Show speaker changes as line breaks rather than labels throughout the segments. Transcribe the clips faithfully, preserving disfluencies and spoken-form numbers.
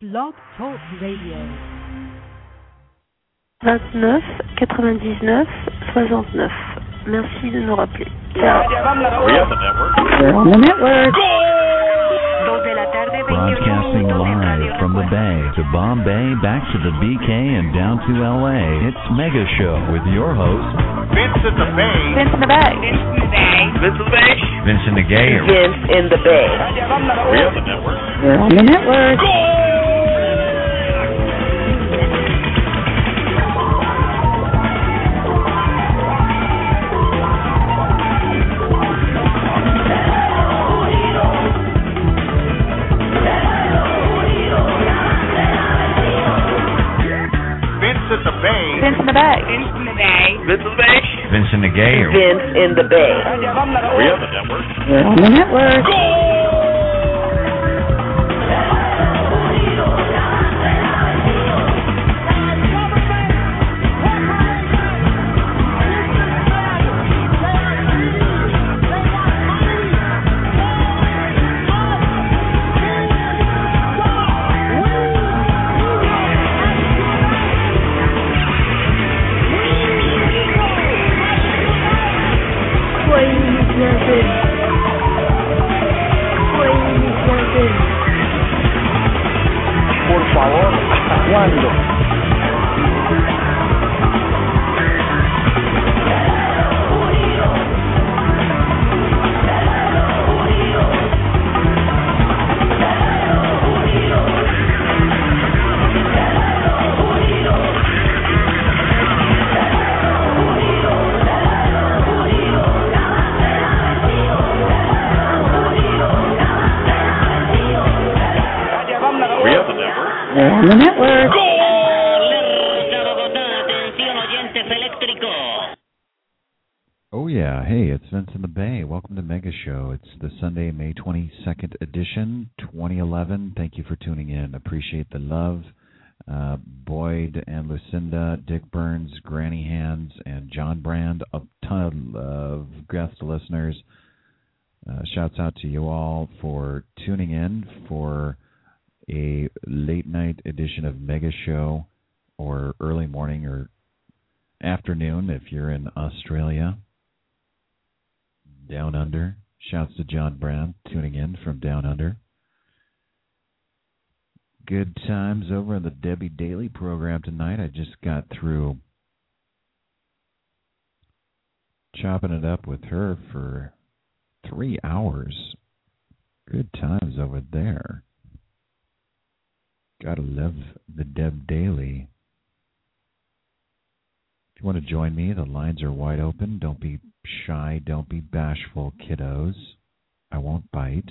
Blog Talk Radio.
vingt-neuf quatre-vingt-dix-neuf soixante-neuf. Merci de nous rappeler. Ciao.
We have the network.
We're on the network.
Broadcasting live from the Bay to Bombay, back to the B K, and down to L A. It's Mega Show with your host,
Vince in the Bay.
Vince in the Bay.
Vince in the Bay.
Vince in the Gay.
Vince in the Bay.
We have the network.
We're on the network.
Vince in the Bay.
Vince in the Bay.
Vince in the Bay.
Vince in the Gay.
Vince in the Bay.
We have the network.
We're on the network.
Por favor, ¿cuándo?
On the network.
Oh, yeah. Hey, it's Vince in the Bay. Welcome to Mega Show. It's the Sunday, May twenty-second edition, twenty eleven. Thank you for tuning in. Appreciate the love. Uh, Boyd and Lucinda, Dick Burns, Granny Hands, and John Brand, a ton of guest listeners. Uh, shouts out to you all for tuning in for a late night edition of Mega Show, or early morning or afternoon if you're in Australia. Down Under. Shouts to John Brown tuning in from Down Under. Good times over on the Debbie Daily program tonight. I just got through chopping it up with her for three hours. Good times over there. Gotta love the Deb Daily. If you want to join me, the lines are wide open. Don't be shy. Don't be bashful, kiddos. I won't bite.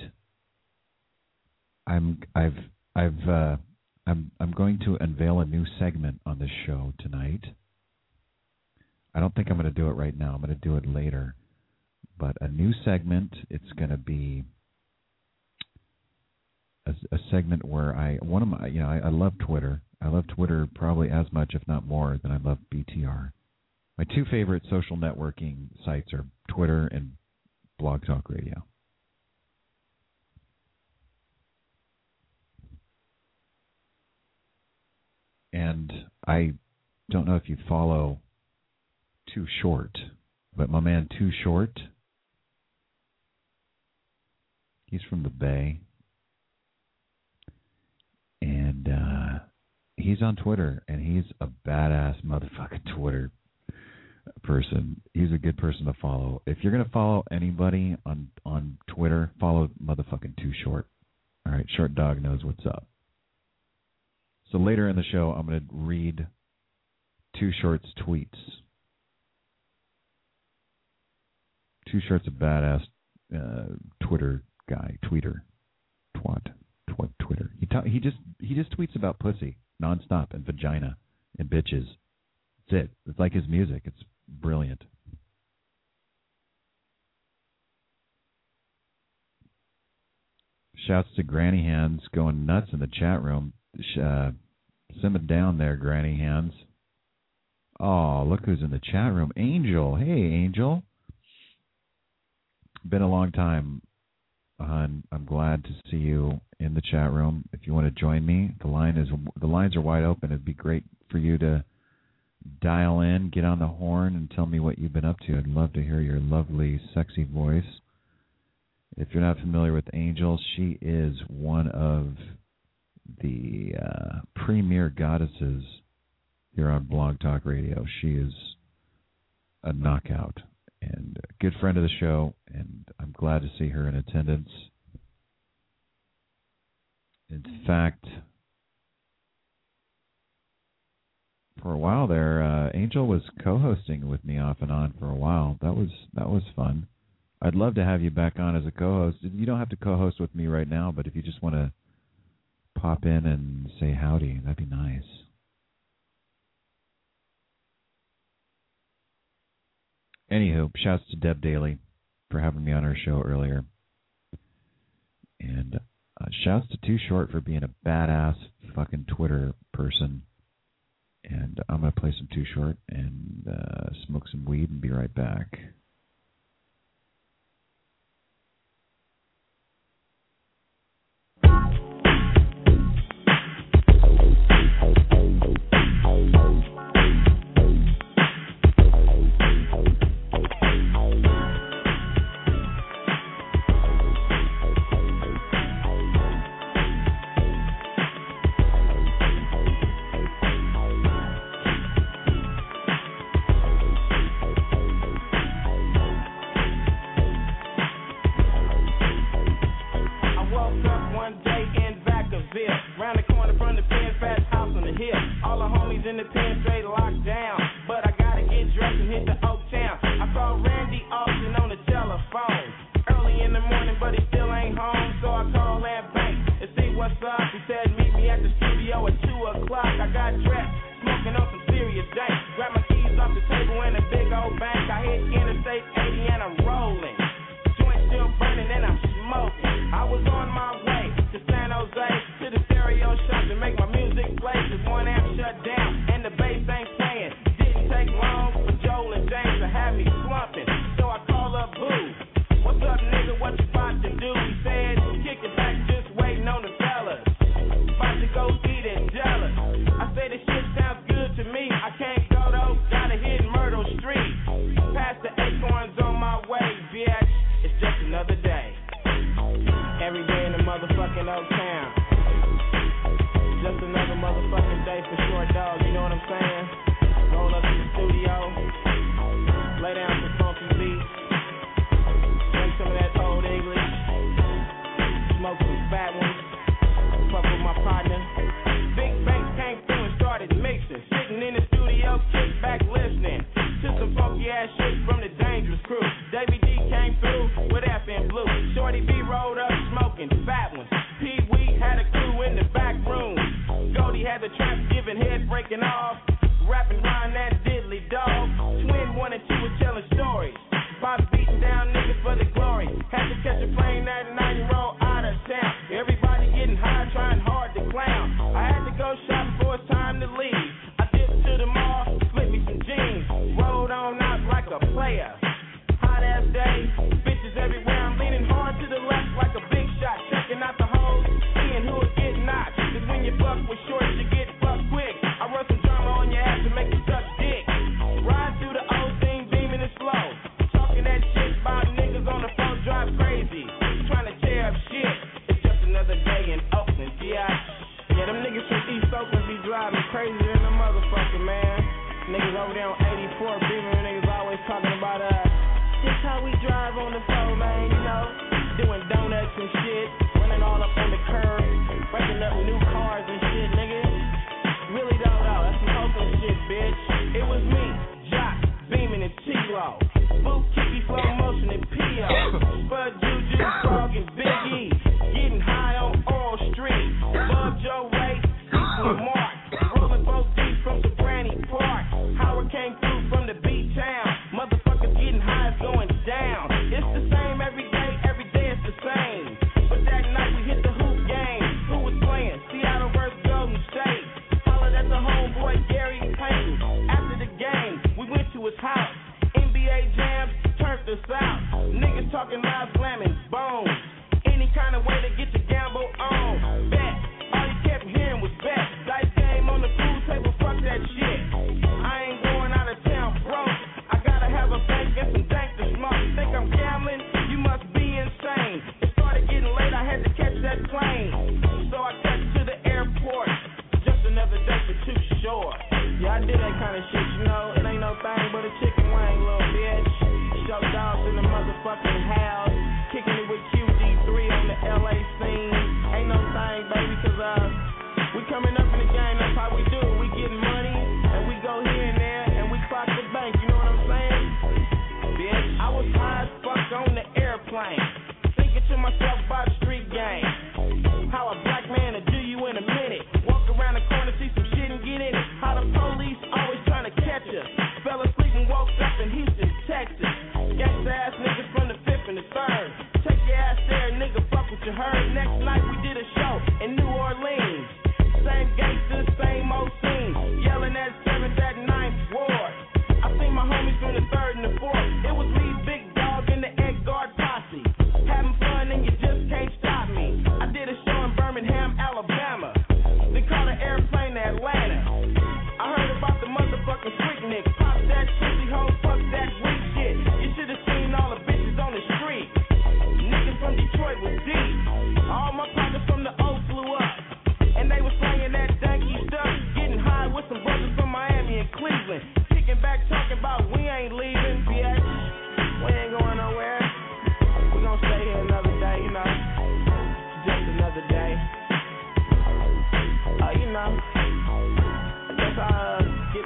I'm. I've. I've. Uh, I'm. I'm going to unveil a new segment on this show tonight. I don't think I'm going to do it right now. I'm going to do it later. But a new segment. It's going to be A, a segment where I one of my you know I, I love Twitter. I love Twitter probably as much, if not more, than I love B T R. My two favorite social networking sites are Twitter and Blog Talk Radio. And I don't know if you follow Too Short, but my man Too Short, he's from the Bay. And uh, he's on Twitter, and he's a badass motherfucking Twitter person. He's a good person to follow. If you're going to follow anybody on, on Twitter, follow motherfucking Too Short. All right, Short Dog knows what's up. So later in the show, I'm going to read Too Short's tweets. Too Short's a badass uh, Twitter guy, tweeter, twat. What Twitter? He ta- he just he just tweets about pussy nonstop and vagina and bitches. That's it. It's like his music. It's brilliant. Shouts to Granny Hands going nuts in the chat room. Uh, simmer down there, Granny Hands. Oh, look who's in the chat room. Angel. Hey, Angel. Been a long time hon. I'm glad to see you in the chat room. If you want to join me, the line is the lines are wide open. It'd be great for you to dial in, get on the horn, and tell me what you've been up to. I'd love to hear your lovely, sexy voice. If you're not familiar with Angel, she is one of the uh, premier goddesses here on Blog Talk Radio. She is a knockout and a good friend of the show, and I'm glad to see her in attendance. In fact, for a while there, uh, Angel was co-hosting with me off and on for a while. That was that was fun. I'd love to have you back on as a co-host. You don't have to co-host with me right now, but if you just want to pop in and say howdy, that'd be nice. Anywho, shouts to Deb Daly for having me on her show earlier. And uh, shouts to Too Short for being a badass fucking Twitter person. And I'm going to play some Too Short and uh, smoke some weed and be right back.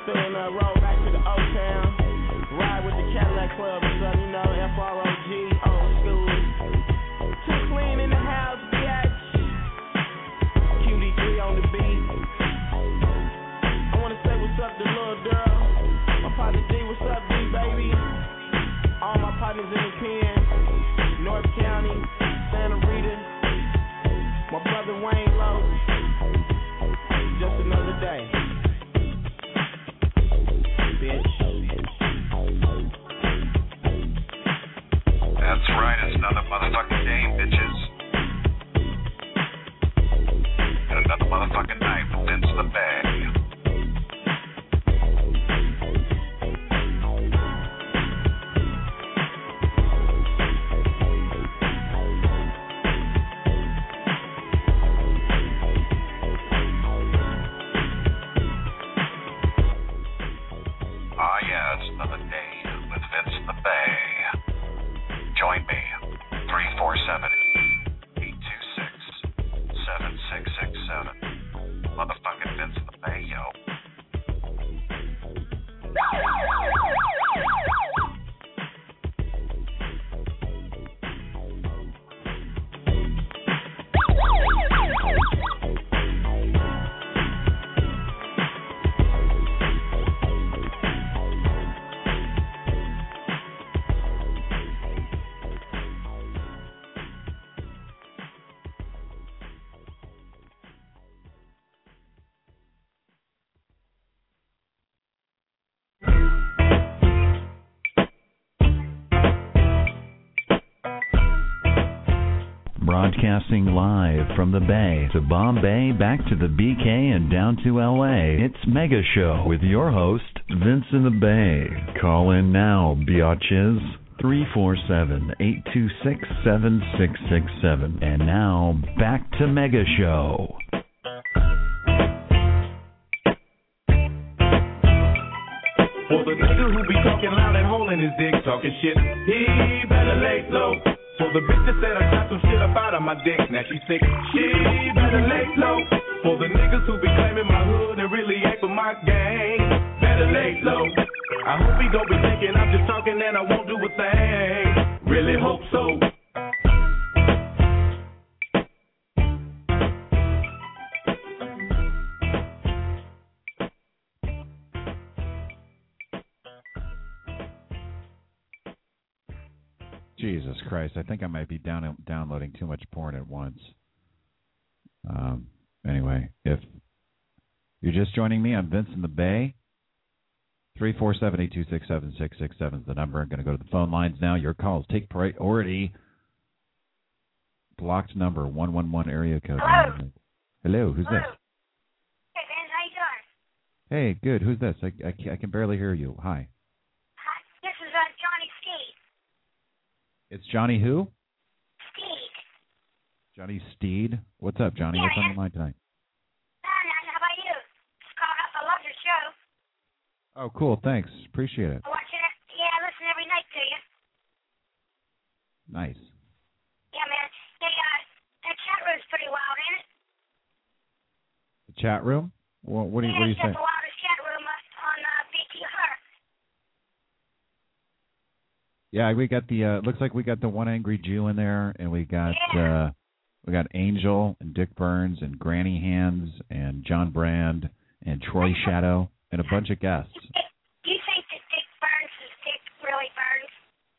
feeling a roll back to the old town. Ride with the Cadillac Club or something, you know, F R O G, old school. Too clean in the house, bitch. Q D three on the beat. I wanna say what's up to little girl. My partner D, what's up, D, baby? All my partners in the pen. North County, Santa Rita. My brother Wayne Lowe. Just another day. Bitch.
That's right, it's another motherfucking day, bitches. And another motherfucking night for Vince the Bay. Ah, yeah, it's another day with Vince the Bay. Join me, three four seven, eight two six, seven six six seven. Motherfucking Vince the Bay, yo.
Broadcasting live from the Bay to Bombay, back to the B K, and down to L A. It's Mega Show with your host, Vince in the Bay. Call in now, biatches. three four seven, eight two six, seven six six seven. And now, back to Mega Show.
For the nigga who be talking loud and holding his dick, talking shit, he better lay low. For the bitch that said I got some shit up out of my dick, now she sick, she better lay low. For the niggas who be claiming my hood and really ain't for my gang, better lay low. I hope he don't be thinking I'm just talking and I won't do a thing, really hope so.
Jesus Christ, I think I might be down, downloading too much porn at once. Um, anyway, if you're just joining me, I'm Vince in the Bay. three four seven, eight two six, seven six six seven is the number. I'm going to go to the phone lines now. Your calls take priority. Blocked number, one one one area code.
Hello.
Hello, who's
Hello.
this?
Hey, Vince, how you doing?
Hey, good. Who's this? I, I, I can barely hear you. Hi.
Hi, this is uh, Johnny Steed.
It's Johnny who?
Steed.
Johnny Steed. What's up, Johnny?
Yeah,
What's on
man.
your mind tonight?
Uh, how about you? It's called up. I love your show.
Oh, cool. Thanks. Appreciate it.
I watch it. Yeah, I listen every night to you.
Nice.
Yeah, man. Hey, uh, that chat room's pretty wild, ain't it?
The chat room? Well, what do you,
yeah,
what do you
it's
say?
the wildest chat room uh, on uh, B T R.
Yeah, we got the. Uh, looks like we got the one angry Jew in there, and we got
Yeah.
uh, we got Angel and Dick Burns and Granny Hands and John Brand and Troy Shadow and a bunch of guests.
Do you think that Dick Burns' dick really burns?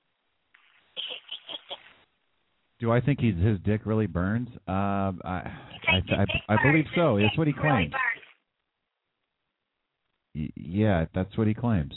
Do I think he's, his dick really burns? Uh, I I,
You think
I,
that Dick
I believe
Burns'
so. That's
dick
what he
really
claims.
burns?
Y- yeah, that's what he claims.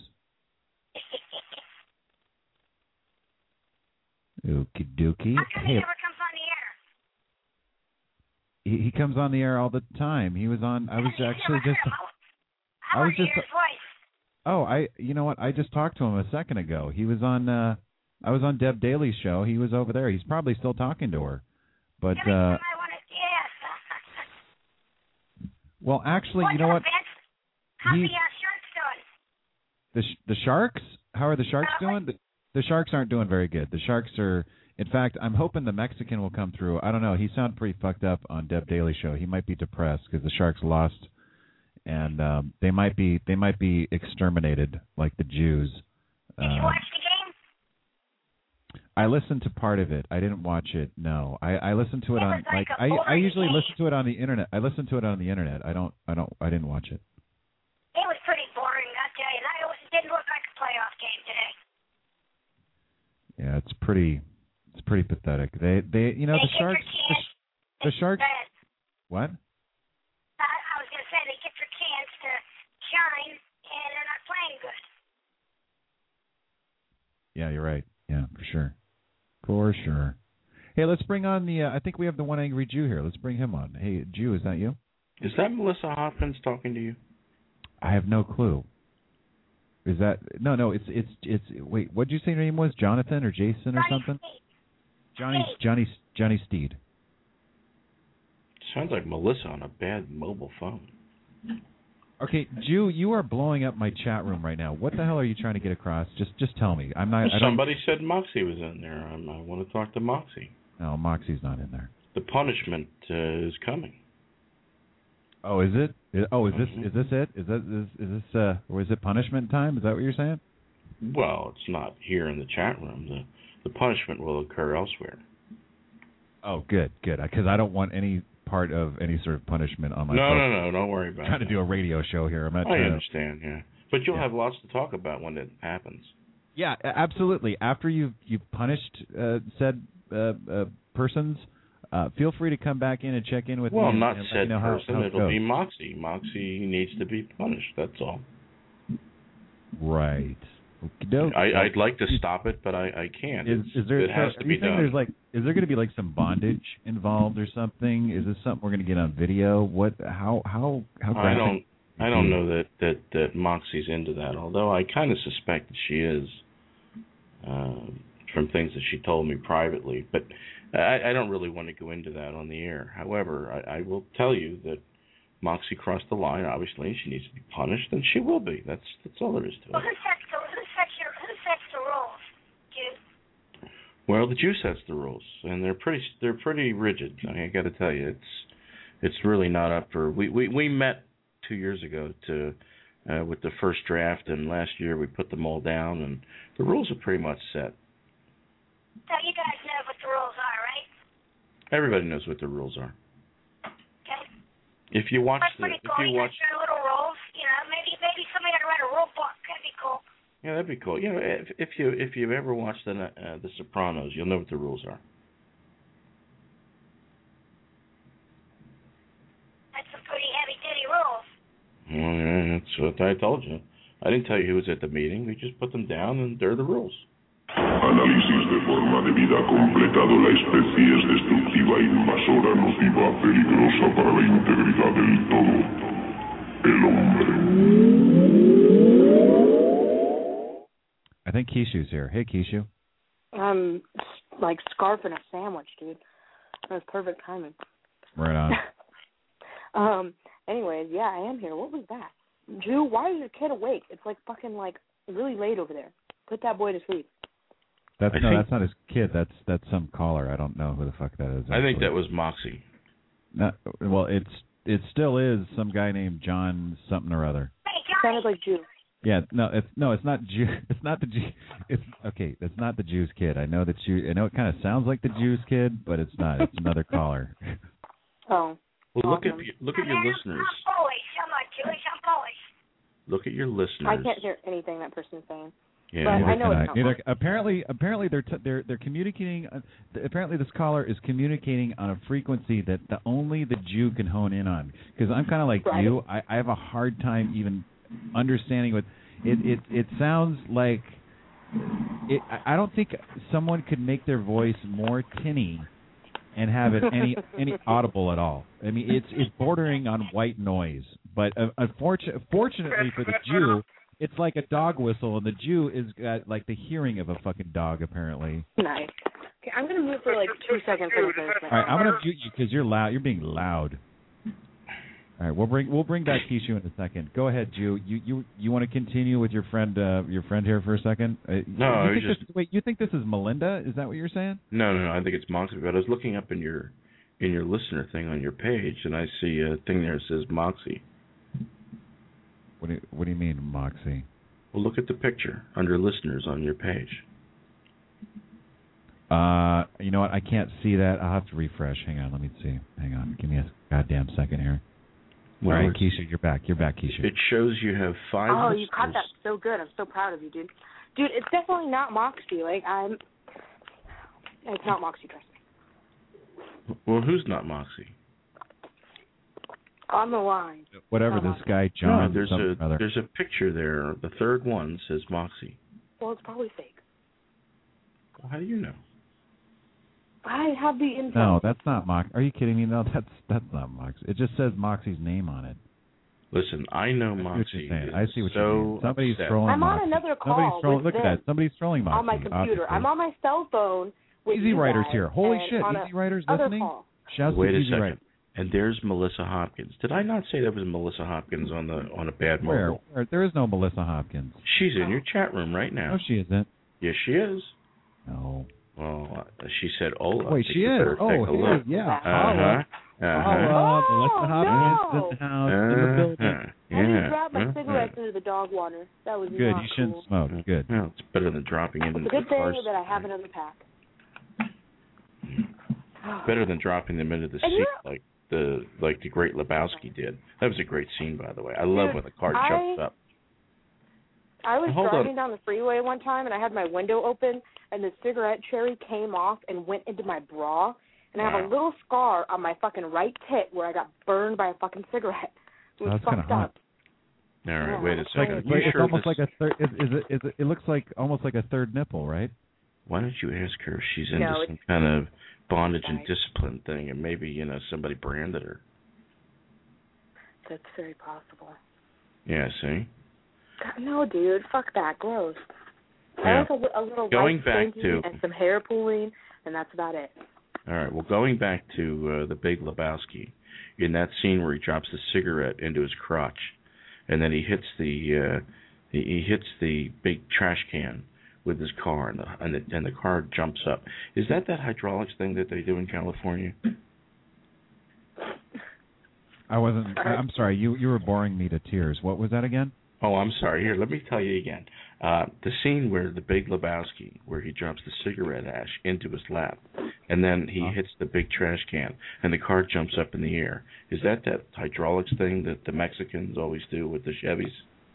Okie dokie.
How come he
Hey,
never comes on the air?
he, he comes on the air all the time. He was on. I was
Yeah, you
actually
never
just.
heard him. I,
I
I
was
want to
just.
hear his voice.
Oh, I. You know what? I just talked to him a second ago. He was on. uh I was on Deb Daly's show. He was over there. He's probably still talking to her. But
Every
uh
time I want to, yeah.
well, actually,
What's
you know
up,
what?
Vince? How's
He-
the uh, Sharks doing?
The sh- the Sharks. How are the Sharks
Uh,
doing? The, the Sharks aren't doing very good. The Sharks are. In fact, I'm hoping the Mexican will come through. I don't know. He sounded pretty fucked up on Deb Daly's show. He might be depressed because the Sharks lost and um, they might be they might be exterminated like the Jews.
Did you
Um,
watch the game?
I listened to part of it. I didn't watch it. No, I, I listened to it
It
on
was like
like
a
I I
boring
usually
game.
listen to it on the internet. I listen to it on the internet. I don't I don't I didn't watch it.
It was pretty boring, I'll tell you. It was, it didn't look like a playoff game today.
Yeah, it's pretty it's pretty pathetic. They they you know
They
the
get
Sharks
their
the,
chance.
the Sharks
Bad.
what?
I, I was going to say they get their chance to shine, and they're not playing good.
Yeah, you're right. Yeah, for sure. For sure. Hey, let's bring on the uh, I think we have the one angry Jew here. Let's bring him on. Hey, Jew, is that you?
Is that Melissa Hopkins talking to you?
I have no clue. Is that no no it's it's it's wait, what did you say your name was? Jonathan or Jason or
Johnny
something?
Steed.
Johnny
Steed.
Johnny Johnny Steed.
Sounds like Melissa on a bad mobile phone.
Okay, Jew, you are blowing up my chat room right now. What the hell are you trying to get across? Just just tell me. I'm not I don't,
Somebody said Moxie was in there. I'm, I want to talk to Moxie.
No, Moxie's not in there.
The punishment uh, is coming.
Oh, is it? Is, oh, is this
Mhm.
is this it? Is that is, is this uh or is it punishment time? Is that what you're saying?
Well, it's not here in the chat room. The the punishment will occur elsewhere.
Oh, good, good. Because I don't want any part of any sort of punishment on my
No,
phone.
no, no. Don't worry about
I'm trying
it.
to do a radio show here. I'm not
I
trying to...
understand, yeah. But you'll
Yeah.
have lots to talk about when it happens.
Yeah, a- absolutely. After you've you've punished uh, said uh, uh, persons, uh, feel free to come back in and check in with
Well,
me.
I'm not
and let
said
me know how,
person.
how it
It'll
goes.
be Moxie. Moxie needs to be punished. That's all.
Right. Okey-doke.
I, I'd like to stop it, but I, I can't.
Is,
It's-
is there?
it has
so
to
are
be
you saying
done.
there's like? Is there going to be like some bondage involved or something? Is this something we're going to get on video? What? How? How? How?
I
graphic
don't. I don't
is it?
know that, that, that Moxie's into that. Although I kind of suspect that she is, uh, from things that she told me privately. But I, I don't really want to go into that on the air. However, I, I will tell you that Moxie crossed the line. Obviously, she needs to be punished, and she will be. That's that's all there is to
Well,
it.
who sets the who sets your who sets the rules, dude?
Well, the Jew sets the rules, and they're pretty they're pretty rigid. I, mean, I got to tell you, it's it's really not up for. We we, we met two years ago to uh, with the first draft, and last year we put them all down, and the rules are pretty much set.
So you guys know what the rules are, right?
Everybody knows what the rules are.
Okay.
If you watch
That's
the
pretty
if
cool.
you
You
watch,
got your little rules. You know, maybe maybe somebody ought to write a rule book. That'd be cool.
yeah, that'd be cool. You know, if, if you if you've ever watched the uh, the Sopranos, you'll know what the rules are.
That's some pretty heavy duty rules.
Well, yeah, that's what I told you. I didn't tell you who was at the meeting. We just put them down, and they're the rules.
Análisis de forma de vida completado. La especie es destructiva, invasora, nociva, peligrosa para la integridad del todo. El hombre.
I think Kishu's here. Hey, Kishu.
I'm like scarfing a sandwich, dude. That was perfect timing.
Right on.
um. Anyways, yeah, I am here. What was that? Drew, why is your kid awake? It's like fucking like really late over there. Put that boy to sleep.
That's
I
no,
think-
that's not his kid. That's that's some caller. I don't know who the fuck that is.
I think
actually.
that was Moxie.
No, well, it's it still is some guy named John something or other.
Hey,
Sounded
Johnny.
like Drew.
Yeah, no, it's no, it's not Jew. It's not the Jew. It's okay. It's not the Jew's kid. I know that you. I know it kind of sounds like the Jew's kid, but it's not. It's another caller.
Oh.
Well, look at
Awesome.
look at your
I'm,
listeners.
I'm Polish. I'm not Jewish. I'm Polish.
Look at your listeners.
I can't hear anything that person's saying.
Yeah.
But I
Neither
know
can
it's not
Neither-
mine.
apparently, apparently they're t- they're they're communicating. Uh, th- apparently, this caller is communicating on a frequency that the only the Jew can hone in on. Because I'm kind of like
Right.
you. I, I have a hard time even understanding what it it it sounds like. It, I I don't think someone could make their voice more tinny and have it any any audible at all. I mean, it's it's bordering on white noise. But uh, unfortunately, fortunately for the Jew, it's like a dog whistle, and the Jew is got like the hearing of a fucking dog, apparently.
Nice. Okay, I'm gonna move for like two seconds. So we can
All right, I'm gonna mute you because you're loud. You're being loud. All right, we'll bring we'll bring back Kishu in a second. Go ahead, Jew. You you you want to continue with your friend uh, your friend here for a second? Uh,
No,
you
I was
think
just-
this, wait. You think this is Melinda? Is that what you're saying?
No, no, no. I think it's Moxie. But I was looking up in your in your listener thing on your page, and I see a thing there that says Moxie.
What do you, What do you mean, Moxie?
Well, look at the picture under listeners on your page.
Uh, you know what? I can't see that. I'll have to refresh. Hang on. Let me see. Hang on. Give me a goddamn second here.
Well,
All right, Keisha, you're back. You're back, Keisha.
It shows you have five.
Oh,
listeners.
you caught that so good. I'm so proud of you, dude. Dude, it's definitely not Moxie. Like, I'm... It's not Moxie, trust me.
Well, who's not Moxie?
On the line.
Whatever
Uh-huh.
this guy, John.
No, there's
something
a
or other.
there's a picture there. The third one says Moxie.
Well, it's probably fake.
Well, how do you know?
I have the info.
No, that's not Mox. Are you kidding me? No, that's that's not Mox. It just says Moxie's name on it.
Listen, I know
I see what
Moxie.
you're saying.
is
I see what
so
you're saying. Somebody's
upset.
trolling
I'm on
Moxie.
another call
Somebody's trolling.
with
Look at
Vince
that. Somebody's trolling Moxie.
on my computer.
obviously.
I'm on my cell phone with
Easy
you
Rider's
guys
here. Holy
and
shit!
on
Easy
a
Rider's
other
listening.
call.
Shouts
Wait
to
a
Easy
second.
Rider.
And there's Melissa Hopkins. Did I not say that was Melissa Hopkins on the on a bad
Where?
mobile?
Where? There is no Melissa Hopkins.
She's in your chat room right now.
No, she isn't.
Yes, she is.
No.
Well, uh, she said, "Oh, I
Wait,
think
she
you
is.
better
Oh,
take a
hey,
look."
yeah.
Uh huh. Uh huh.
Holla,
Oh,
Melissa Hopkins
no.
in the house, in the building.
Uh-huh.
I
Yeah.
just dropped my
uh-huh.
cigarettes into the dog water. That was
Good.
not
You shouldn't
cool.
smoke. Good.
Well, it's better than dropping into
It's a
the
good thing
car.
that I have another pack.
Better than dropping them into the
And
seat
you're-
like the like the Great Lebowski did. That was a great scene, by the way. I love
Dude,
when the car
I-
jumps up.
I was
Hold
driving
on.
down the freeway one time, and I had my window open, and the cigarette cherry came off and went into my bra, and I have a
Wow.
little scar on my fucking right tit where I got burned by a fucking cigarette. It was
That's kinda
fucked
hot.
up.
All right,
Yeah,
wait a
it's
second.
like-
Are
It's,
you
like, it's
sure
almost
this-
like a third. Is, is it? Is it? It looks like almost like a third nipple, right?
Why don't you ask her if she's into
No,
some kind of bondage and
Right.
discipline thing, and maybe you know somebody branded her.
That's very possible.
Yeah, see.
God, no, dude, fuck that, gross. I
Yeah.
like a, li- a little
Going
light
back
spanking
to-
and some hair pulling, and that's about it.
All right. Well, going back to uh, the Big Lebowski, in that scene where he drops the cigarette into his crotch, and then he hits the uh, he, he hits the big trash can with his car, and the, and the and the car jumps up. Is that that hydraulics thing that they do in California?
I wasn't. I, I'm sorry. You you were boring me to tears. What was that again?
Oh, I'm sorry. Here, let me tell you again. Uh, the scene where the Big Lebowski, where he drops the cigarette ash into his lap, and then he
Huh?
hits the big trash can, and the car jumps up in the air. Is that that hydraulics thing that the Mexicans always do with the Chevys?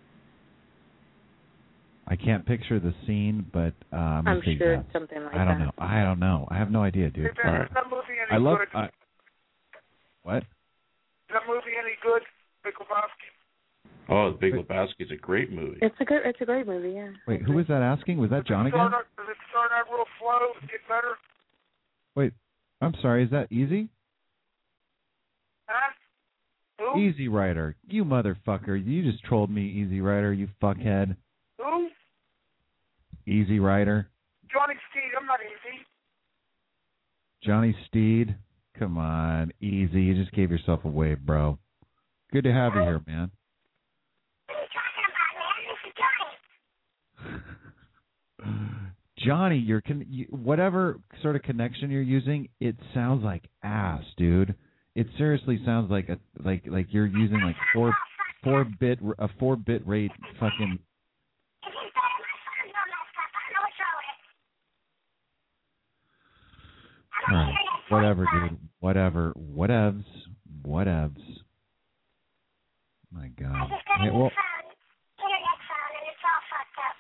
I can't picture the scene, but uh, I'm gonna
I'm
say
sure
yes.
it's something like
I don't
that.
know. I don't know. I have no idea, dude.
All right.
Is that movie any
I love.
good?
I, what?
Is that movie any good? Big Lebowski.
Oh, the Big Lebowski is a great movie.
It's a good, it's a great movie, yeah.
Wait, who was that asking? Was that John
Does it
again?
start out- Does it start out real slow? Get better?
Wait, I'm sorry. Is that Easy?
Huh? Who?
Easy Rider. You motherfucker. You just trolled me, Easy Rider. You fuckhead.
Who?
Easy Rider.
Johnny Steed. I'm not easy.
Johnny Steed. Come on, Easy. You just gave yourself away, bro. Good to have you here, man.
What are you talking about, man? This is Johnny.
Johnny, you're con- you, whatever sort of connection you're using, it sounds like ass, dude. It seriously sounds like a like like you're using like four four bit a four bit rate fucking.
If he's better than my son, you're messed up. I don't know what's wrong with it. I'm
All
on
right,
internet
whatever,
forty-five.
dude. Whatever. Whatevs. Whatevs. My
I
God.
just got a
Hey,
new
well,
phone, internet phone, and it's all fucked up.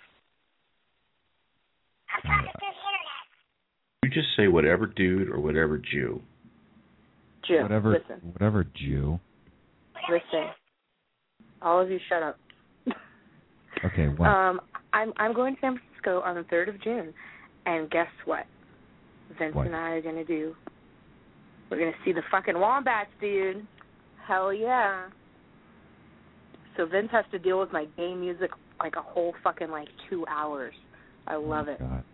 I'm talking through the internet.
You just say whatever dude or whatever Jew.
Jim,
whatever.
listen,
Whatever, Jew.
listen. All of you shut up.
Okay. What?
Um, I'm I'm going to San Francisco on the third of June, and guess what? Vince
What?
and I are gonna do. We're gonna see the fucking wombats, dude. Hell yeah. So Vince has to deal with my gay music like a whole fucking like two hours. I love
Oh,
it.
God.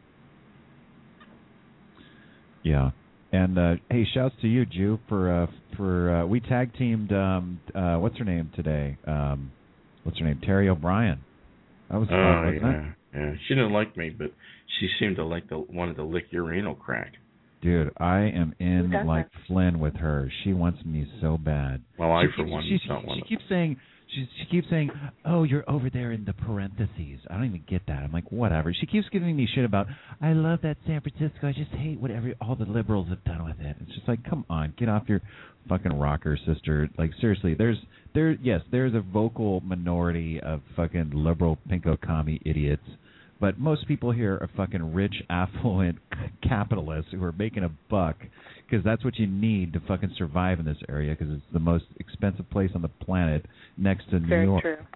Yeah. And uh, hey, shouts to you, Jew, for uh, for uh, we tag teamed. Um, uh, what's her name today? Um, what's her name? Terry O'Brien. That was fun,
Oh
wasn't it?
yeah, yeah. She didn't like me, but she seemed to like the wanted to lick your anal crack.
Dude, I am in
Who does
like
that?
Flynn with her. She wants me so bad.
Well, I
she
for
keeps,
one
she,
don't
she,
want
she
to.
keeps saying she, she keeps saying, "Oh, you're over there in the parentheses." I don't even get that. I'm like, whatever. She keeps giving me shit about, I love that San Francisco. I just hate whatever all the liberals have done with it. It's just like, come on, get off your fucking rocker, sister. Like seriously, there's there yes, there's a vocal minority of fucking liberal pinko commie idiots. But most people here are fucking rich, affluent capitalists who are making a buck because that's what you need to fucking survive in this area because it's the most expensive place on the planet next to New
Very
York.
true.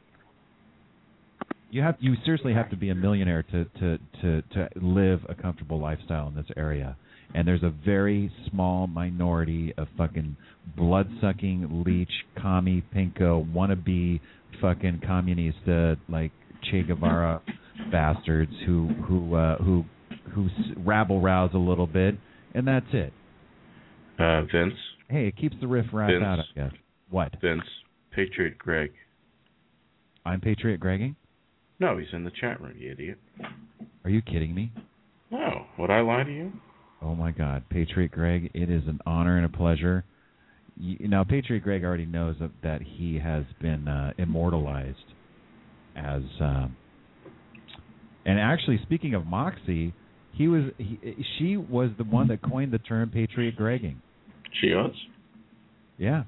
You have you seriously have to be a millionaire to, to, to, to live a comfortable lifestyle in this area. And there's a very small minority of fucking blood-sucking, leech, commie, pinko, wannabe fucking communista, like Che Guevara bastards who who uh, who who rabble rouse a little bit, and that's it.
Uh, Vince.
Hey, it keeps the riff raff
Vince.
out, I guess. What?
Vince. Patriot Greg.
I'm Patriot Gregging?
No, he's in the chat room, you idiot.
Are you kidding me?
No. Would I lie to you?
Oh, my God. Patriot Greg, it is an honor and a pleasure. You, now, Patriot Greg already knows that, that he has been uh, immortalized as... Uh, and actually, speaking of Moxie, he was he, she was the one that coined the term Patriot Gregging.
She was?
Yeah.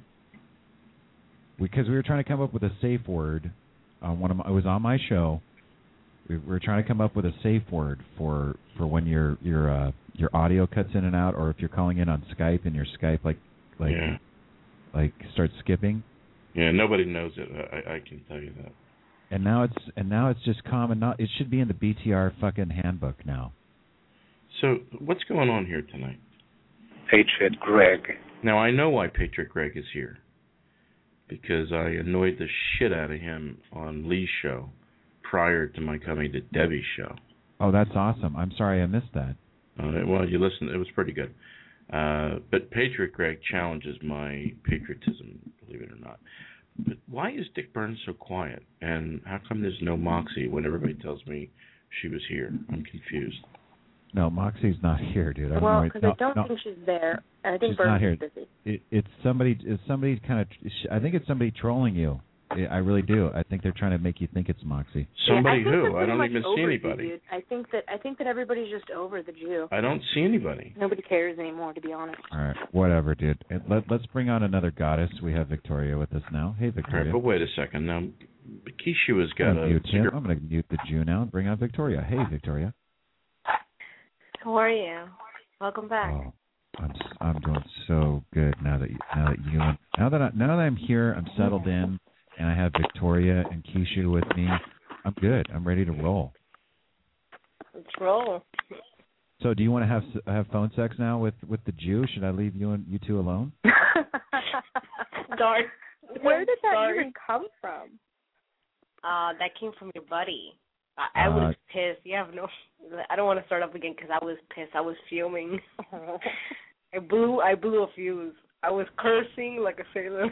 Because we were trying to come up with a safe word. On one of my, it was on my show. We were trying to come up with a safe word for, for when your your uh, your audio cuts in and out, or if you're calling in on Skype and your Skype like like
yeah.
like starts skipping.
Yeah, nobody knows it. I, I can tell you that.
And now it's and now it's just common. Not it should be in the B T R fucking handbook now.
So what's going on here tonight?
Patriot Greg.
Now I know why Patriot Greg is here. Because I annoyed the shit out of him on Lee's show prior to my coming to Debbie's show.
Oh, that's awesome. I'm sorry I missed that.
Uh, well, you listened. It was pretty good. Uh, but Patriot Greg challenges my patriotism, believe it or not. But why is Dick Burns so quiet? And how come there's no Moxie when everybody tells me she was here? I'm confused.
No, Moxie's not here, dude. I don't
well,
know.
because
No,
I don't
no.
think she's there. I think
She's
Burns
not here.
is busy.
It, it's somebody. It's somebody kind of. I think it's somebody trolling you. I really do. I think they're trying to make you think it's Moxie.
Somebody
yeah, I think
who?
they're
I don't
pretty
even
much
see
over
anybody.
You, dude. I think that I think that everybody's just over the Jew.
I don't see anybody.
Nobody cares anymore, to be honest.
All right, whatever, dude. And Let, let's bring on another goddess. We have Victoria with us now. Hey,
All
Victoria.
right, but wait a second. Now, Keisha has got
I'm gonna
a
mute him.
cigar-
I'm going to mute the Jew now and bring on Victoria. Hey, Victoria.
How are you? Welcome back.
Oh, I'm I'm doing so good now that you, now that you and now that I, now that I'm here, I'm settled in, and I have Victoria and Keisha with me. I'm good. I'm ready to roll.
Let's roll.
So, do you want to have have phone sex now with, with the Jew? Should I leave you and you two alone?
Dark.
Where did that
Sorry.
even come from?
Uh, that came from your buddy. I, I
Uh,
was pissed. You have no. I don't want to start up again because I was pissed. I was fuming. I blew. I blew a fuse. I was cursing like a sailor.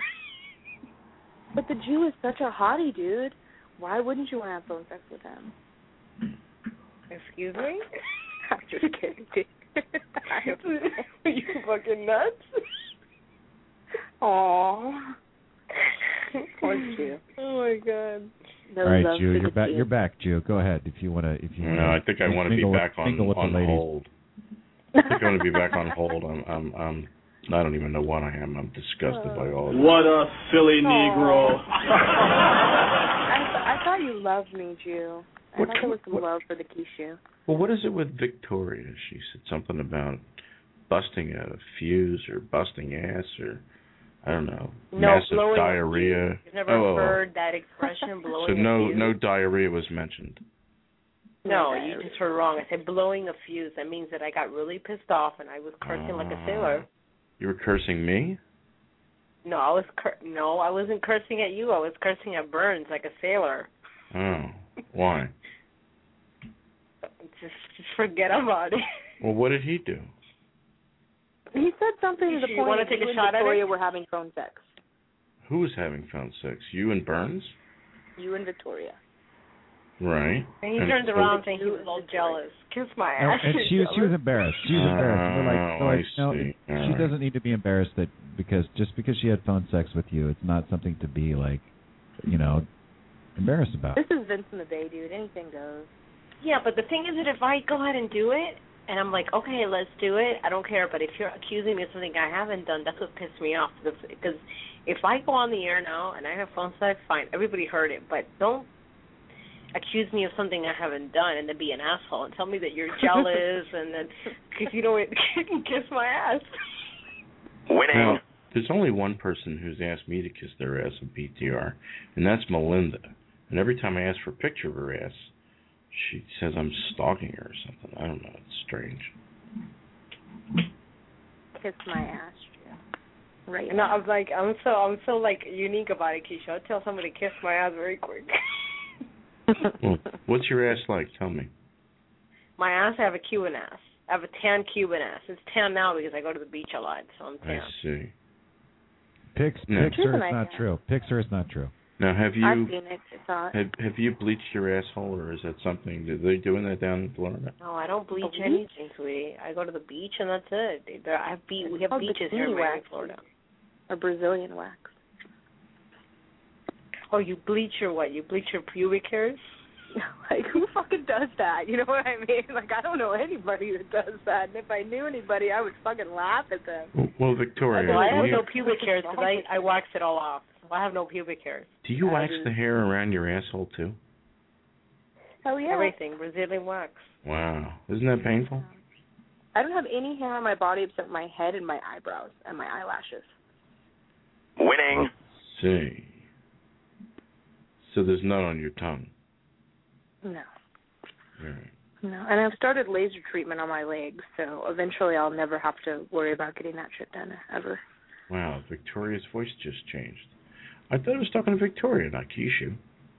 But the Jew is such a hottie, dude. Why wouldn't you want to have phone sex with him?
Excuse me?
I'm just kidding, dude.
Are you fucking nuts?
Aww. Poor Jew.
Oh my god.
No
All right,
love
Jew,
for
you're
the
back.
Jew.
You're back, Jew. Go ahead if you want to. If you
No,
wanna
I think I want to be
mingle with-
back on
mingle with the
on
ladies.
hold. I think I want to be back on hold. I'm, I'm, I'm, I don't even know what I am. I'm disgusted by all of this.
What a silly Negro.
I, th- I thought you loved me, Jew. I
What
thought there
kind-
was some
what-
love for the Keisha.
Well, what is it with Victoria? She said something about busting a fuse or busting ass or I don't know,
No,
massive
blowing a
diarrhea.
fuse. You've never
oh,
heard that expression, blowing
so no,
a fuse?
no diarrhea was mentioned.
No, you just heard wrong. I said blowing a fuse. That means that I got really pissed off and I was cursing like a sailor.
You were cursing me?
No, I was cur- no, I wasn't cursing at you. I was cursing at Burns like a sailor.
Oh, why?
Just, just forget about it.
Well, what did he do?
He said something to the
You
point
wanna
that
take
you
a
and
shot at
Victoria
it?
were having phone sex.
Who was having phone sex? You and Burns?
You and Victoria.
Right.
And he
and
turned
so,
around saying he was all jealous. Kiss my ass.
And, and she was she was embarrassed. She was embarrassed. We're like,
Oh,
we're like
I
no,
see.
it,
All
she
right.
doesn't need to be embarrassed that because just because she had phone sex with you, it's not something to be like, you know, embarrassed about.
This is Vince in the Bay, dude. Anything goes.
Yeah, but the thing is that if I go ahead and do it, and I'm like, okay, let's do it, I don't care. But if you're accusing me of something I haven't done, that's what pissed me off. Because if I go on the air now and I have phone sex, fine, everybody heard it. But don't accuse me of something I haven't done and then be an asshole and tell me that you're jealous and then because you know it, you can kiss my ass.
Winning. Now, there's only one person who's asked me to kiss their ass in P T R, and that's Melinda. And every time I ask for a picture of her ass, she says I'm stalking her or something. I don't know. It's strange.
Kiss my ass. Right.
And I was like, I'm so I'm so like unique about it, Keisha. I'll tell somebody to kiss my ass very quick.
Well, what's your ass like? Tell me.
My ass, I have a Cuban ass. I have a tan Cuban ass. It's tan now because I go to the beach a lot, so I'm tan.
I see.
Pix,
No.
Pixar is not true. Pixar is not true.
Now, have you
I've seen it. It's hot.
have, have you bleached your asshole, or is that something? Are they doing that down in Florida?
No, I don't bleach
bleach?
anything, sweetie. I go to the beach and that's it. There, I have be- we have
Oh,
beaches
bikini
here in Miami,
wax.
Florida.
Or Brazilian wax.
Oh, you bleach your what? You bleach your pubic hairs?
Like, who fucking does that? You know what I mean? Like, I don't know anybody that does that. And if I knew anybody, I would fucking laugh at them.
Well, well Victoria,
Well, I
do
have
you,
no pubic hairs because I, I wax it all off. So I have no pubic hairs.
do you
I
wax
do
the hair around your asshole too?
Hell yeah.
Everything. Brazilian wax.
Wow, isn't that painful?
I don't have any hair on my body except my head and my eyebrows and my eyelashes.
Winning.
See. So there's none on your tongue.
No.
Right.
No. And I've started laser treatment on my legs, so eventually I'll never have to worry about getting that shit done ever.
Wow, Victoria's voice just changed. I thought I was talking to Victoria, not Keisha.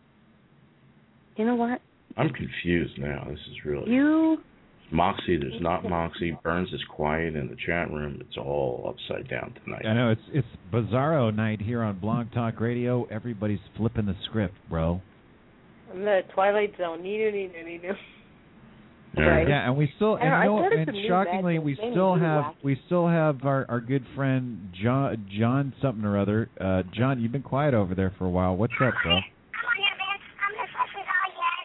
You know what?
I'm confused now. This is really...
You...
Moxie, there's not Moxie. Burns is quiet in the chat room. It's all upside down tonight.
I know it's it's Bizarro night here on Blog Talk Radio. Everybody's flipping the script, bro.
I'm in the Twilight Zone. Nino, Nino, Nino.
Yeah.
Right.
Yeah, and we still, and,
I
you know,
started
and
some new
shockingly,
meds,
we
they
still
made me
have
wacky.
we still have our, our good friend John John something or other. Uh, John, you've been quiet over there for a while. What's up, bro?
I'm on here, Vince. I'm just listening to all you guys.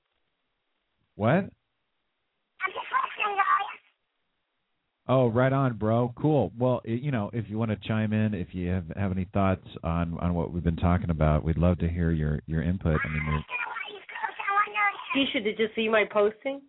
What?
I'm just listening to all you.
Oh, right on, bro. Cool. Well, i- you know, if you want to chime in, if you have have any thoughts on, on what we've been talking about, we'd love to hear your, your input. I mean, there's-
Keisha, did you see my posting?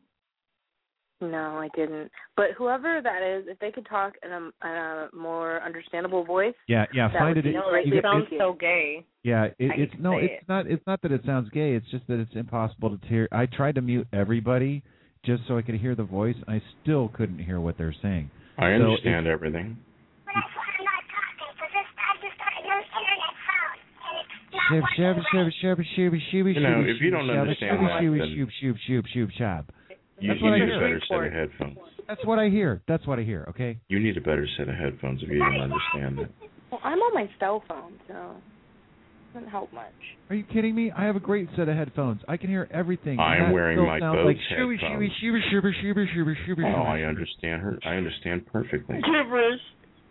No, I didn't. But whoever that is, if they could talk in a, in a more understandable voice.
yeah, yeah.
That
Find
would
it.
be
it-
great.
you
It
get-
sounds
it's-
so gay.
Yeah, it,
I
it's
can
no,
say
it's
it.
not. It's not that it sounds gay. It's just that it's impossible to hear. I tried to mute everybody just so I could hear the voice. I still couldn't hear what they're saying.
I
So
understand everything.
But that's why I'm not talking, because this, I just got a new internet phone, and it's not
Shib,
working
shib,
right.
shib, shib, shib, shib,
You know,
shib,
if you
shib,
don't
shib,
understand
shib,
that,
shib,
then-
shib, shib, shib, shib, shab.
You,
That's
you
what I
need a
hear.
better set of headphones.
That's what I hear. That's what I hear. Okay.
You need a better set of headphones if you don't understand it.
Well, I'm on my cell phone, so it doesn't help much.
Are you kidding me? I have a great set of headphones. I can hear everything.
I
and
am
that
wearing
still
my
sounds
Bose
like shooby, shooby,
headphones.
shooby, shooby, shooby, shooby, shooby,
Oh,
shooby.
I understand her. I understand perfectly.
Gibberish.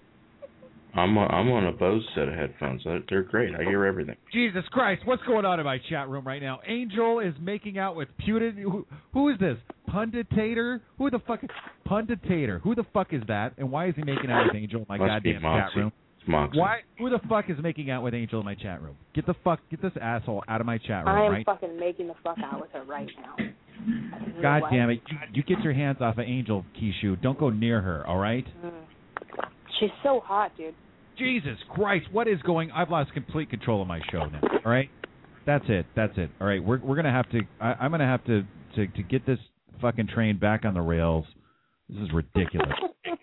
I'm a, I'm on a Bose set of headphones. They're, they're great. I hear everything.
Jesus Christ, what's going on in my chat room right now? Angel is making out with Putin. Who, who is this? Punditator? Who the fuck is Punditator? Who the fuck is that? And why is he making out with Angel in my
Must be
goddamn
Moxie.
chat room?
It's Moxie.
Why? Who the fuck is making out with Angel in my chat room? Get the fuck, get this asshole out of my chat room,
I am
right?
fucking making the fuck out with her right now. No
God
way.
damn it! You, you get your hands off of Angel, Kishu. Don't go near her, all right?
Mm. She's so hot, dude.
Jesus Christ, what is going? I've lost complete control of my show now. All right, that's it. That's it. All right, we're we're gonna have to. I, I'm gonna have to, to to get this fucking train back on the rails. This is ridiculous.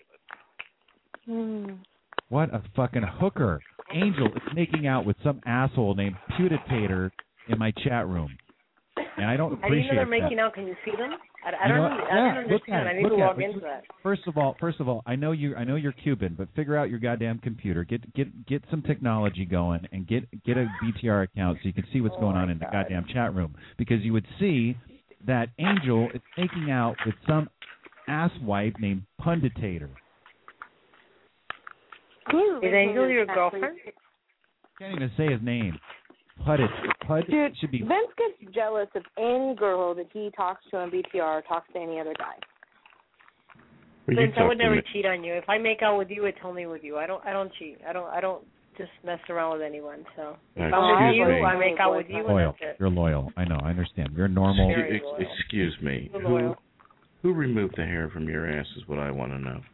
Mm.
What a fucking hooker! Angel is making out with some asshole named Putitator in my chat room, and I don't
How do you
appreciate
know they're
that.
making out? Can you see them? I, I
You
don't.
know,
Need,
yeah,
I don't
look
understand.
at it,
I need
look
to
at
log
it.
into that.
First of all, first of all, I know you. I know you're Cuban, but figure out your goddamn computer. Get get get some technology going and get get a B T R account so you can see what's
Oh
going
my
on in the
God.
goddamn chat room. Because you would see that Angel is making out with some asswipe named Punditator.
Is Angel your girlfriend?
Can't even say his name. Pudit. Pud
Dude,
should be.
Vince gets jealous of any girl that he talks to on B T R or talks to any other guy.
Vince, I would never cheat on you. If I make out with you, it's only with you. I don't. I don't cheat. I don't. I don't just mess around with anyone. So if
Uh,
I'm with
excuse
you,
me.
I make out with you,
Loyal.
and that's it.
You're loyal. I know. I understand. You're normal.
Excuse, ex- excuse me.
You're
Who,
loyal.
who removed the hair from your ass is what I want to know.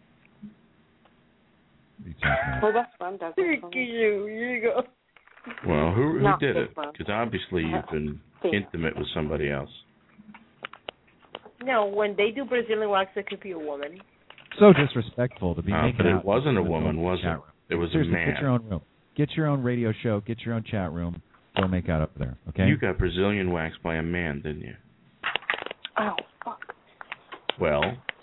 Her best friend does it.
You. Here you go.
Well, who who
Not
did
this
it?
one.
Because obviously you've been intimate with somebody else.
No, when they do Brazilian wax, it could be a woman.
So disrespectful to be
Uh,
making
but it
out.
wasn't a
in the
woman, was
chat
it?
room.
It was a
Seriously,
man.
Get your own room. Get your own radio show. Get your own chat room. Go make out up there. Okay.
You got Brazilian wax by a man, didn't you?
Oh, fuck.
Well,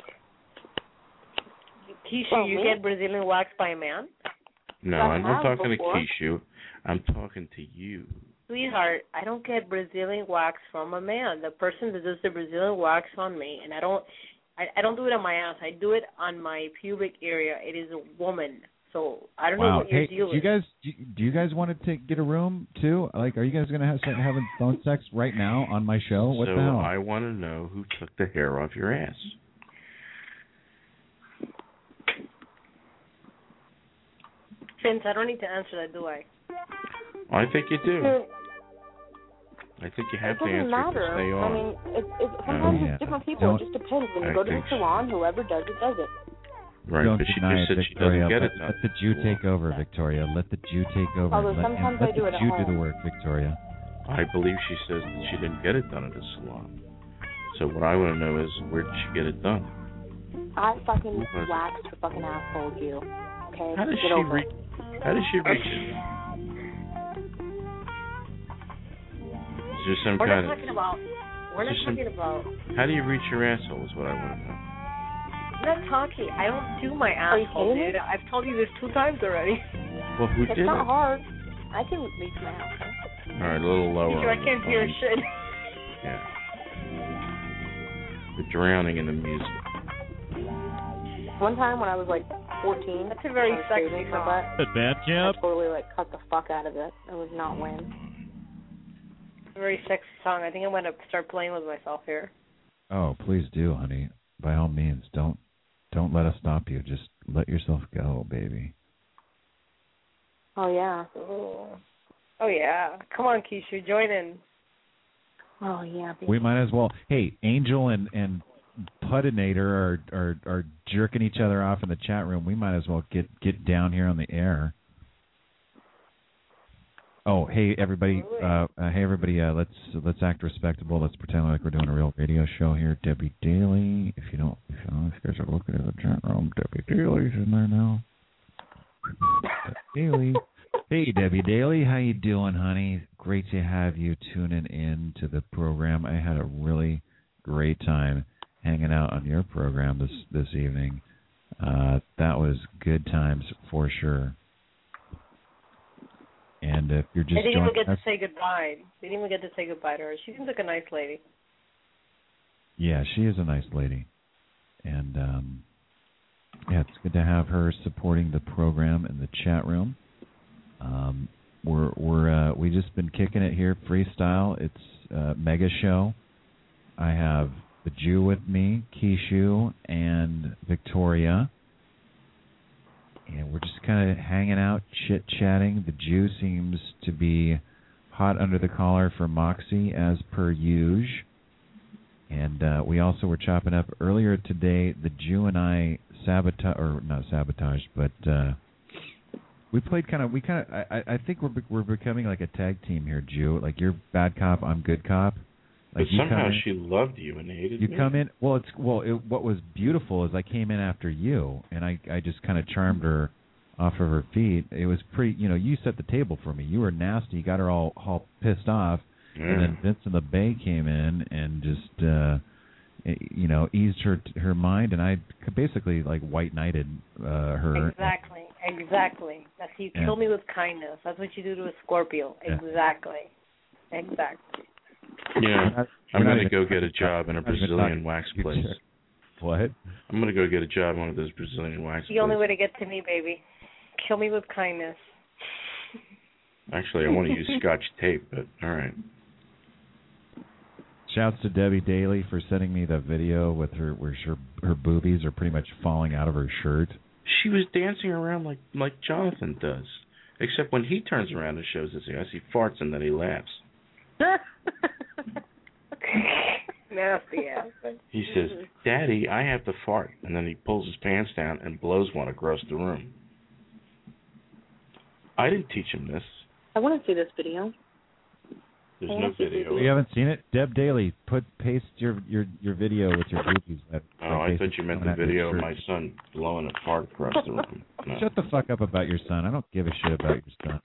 Keisha,
Well,
you
me?
get Brazilian wax by a man?
no,
I
I'm not
have
talking
before.
to Keishu. I'm talking to you.
Sweetheart, I don't get Brazilian wax from a man. The person that does the Brazilian wax on me, and I don't, I, I don't do it on my ass. I do it on my pubic area. It is a woman. So I don't know
Wow.
what your
Hey,
deal
do you
is.
guys do you, do you guys want to take, get a room too? Like, are you guys gonna have start having phone sex right now on my show? What
so
the hell?
I want to know who took the hair off your ass.
Vince, I don't need to answer that, do I?
I think you do.
Dude,
I think you have
it
to
doesn't
answer
matter.
to stay
I
on.
mean, it, it, sometimes
Oh, yeah.
it's different people.
Don't-
It just depends. When you
I
go to the
think so.
salon, whoever does it, does it.
right,
Don't
but she
deny
just
it,
said she
Victoria.
doesn't get
let,
it done.
let the Jew take over, Victoria. Let the Jew take over.
Although
let
sometimes
let
I do
the
it at
Jew do the
home.
work, Victoria.
I believe she says that she didn't get it done at the salon. So what I want to know is, where did she get it done?
I fucking
Who was it?
waxed her fucking asshole, you. Okay?
How does
Get
she
over
reach?
it.
How does she reach it? Is there some
We're
kind
not
of?
talking about. We're not
Just some-
talking about.
How do you reach your asshole? Is what I want to know.
I'm not talking. I don't do my
Are you
asshole,
kidding me?
dude. I've told you this two times already.
Well, who
It's
did
not
it?
hard. I can reach my asshole.
All right, a little lower.
Teacher, I
on
can't
the
hear
phone.
shit.
Yeah. You're drowning in the music.
One time when I was like fourteen,
That's a very
I was
sexy
shaving my
song.
butt.
Bad
I totally like cut the fuck out of it. It was not win.
A very sexy song. I think I'm going to start playing with myself here.
Oh, please do, honey. By all means, don't don't let us stop you. Just let yourself go, baby.
Oh yeah.
Oh, oh yeah. Come on, Keisha, join in.
Oh yeah.
We might as well. Hey, Angel and and Pudinator are, are are jerking each other off in the chat room. We might as well get get down here on the air. Oh, hey everybody! Uh, uh, hey everybody! Uh, let's let's act respectable. Let's pretend like we're doing a real radio show here. Debbie Daly, if you don't, if you, know, if you guys are looking at the chat room, Debbie Daly's in there now. Daly, hey Debbie Daly, how you doing, honey? Great to have you tuning in to the program. I had a really great time hanging out on your program this this evening. Uh, that was good times for sure. And if you're just
I didn't even
joining
get
us,
to say goodbye. Didn't even get to say goodbye to her. She seems like a nice lady.
yeah, she is a nice lady, and um, yeah, it's good to have her supporting the program in the chat room. Um, we're we're uh, we just been kicking it here, freestyle. It's a mega show. I have the Jew with me, Keishu, and Victoria. And we're just kind of hanging out, chit-chatting. The Jew seems to be hot under the collar for Moxie, as per usual. And uh, we also were chopping up earlier today. The Jew and I sabotage, or not sabotage, but uh, we played kind of. We kind of. I, I think we're be- we're becoming like a tag team here, Jew. Like you're bad cop, I'm good cop. Like
But
you
somehow
come in,
she loved you and hated
you
me.
come in. Well, it's well. It, what was beautiful is I came in after you, and I I just kind of charmed her off of her feet. It was pretty. You know, you set the table for me. You were nasty. You got her all all pissed off,
Yeah.
and then Vince and the Bay came in and just uh, you know, eased her her mind, and I basically like white knighted uh, her.
Exactly, exactly. That's you
Yeah.
kill me with kindness. That's what you do to a Scorpio.
Yeah.
Exactly, exactly.
Yeah,
We're not-
I'm
we're not
going to
even
go get a job in a
we're not even
Brazilian
talking-
wax
you
place.
check. What?
I'm going to go get a job in one of those Brazilian wax
The only way
places.
to get to me, baby. Kill me with kindness.
Actually, I want to use Scotch tape, but all right.
Shouts to Debbie Daly for sending me the video with her where her her boobies are pretty much falling out of her shirt.
She was dancing around like like Jonathan does, except when he turns around and shows his ass, he farts and then he laughs.
Nasty ass.
He says, "Daddy, I have to fart," and then he pulls his pants down and blows one across the room. I didn't teach him this.
I want to see this video.
There's no video.
You haven't seen it? Deb Daly, put paste your your, your video with your boobies. That,
Oh, I thought you meant the video of my son blowing a fart across the room. No.
Shut the fuck up about your son. I don't give a shit about your son.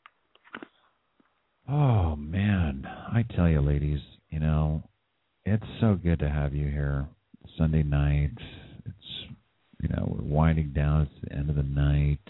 Oh, man. I tell you, ladies, you know, it's so good to have you here. Sunday night. It's, you know, we're winding down. It's the end of the night.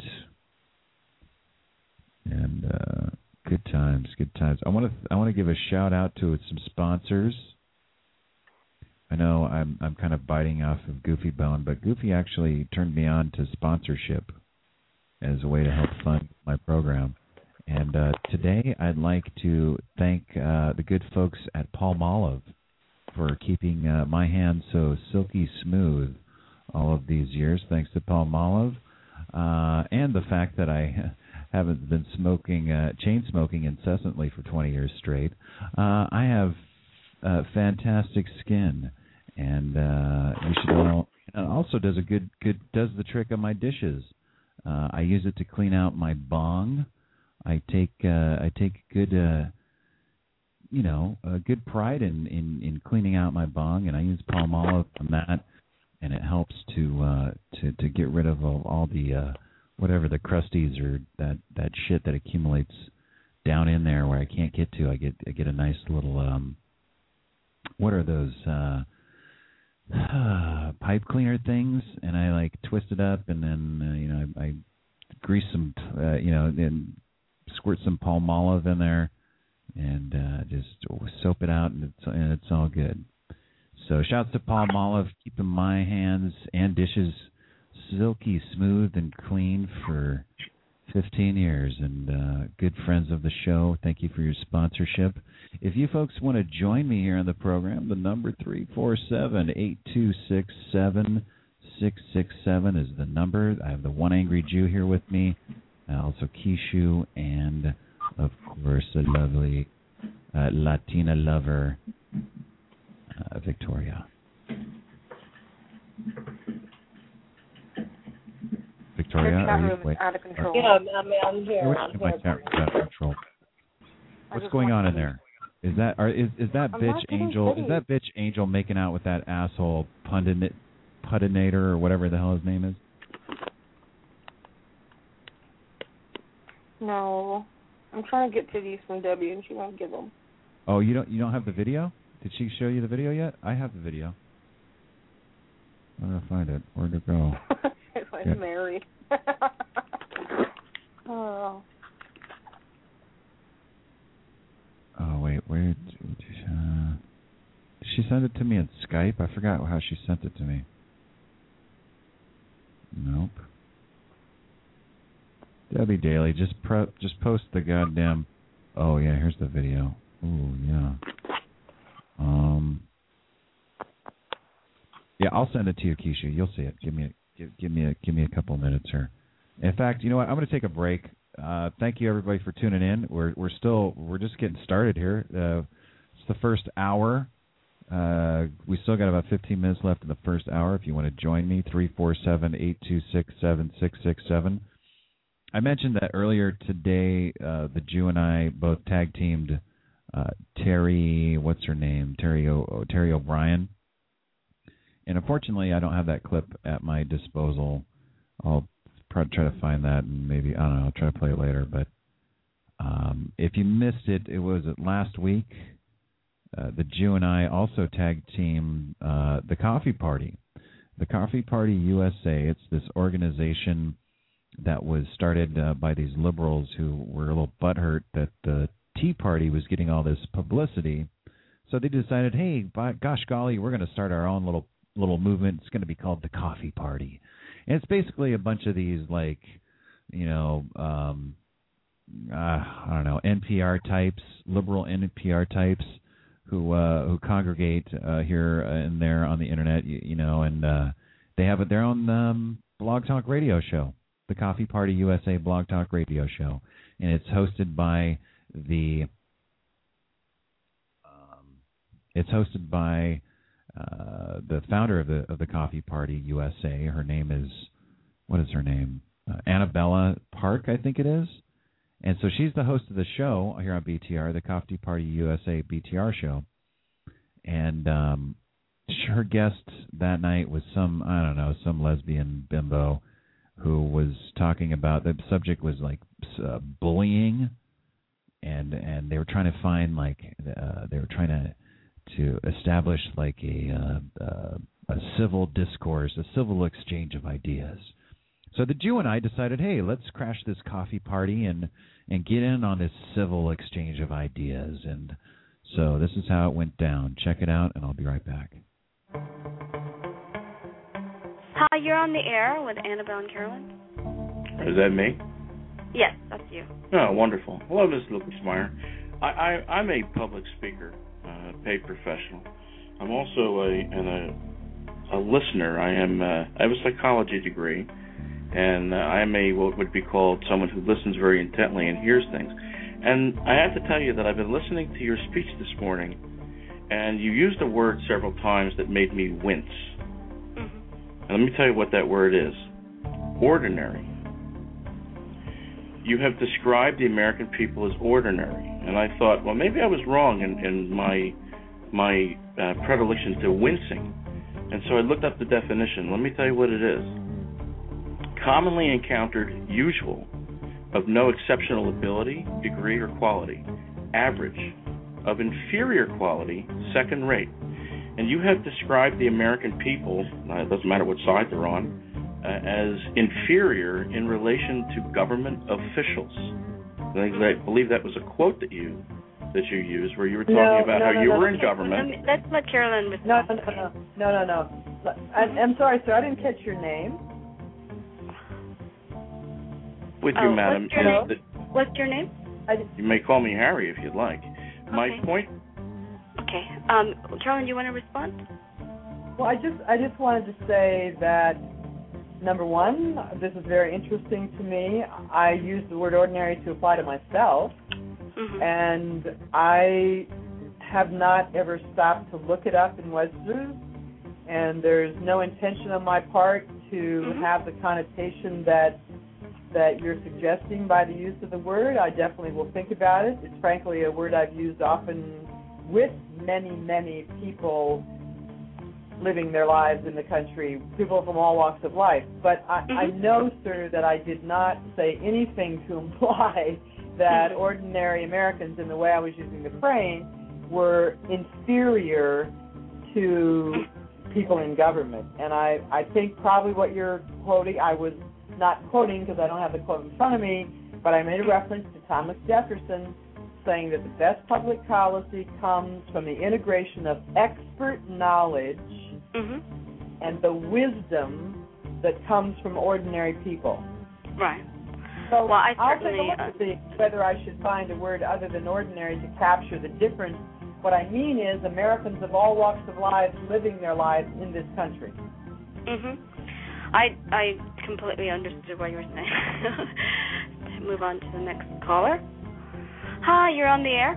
And uh, good times, good times. I want to I want to give a shout out to some sponsors. I know I'm I'm kind of biting off of Goofy Bone, but Goofy actually turned me on to sponsorship as a way to help fund my program. And uh, today I'd like to thank uh, the good folks at Palmolive for keeping uh, my hands so silky smooth all of these years. Thanks to Palmolive, uh, and the fact that I haven't been smoking, uh, chain smoking incessantly for twenty years straight. Uh, I have uh, fantastic skin, and uh, you should know. It also does a good, good does the trick on my dishes. Uh, I use it to clean out my bong. I take, uh, I take good, uh, you know, uh, good pride in, in, in cleaning out my bong, and I use Palmolive on that, and it helps to uh, to to get rid of all, all the uh, whatever the crusties or that, that shit that accumulates down in there where I can't get to. I get I get a nice little um, what are those uh, uh, pipe cleaner things, and I like twist it up, and then uh, you know I, I grease some uh, you know and squirt some Palmolive in there, and uh, just soap it out, and it's and it's all good. So shouts to Palmolive, keeping my hands and dishes silky smooth and clean for fifteen years, and uh, good friends of the show. Thank you for your sponsorship. If you folks want to join me here on the program, the number three four seven, eight two six, seven six six seven is the number. I have the One Angry Jew here with me, uh, also Kishu, and of course a lovely uh, Latina lover, uh, Victoria. Victoria,
chat
are you
room is
wait,
out of control.
Yeah, I'm, I'm, I'm here.
Wait,
I'm
my
here.
chat room's out of control.
I
What's
just
going
want
on in
to-
there? Is that are, is is that
I'm
bitch
not getting
Angel?
paid.
Is that bitch Angel making out with that asshole pundit pundinator or whatever the hell his name is?
No. I'm trying to get to these from Debbie, and she won't give them.
Oh, you don't you don't have the video? Did she show you the video yet? I have the video. I'm gonna find it. Where'd it go?
She's like
Yeah.
married. Oh.
Oh wait, where? Uh, did she send it to me in Skype? I forgot how she sent it to me. Nope. Debbie Daly, just pro- just post the goddamn. Oh yeah, here's the video. Ooh yeah. Um. Yeah, I'll send it to you, Keisha. You'll see it. Give me a give, give me a give me a couple minutes here. In fact, you know what? I'm going to take a break. Uh, thank you everybody for tuning in. We're we're still we're just getting started here. Uh, it's the first hour. Uh, we still got about fifteen minutes left in the first hour. If you want to join me, three four seven, eight two six, seven six six seven. I mentioned that earlier today. Uh, the Jew and I both tag teamed uh, Terry. What's her name? Terry o, o, Terry O'Brien. And unfortunately, I don't have that clip at my disposal. I'll probably try to find that, and maybe I don't know. I'll try to play it later. But um, if you missed it, it was last week. uh, the Jew and I also tag team uh, the Coffee Party. The Coffee Party U S A, it's this organization that was started uh, by these liberals who were a little butthurt that the Tea Party was getting all this publicity. So they decided, hey, by, gosh golly, we're going to start our own little little movement. It's going to be called the Coffee Party. And it's basically a bunch of these, like, you know, um, uh, I don't know, N P R types, liberal N P R types who uh, who congregate uh, here and there on the Internet, you, you know, and uh, they have their own um, blog talk radio show, the Coffee Party U S A blog talk radio show. And it's hosted by the... It's hosted by uh, the founder of the of the Coffee Party U S A. Her name is, what is her name? Uh, Annabella Park, I think it is. And so she's the host of the show here on B T R, the Coffee Party U S A B T R show. And um, her guest that night was some, I don't know, some lesbian bimbo who was talking about, the subject was like uh, bullying. And, and they were trying to find like, uh, they were trying to, to establish like a, uh, uh, a civil discourse, a civil exchange of ideas. So the Jew and I decided, hey, let's crash this coffee party and, and get in on this civil exchange of ideas. And so this is how it went down. Check it out, and I'll be right back.
Hi, you're on the air with Annabelle and Carolyn.
Is that me?
Yes, that's you.
Oh, wonderful. Hello, Miz Lucas Meyer. I, I, I'm a public speaker. Uh, paid professional. I'm also a, an, a, a listener. I am. Uh, I have a psychology degree, and uh, I am a what would be called someone who listens very intently and hears things. And I have to tell you that I've been listening to your speech this morning, and you used a word several times that made me wince. Mm-hmm. And let me tell you what that word is: ordinary. You have described the American people as ordinary, and I thought, well, maybe I was wrong in, in my my uh, predilection to wincing, and so I looked up the definition. Let me tell you what it is: commonly encountered, usual, of no exceptional ability, degree, or quality, average, of inferior quality, second rate. And you have described the American people, uh, it doesn't matter what side they're on, Uh, as inferior in relation to government officials. I believe that was a quote that you that you used, where you were talking
no,
about
no,
how
no,
you
no,
were
no.
in government.
Let's let Carolyn respond.
No, no, no, no, no, no. no. I, I'm sorry, sir. I didn't catch your name.
With
oh,
you, madam.
What's your,
you,
name?
The,
what's your name?
you may call me Harry if you'd like. My
okay.
point.
Okay. Um, Carolyn, you want to respond?
Well, I just I just wanted to say that, number one, this is very interesting to me. I use the word ordinary to apply to myself, mm-hmm. and I have not ever stopped to look it up in Webster's, and there's no intention on my part to mm-hmm. have the connotation that that you're suggesting by the use of the word. I definitely will think about it. It's frankly a word I've used often with many, many people living their lives in the country, people from all walks of life. But I, mm-hmm. I know, sir, that I did not say anything to imply that mm-hmm. ordinary Americans, in the way I was using the phrase, were inferior to people in government. And I, I think probably what you're quoting, I was not quoting because I don't have the quote in front of me, but I made a reference to Thomas Jefferson saying that the best public policy comes from the integration of expert knowledge mm-hmm. and the wisdom that comes from ordinary people.
Right.
So
well, I
I'll take a
certainly,
look to see whether I should find a word other than ordinary to capture the difference. What I mean is Americans of all walks of life living their lives in this country.
Mm-hmm. I I completely understood what you were saying. Move on to the next caller. Hi, you're on the air.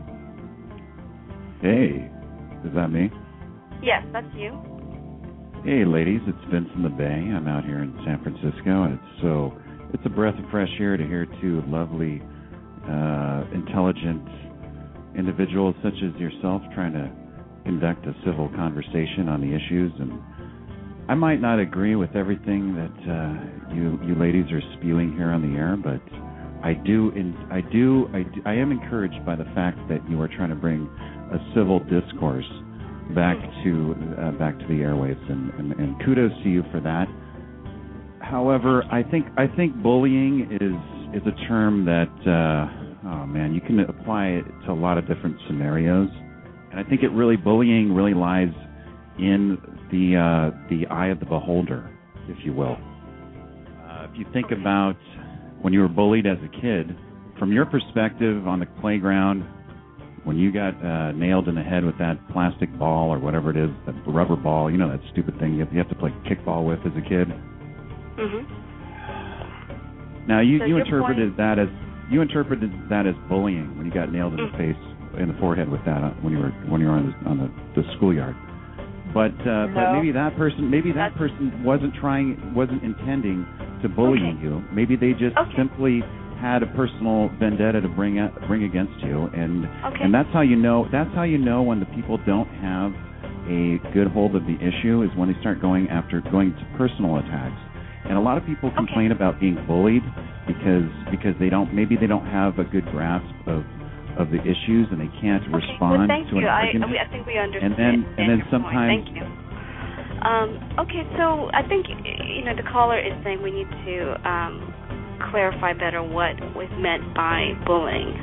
Hey, is that me?
Yes, that's you.
Hey, ladies, it's Vince in the Bay. I'm out here in San Francisco, and it's so it's a breath of fresh air to hear two lovely, uh, intelligent individuals such as yourself trying to conduct a civil conversation on the issues. And I might not agree with everything that uh, you you ladies are spewing here on the air, but I do, in, I do, I do, I am encouraged by the fact that you are trying to bring a civil discourse back to uh, back to the airwaves, and, and, and kudos to you for that. However, I think I think bullying is is a term that uh, oh man, you can apply it to a lot of different scenarios, and I think it really bullying really lies in the uh, the eye of the beholder, if you will. Uh, if you think about when you were bullied as a kid, from your perspective on the playground, when you got uh, nailed in the head with that plastic ball or whatever it is, that rubber ball, you know, that stupid thing you have, you have to play kickball with as a kid.
Mhm.
Now you,
So
you
your
interpreted that as you interpreted that as bullying when you got nailed in the face, in the forehead with that uh, when you were when you were on the, on the, the schoolyard. But uh,
No.
but maybe that person maybe that person wasn't trying wasn't intending to bully
Okay.
you. Maybe they just
Okay.
simply had a personal vendetta to bring at, bring against you, and
Okay.
and that's how you know that's how you know when the people don't have a good hold of the issue is when they start going after going to personal attacks. And a lot of people complain about being bullied because because they don't maybe they don't have a good grasp of of the issues and they can't
Okay.
respond
Well, thank
to
you.
an
I,
argument.
I think we understand.
and then and then
your
sometimes
point. Thank you. Um, okay, so I think you know the caller is saying we need to um, clarify better what was meant by bullying.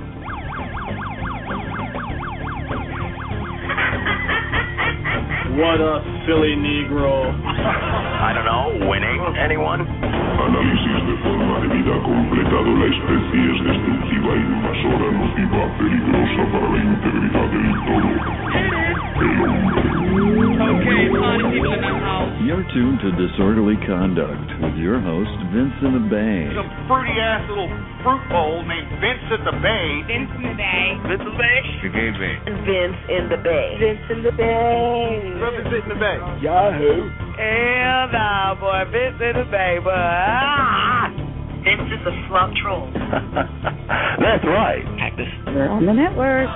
What a silly Negro.
I don't know, winning? Anyone?
Análisis de forma debida completado. La especie es destructiva, invasora, nociva, peligrosa para la integridad del todo. El hombre.
Okay, party people in the house.
You're tuned to Disorderly Conduct with your host, Vince in the Bay.
Some fruity ass little fruit bowl named Vince in the Bay.
Vince in the Bay.
Vince in the Bay?
You gave me.
Vince in the Bay. Vince in the Bay.
Vince in the Bay.
Yahoo!
Hell nah, boy. Vince in the Bay, boy. Ah! Vince is a slump troll.
That's right. Cactus.
We're on the network.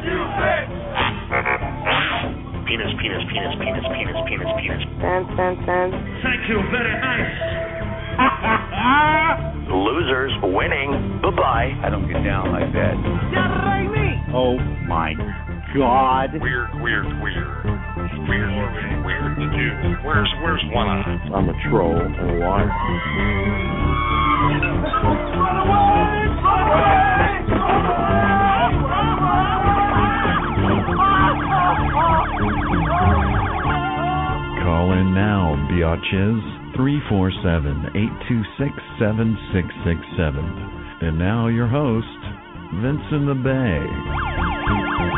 Penis, penis, penis, penis, penis, penis, penis.
Dance, dance, dance.
Thank you very much.
Losers winning. Bye-bye.
I don't get down like that.
That ain't me.
Oh my God.
Weird, weird, weird. Weird, weird, weird. Dude, where's, where's one eye?
I'm a troll and why?
Call in now, biatches, three four seven, eight two six, seven six six seven. And now your host, Vince in the Bay.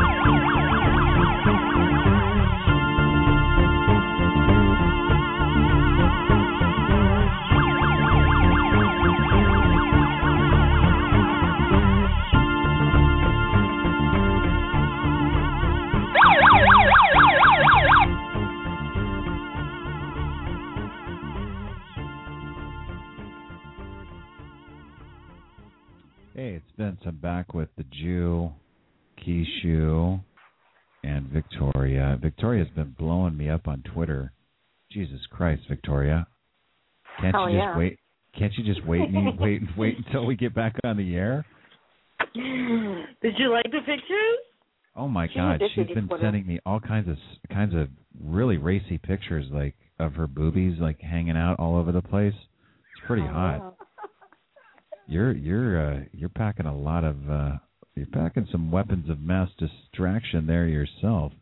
Hey, it's Vince. I'm back with the Jew, Keishu, and Victoria. Victoria's been blowing me up on Twitter. Jesus Christ, Victoria. Can't
Oh,
you just
yeah.
wait? Can't you just wait me wait wait until we get back on the air?
Did you like the pictures?
Oh my
She
God,
addicted
she's
to
been
Twitter.
sending me all kinds of kinds of really racy pictures, like of her boobies, like hanging out all over the place. It's pretty
Oh,
hot.
wow.
You're you're uh, you're packing a lot of uh, you're packing some weapons of mass distraction there yourself.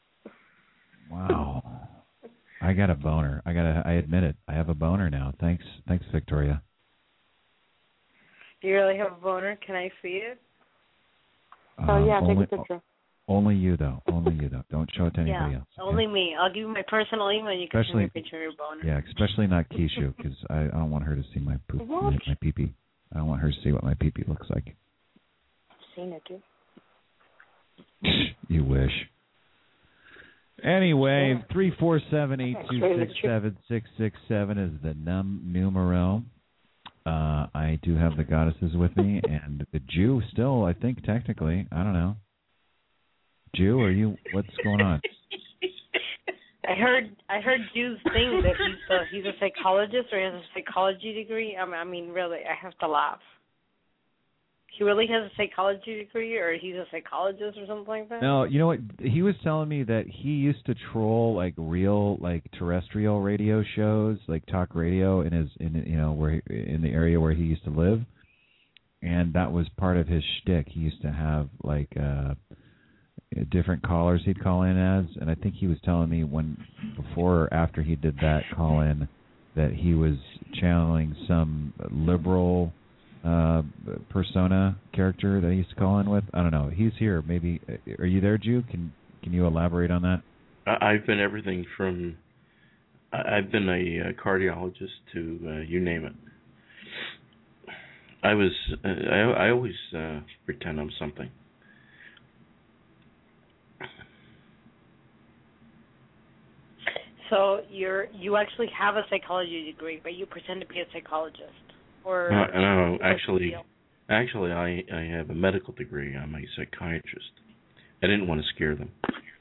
Wow, I got a boner. I got to I admit it. I have a boner now. Thanks, thanks, Victoria.
Do you really have a boner? Can I see it?
Uh,
Oh, yeah,
only,
take a picture.
Only you though. Only you though. Don't show it to anybody
Yeah,
else. okay?
only me. I'll give you my personal email. You can send me a
Especially-
picture of your boner.
Yeah, especially not Keisha, because I, I don't want her to see my poop,
What?
my pee pee. I don't want her to see what my pee pee looks like.
I've seen it, too.
You wish. Anyway, three four seven eight two six seven six six seven is the num numero. Uh, I do have the goddesses with me, and the Jew still. I think technically, I don't know. Jew, are you? What's going on?
I heard I heard Jews think that he's a, he's a psychologist or he has a psychology degree. I mean, I mean, really, I have to laugh. he really has a psychology degree, or he's a psychologist or something like that?
No, you know what? He was telling me that he used to troll like real, like terrestrial radio shows, like talk radio in his, in you know, where he, in the area where he used to live, and that was part of his shtick. He used to have like uh, different callers he'd call in as, and I think he was telling me when before or after he did that call in that he was channeling some liberal uh persona character that he used to call in with. I don't know. He's here. Maybe are you there, Jew? Can can you elaborate on that?
I've been everything from I've been a, a cardiologist to uh, you name it. I was uh, I I always uh, pretend I'm something.
So you're you actually have a psychology degree, but you pretend to be a psychologist. Or
Uh, no, actually, actually, I, I have a medical degree. I'm a psychiatrist. I didn't want to scare them.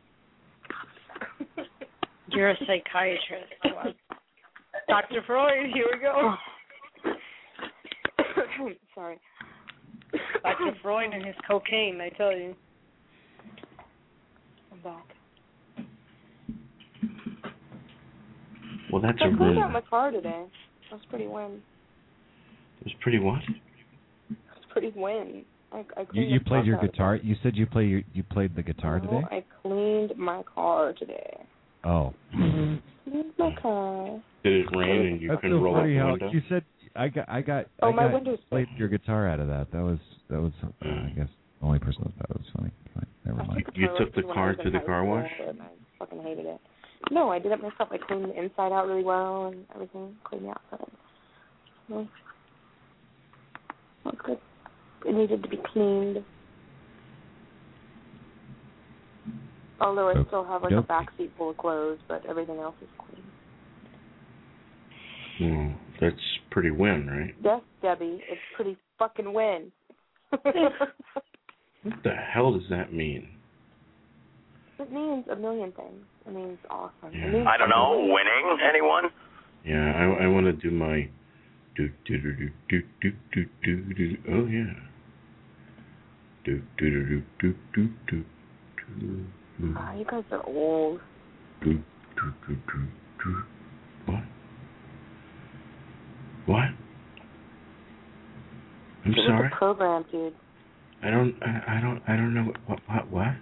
You're a psychiatrist. Wow. Doctor Freud, here we go.
Sorry.
Doctor Freud and his cocaine, I tell you.
I'm back.
Well, that's
I
a
cleaned out
rumor.
my car today. I was pretty win.
It was pretty what?
I was pretty win. I, I
You
cleaned
you
the
played your
fuck out of
guitar. You said you play your you played the guitar
No,
today.
I cleaned my car today.
Oh.
Cleaned my car.
Did it rain and you
That's
couldn't
so
roll
funny
up the
how
window?
you said I got I got
Oh,
I
my
got
window's
played your guitar out of that. That was that was uh, I guess the only person that thought it was funny. Fine, never mind.
You took the
When I
car
was
to
in
the
high
car
school,
wash?
and I fucking hated it. No, I did it myself. I cleaned the inside out really well and everything. Cleaned the outside. So, that's good. It needed to be cleaned. Although I still have like
Yep.
a back seat full of clothes, but everything else is clean.
Hmm, that's pretty win, right?
Yes, Debbie, it's pretty fucking win.
What the hell does that mean?
It means a million things. It means awesome.
Yeah.
It means
I don't know. Winning? Anyone?
Yeah, I, I want to do my do do do do do do do do do. Oh yeah. Do do do do do do do do.
Ah, you guys are old.
Do do do do do. What? What? I'm
It was
sorry.
a program, dude.
I don't. I, I don't. I don't know what. What? What?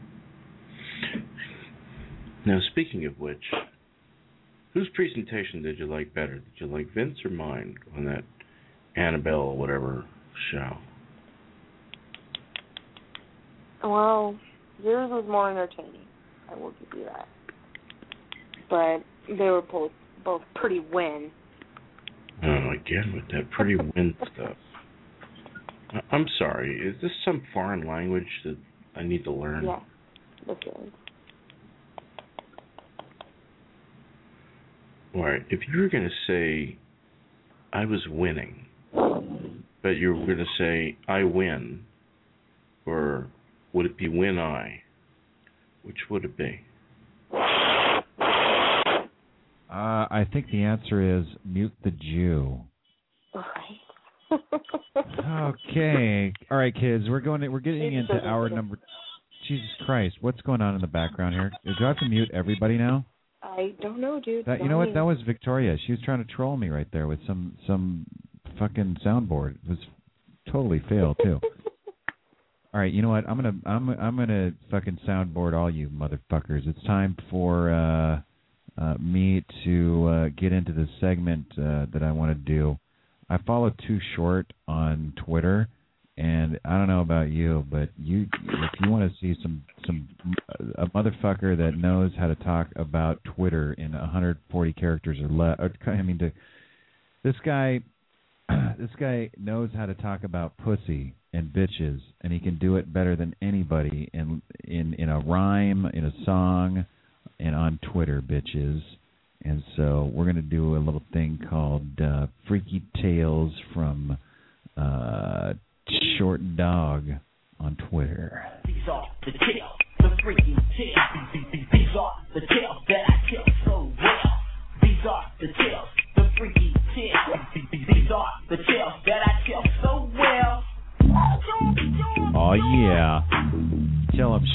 Now, speaking of which, whose presentation did you like better? Did you like Vince or mine on that Annabelle or whatever show?
Well, yours was more entertaining. I will give you that. But they were both both pretty win.
Oh, again with that pretty wind stuff. I- I'm sorry. Is this some foreign language that I need to learn?
Yeah, this is.
All right. If you were going to say I was winning, but you were going to say I win, or would it be win I? Which would it be?
Uh, I think the answer is mute the Jew. Okay. All right, kids. We're going. We're getting into hour number. Jesus Christ! What's going on in the background here? Do I have to mute everybody now?
I don't know, dude.
That you know what? That was Victoria. She was trying to troll me right there with some some fucking soundboard. It was totally fail too. All right, you know what? I'm gonna I'm I'm gonna fucking soundboard all you motherfuckers. It's time for uh, uh, me to uh, get into the segment uh, that I want to do. I follow Too Short on Twitter, and I don't know about you, but you if you want to see some some a motherfucker that knows how to talk about Twitter in one hundred forty characters or less. I mean, to, this guy this guy knows how to talk about pussy and bitches, and he can do it better than anybody in in in a rhyme, in a song, and on Twitter, bitches. And so we're going to do a little thing called uh, Freaky Tales from uh, Short Dog on Twitter.
These are the tales, the freaky tales. These are the tales that I tell so well. These are the tales, the freaky tales. These are the tales that I tell so well.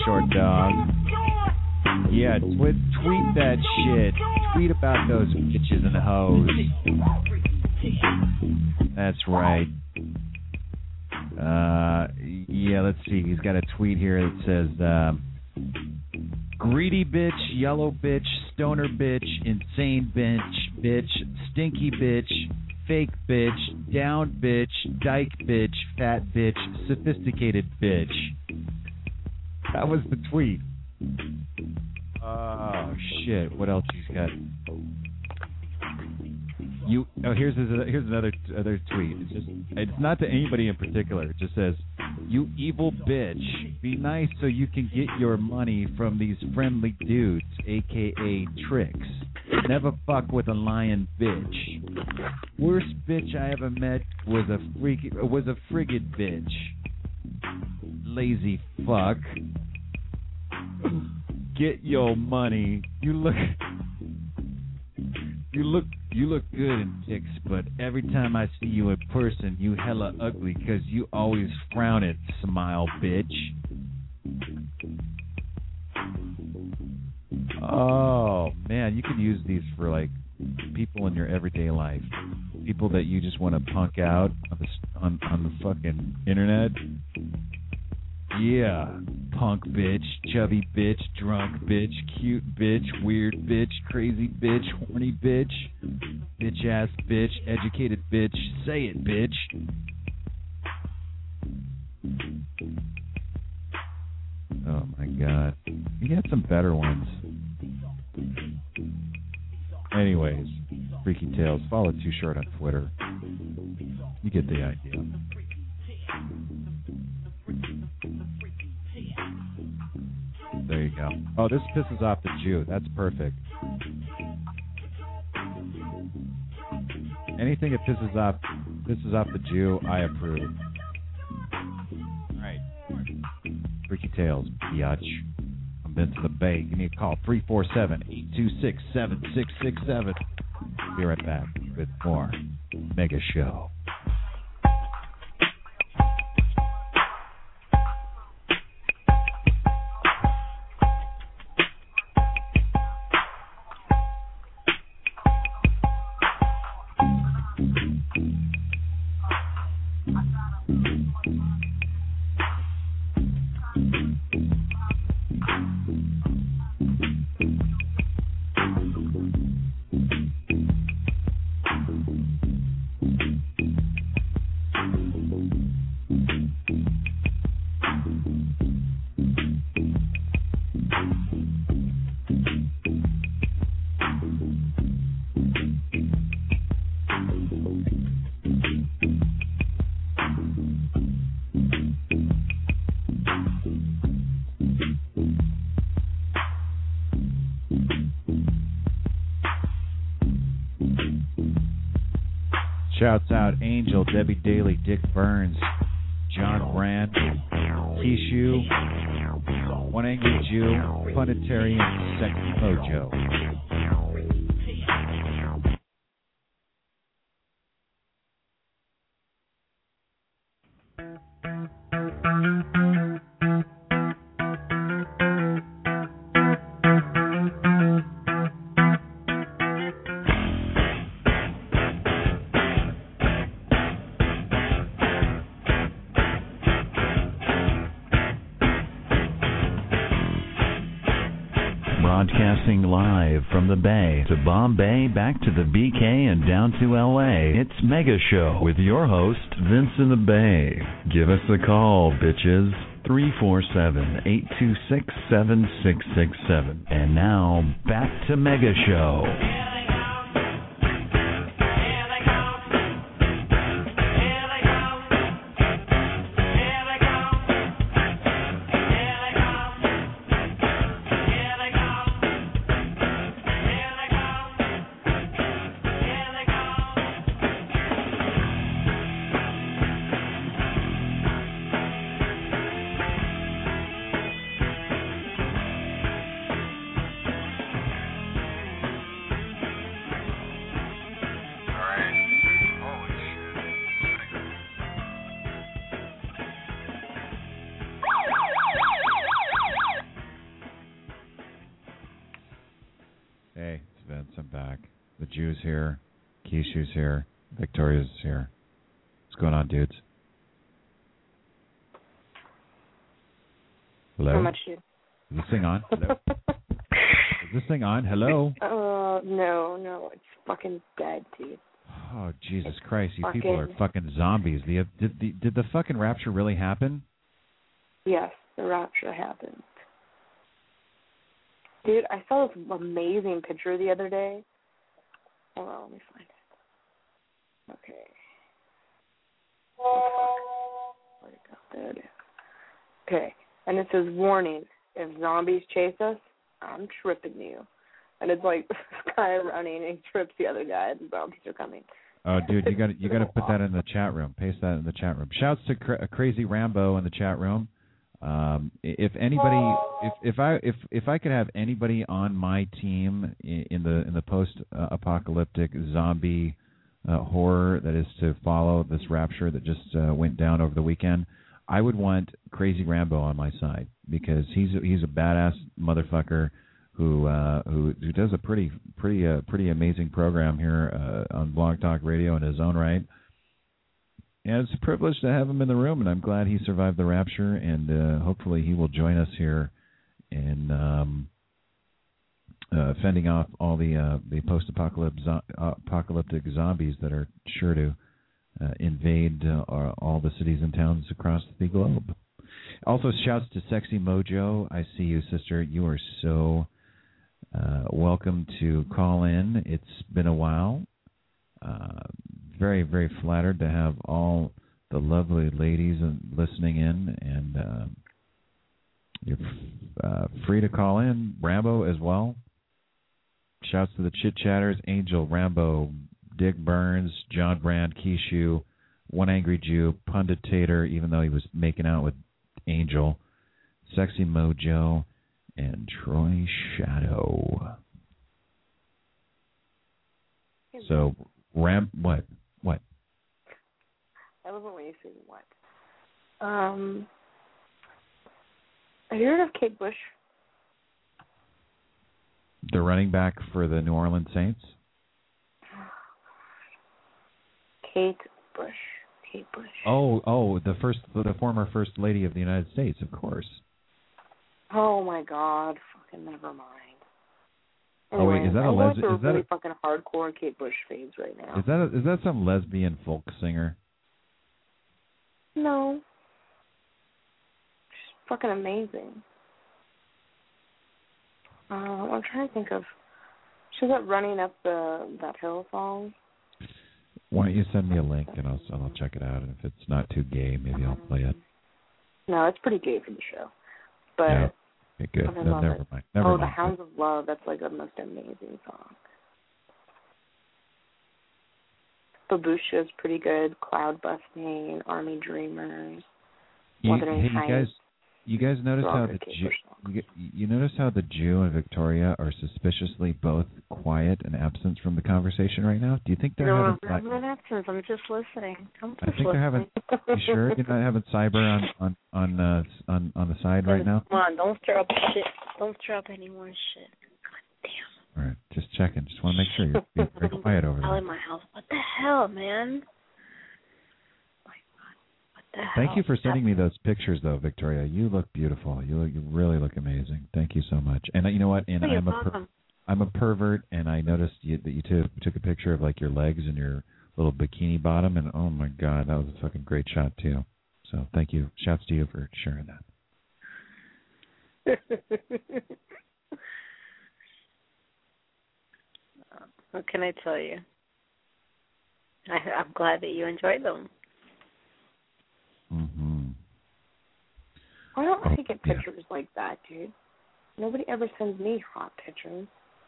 short dog. Yeah, tweet, tweet that shit. Tweet about those bitches and hoes. That's right. Uh, yeah, let's see. He's got a tweet here that says, uh, greedy bitch, yellow bitch, stoner bitch, insane bitch, bitch, stinky bitch, fake bitch, down bitch, dyke bitch, fat bitch, sophisticated bitch. That was the tweet. Oh, shit. What else he's got? You oh here's his, here's another other tweet. It's just it's not to anybody in particular. It just says, "You evil bitch, be nice so you can get your money from these friendly dudes, aka tricks. Never fuck with a lying bitch. Worst bitch I ever met was a freak was a frigid bitch. Lazy fuck. Get your money. You look." You look you look good in pics, but every time I see you in person, you hella ugly because you always frown at smile, bitch. Oh, man, you could use these for, like, people in your everyday life. People that you just want to punk out on the, on, on the fucking internet. Yeah, punk bitch, chubby bitch, drunk bitch, cute bitch, weird bitch, crazy bitch, horny bitch, bitch ass bitch, educated bitch, say it bitch. Oh my god. You got some better ones. Anyways, Freaky Tales, follow Too Short on Twitter. You get the idea. There you go. Oh, this pisses off the Jew. That's perfect. Anything that pisses off pisses off the Jew, I approve. All right. Freaky Tales, biatch. I'm Vince of the Bay. Give me a call, three four seven, eight two six, seven six six seven. Be right back with more Mega Show. Shouts out Angel, Debbie Daly, Dick Burns, John Brand, Kishu, One Angry Jew, Punitary, and Sexy Mojo. Broadcasting live from the Bay to Bombay, back to the B K, and down to L A. It's Mega Show with your host, Vince in the Bay. Give us a call, bitches. three four seven, eight two six, seven six six seven. And now, back to Mega Show. Vince, I'm back. The Jew's here. Keishu's here. Victoria's here. What's going on, dudes? Hello?
How much you?
Is this thing on? Hello? Is this thing on? Hello?
Uh, no, no, it's fucking dead, dude.
Oh, Jesus Christ. You
fucking...
people are fucking zombies. The, did, the, did the fucking rapture really happen?
Yes, the rapture happened. Dude, I saw this amazing picture the other day. Hold on, let me find it. Okay. Oh, where'd it go? There it is. Okay, and it says, warning, if zombies chase us, I'm tripping you. And it's like this guy running and he trips the other guy and the zombies are coming.
Oh, dude, you got you got to put that in the chat room. Paste that in the chat room. Shouts to Cra- Crazy Rambo in the chat room. Um, if anybody, if if I if if I could have anybody on my team in, in the in the post-apocalyptic zombie uh, horror that is to follow this rapture that just uh, went down over the weekend, I would want Crazy Rambo on my side because he's a, he's a badass motherfucker who uh, who who does a pretty pretty uh, pretty amazing program here uh, on Blog Talk Radio in his own right. And it's a privilege to have him in the room, and I'm glad he survived the rapture, and uh, hopefully he will join us here in um, uh, fending off all the uh, the post-apocalyptic zo- apocalyptic zombies that are sure to uh, invade uh, all the cities and towns across the globe. Also, shouts to Sexy Mojo. I see you, sister. You are so uh, welcome to call in. It's been a while. Uh, very, very flattered to have all the lovely ladies listening in, and uh, you're uh, free to call in. Rambo as well. Shouts to the Chit Chatters, Angel, Rambo, Dick Burns, John Brand, Kishu, One Angry Jew, Pundit Tater, even though he was making out with Angel, Sexy Mojo, and Troy Shadow. So, Ram, what? What?
I love it when you say what. Um, have you heard of Kate Bush?
The running back for the New Orleans Saints?
Kate Bush. Kate Bush.
Oh, oh, the first, the former First Lady of the United States, of course.
Oh my God! Fucking never mind.
Anyway, oh wait, is that a
I'm
lesbian?
going
Is
through a
that
really a, fucking hardcore Kate Bush phase right now?
Is that a, is that some lesbian folk singer?
No. She's fucking amazing. Uh, I'm trying to think of. She's that running up the that hill song.
Why don't you send me a link and I'll I'll check it out, and if it's not too gay, maybe I'll play it.
No, it's pretty gay for the show, but.
Yeah. Okay, good.
I
No,
love
never
it.
mind. Never
oh,
mind.
The Hounds of Love. That's like the most amazing song. Babusha is pretty good. Cloud Busting, Army Dreamers,
You,
Wuthering
hey, you
Heights.
guys, you guys notice how the Jew, you, you notice how the Jew and Victoria are suspiciously both quiet and absent from the conversation right now? Do you think they're
no,
having?
I'm not absent. I'm just listening. I'm just
I think
listening.
they're having. You sure you're not having cyber on on on uh, on on the side right now?
Come on, don't stir up shit. Don't stir up any more shit. God damn.
All right, just checking. Just want to make sure you're being very quiet over
Hell
there.
in my house. What the hell, man?
Thank you for sending me those pictures, though, Victoria. You look beautiful. You look, you really look amazing. Thank you so much. And uh, you know what? And
Oh, you're
I'm a per- I'm a pervert, and I noticed you, that you took took a picture of like your legs and your little bikini bottom, and oh my God, that was a fucking great shot too. So thank you. Shouts to you for sharing that.
What can I tell you? I, I'm glad that you enjoyed them.
Mm-hmm.
Why don't
Oh,
I get
yeah.
pictures like that, dude? Nobody ever sends me hot pictures.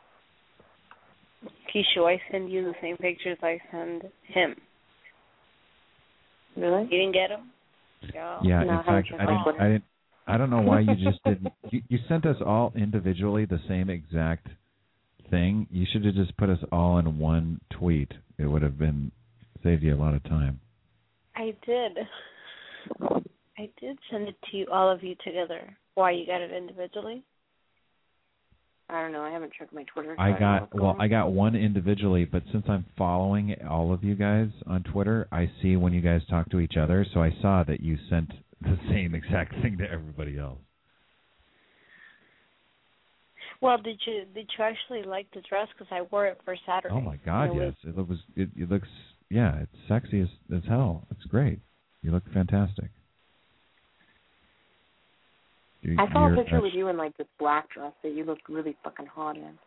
Keisha, I send you the same pictures I send him.
Really?
You didn't get them? Yeah.
Yeah,
No,
in
I haven't
fact,
checked
I
my
didn't,
Twitter.
I didn't. I don't know why you just didn't. You, you sent us all individually the same exact thing. You should have just put us all in one tweet. It would have been saved you a lot of time.
I did. I did send it to you, all of you together. Why, you got it individually?
I don't know. I haven't checked my Twitter.
I
so I don't know
got
what's
well,
going
I got one individually, but since I'm following all of you guys on Twitter, I see when you guys talk to each other. So I saw that you sent the same exact thing to everybody else.
Well, did you did you actually like the dress? Because I wore it for Saturday.
Oh my God,
And it
yes, it was. It, it looks, yeah, it's sexy as as hell. It's great. You look fantastic. You,
I saw a
you're-
picture
uh,
with you in like this black dress that you looked really fucking hot in.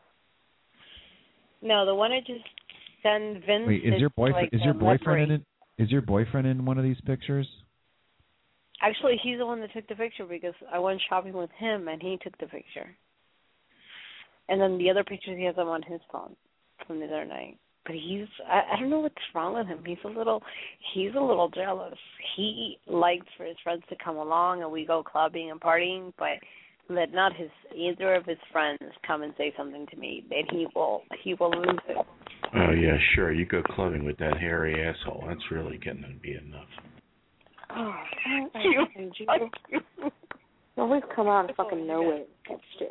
No, the one I just sent Vince.
Wait, is your boyfriend
like
is your
a
boyfriend in
leopard.
it? Is your boyfriend in one of these pictures?
Actually, he's the one that took the picture because I went shopping with him and he took the picture. And then the other pictures he has them on his phone from the other night. But he's I, I don't know what's wrong with him. He's a little he's a little jealous. He likes for his friends to come along and we go clubbing and partying, but let not his either of his friends come and say something to me, then he will he will lose it.
Oh yeah, sure. You go clubbing with that hairy asshole. That's really getting to be enough.
Oh, I you. you. You always come out and fucking know it. That shit.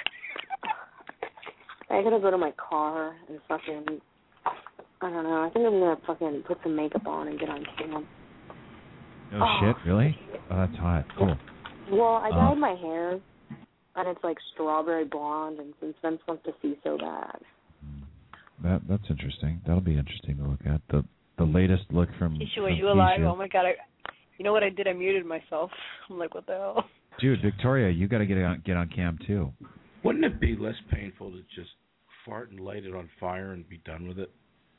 I gotta go to my car and fucking, I don't know, I think I'm gonna fucking put some makeup on and get on cam.
Oh,
Oh.
shit, really? Oh, that's hot. Cool.
Well, I
Uh,
dyed my hair, and it's like strawberry blonde, and since Vince wants to see so bad.
That that's interesting. That'll be interesting to look at. The the latest look from,
Keisha,
from
were you alive?
Keisha.
Oh my god, I, you know what I did? I muted myself. I'm like, what the hell?
Dude, Victoria, you got to get on get on cam too.
Wouldn't it be less painful to just fart and light it on fire and be done with it?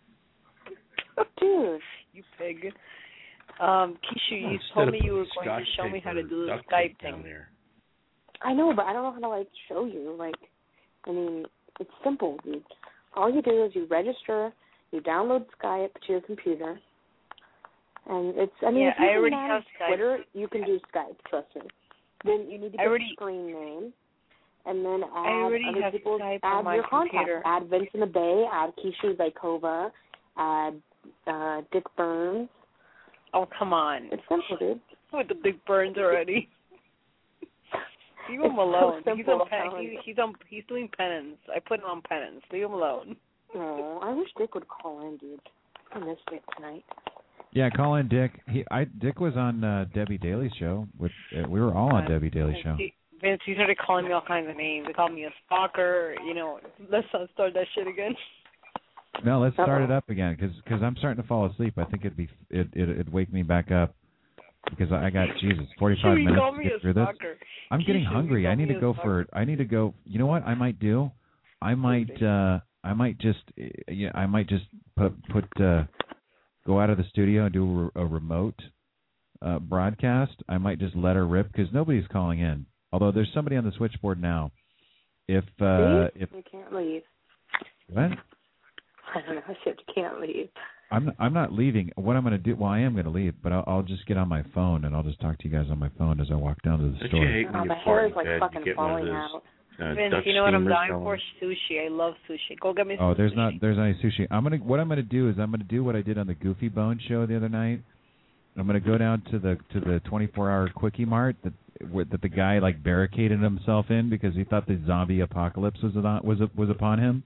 Dude.
You pig. Um, Keisha, you
Instead
told
of
me you were
putting
going to
Scotch
show me how to
tape
do
or
the
duct
Skype
tape down
thing.
there.
I know, but I don't know how to, like, show you. Like, I mean, it's simple, dude. All you do is you register, you download Skype to your computer, and it's, I mean,
Yeah,
if you
I
can
already
manage
have Skype.
Twitter, you can do Skype, trust me. Then you need to
I
get
already-
a screen name, and then add
I already
other
have
people's,
Skype
add
on my
your contacts.
computer.
Add Vince in the Bay, add Keisha Zykova, add uh, Dick Burns.
Oh, come on.
It's simple, dude.
With the big burns already. Leave him
It's so
alone. he's,
simple,
on pen-
Helen.
he, he's on. He's doing penance. I put him on penance. Leave him alone.
Oh, I wish Dick would call in, dude. I missed Dick tonight.
Yeah, call in Dick. He, I, Dick was on uh, Debbie Daly's show. With uh, we were all on Debbie Daly's show.
He, Vince, he started calling me all kinds of names. They called me a stalker. You know, let's not start that shit again.
No, let's start it up again because cause I'm starting to fall asleep. I think it'd be it it it'd wake me back up because I got Jesus forty-five
You
minutes
call
to
me
get
a
through this.
stalker.
I'm getting
Keisha, you
hungry.
call
I need
me
to
a
go
stalker.
for. I need to go. You know what I might do? I might uh I might just uh, yeah I might just put put uh go out of the studio and do a, a remote uh broadcast. I might just let her rip because nobody's calling in. Although there's somebody on the switchboard now. If uh
See?
if
You can't leave.
what?
I don't know. I said you can't leave.
I'm I'm not leaving. What I'm going to do? Well, I am going to leave, but I'll, I'll just get on my phone and I'll just talk to you guys on my phone as I walk down to the
Don't
store.
you hate when
Oh,
you
my
fart
hair
in
is like
bed,
fucking
you get one of
falling
those
out.
uh,
Vince,
duck
you know what I'm
steamers
dying
going?
for? Sushi. I love sushi. Go get me some
Oh, there's
sushi.
not there's not any sushi. I'm gonna what I'm gonna do is I'm gonna do what I did on the Goofy Bone show the other night. I'm gonna go down to the to the twenty-four hour Quickie Mart that with, that the guy like barricaded himself in because he thought the zombie apocalypse was on, was was upon him.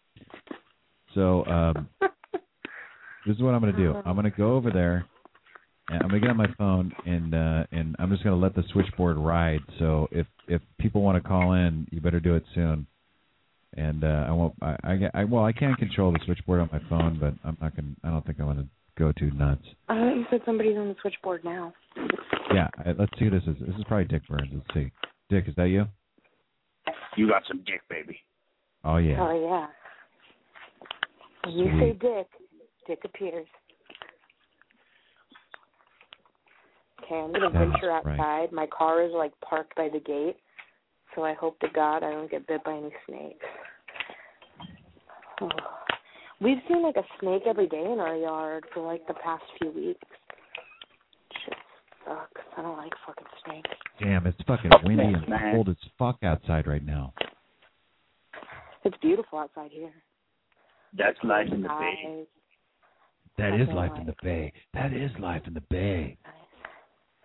So um, this is what I'm gonna do. I'm gonna go over there and I'm gonna get on my phone and uh, and I'm just gonna let the switchboard ride. So if if people want to call in, you better do it soon. And uh, I won't. I, I, I well, I can control the switchboard on my phone, but I'm not gonna. I don't think I want to go too nuts.
I thought you said somebody's on the switchboard now.
Yeah, I, let's see who this is. This is probably Dick Burns. Let's see. Dick, is that you?
You got some dick, baby.
Oh yeah.
Oh, yeah. When you say Dick, Dick appears. Okay, I'm going to
That is
venture outside.
right.
My car is, like, parked by the gate, so I hope to God I don't get bit by any snakes. Oh. We've seen, like, a snake every day in our yard for, like, the past few weeks. Shit sucks. I don't like fucking snakes.
Damn, it's fucking windy and
Man.
cold as fuck outside right now.
It's beautiful outside here.
That's life in the bay.
Skies.
That
I
is
don't
life
like
in the bay. That is life in the bay.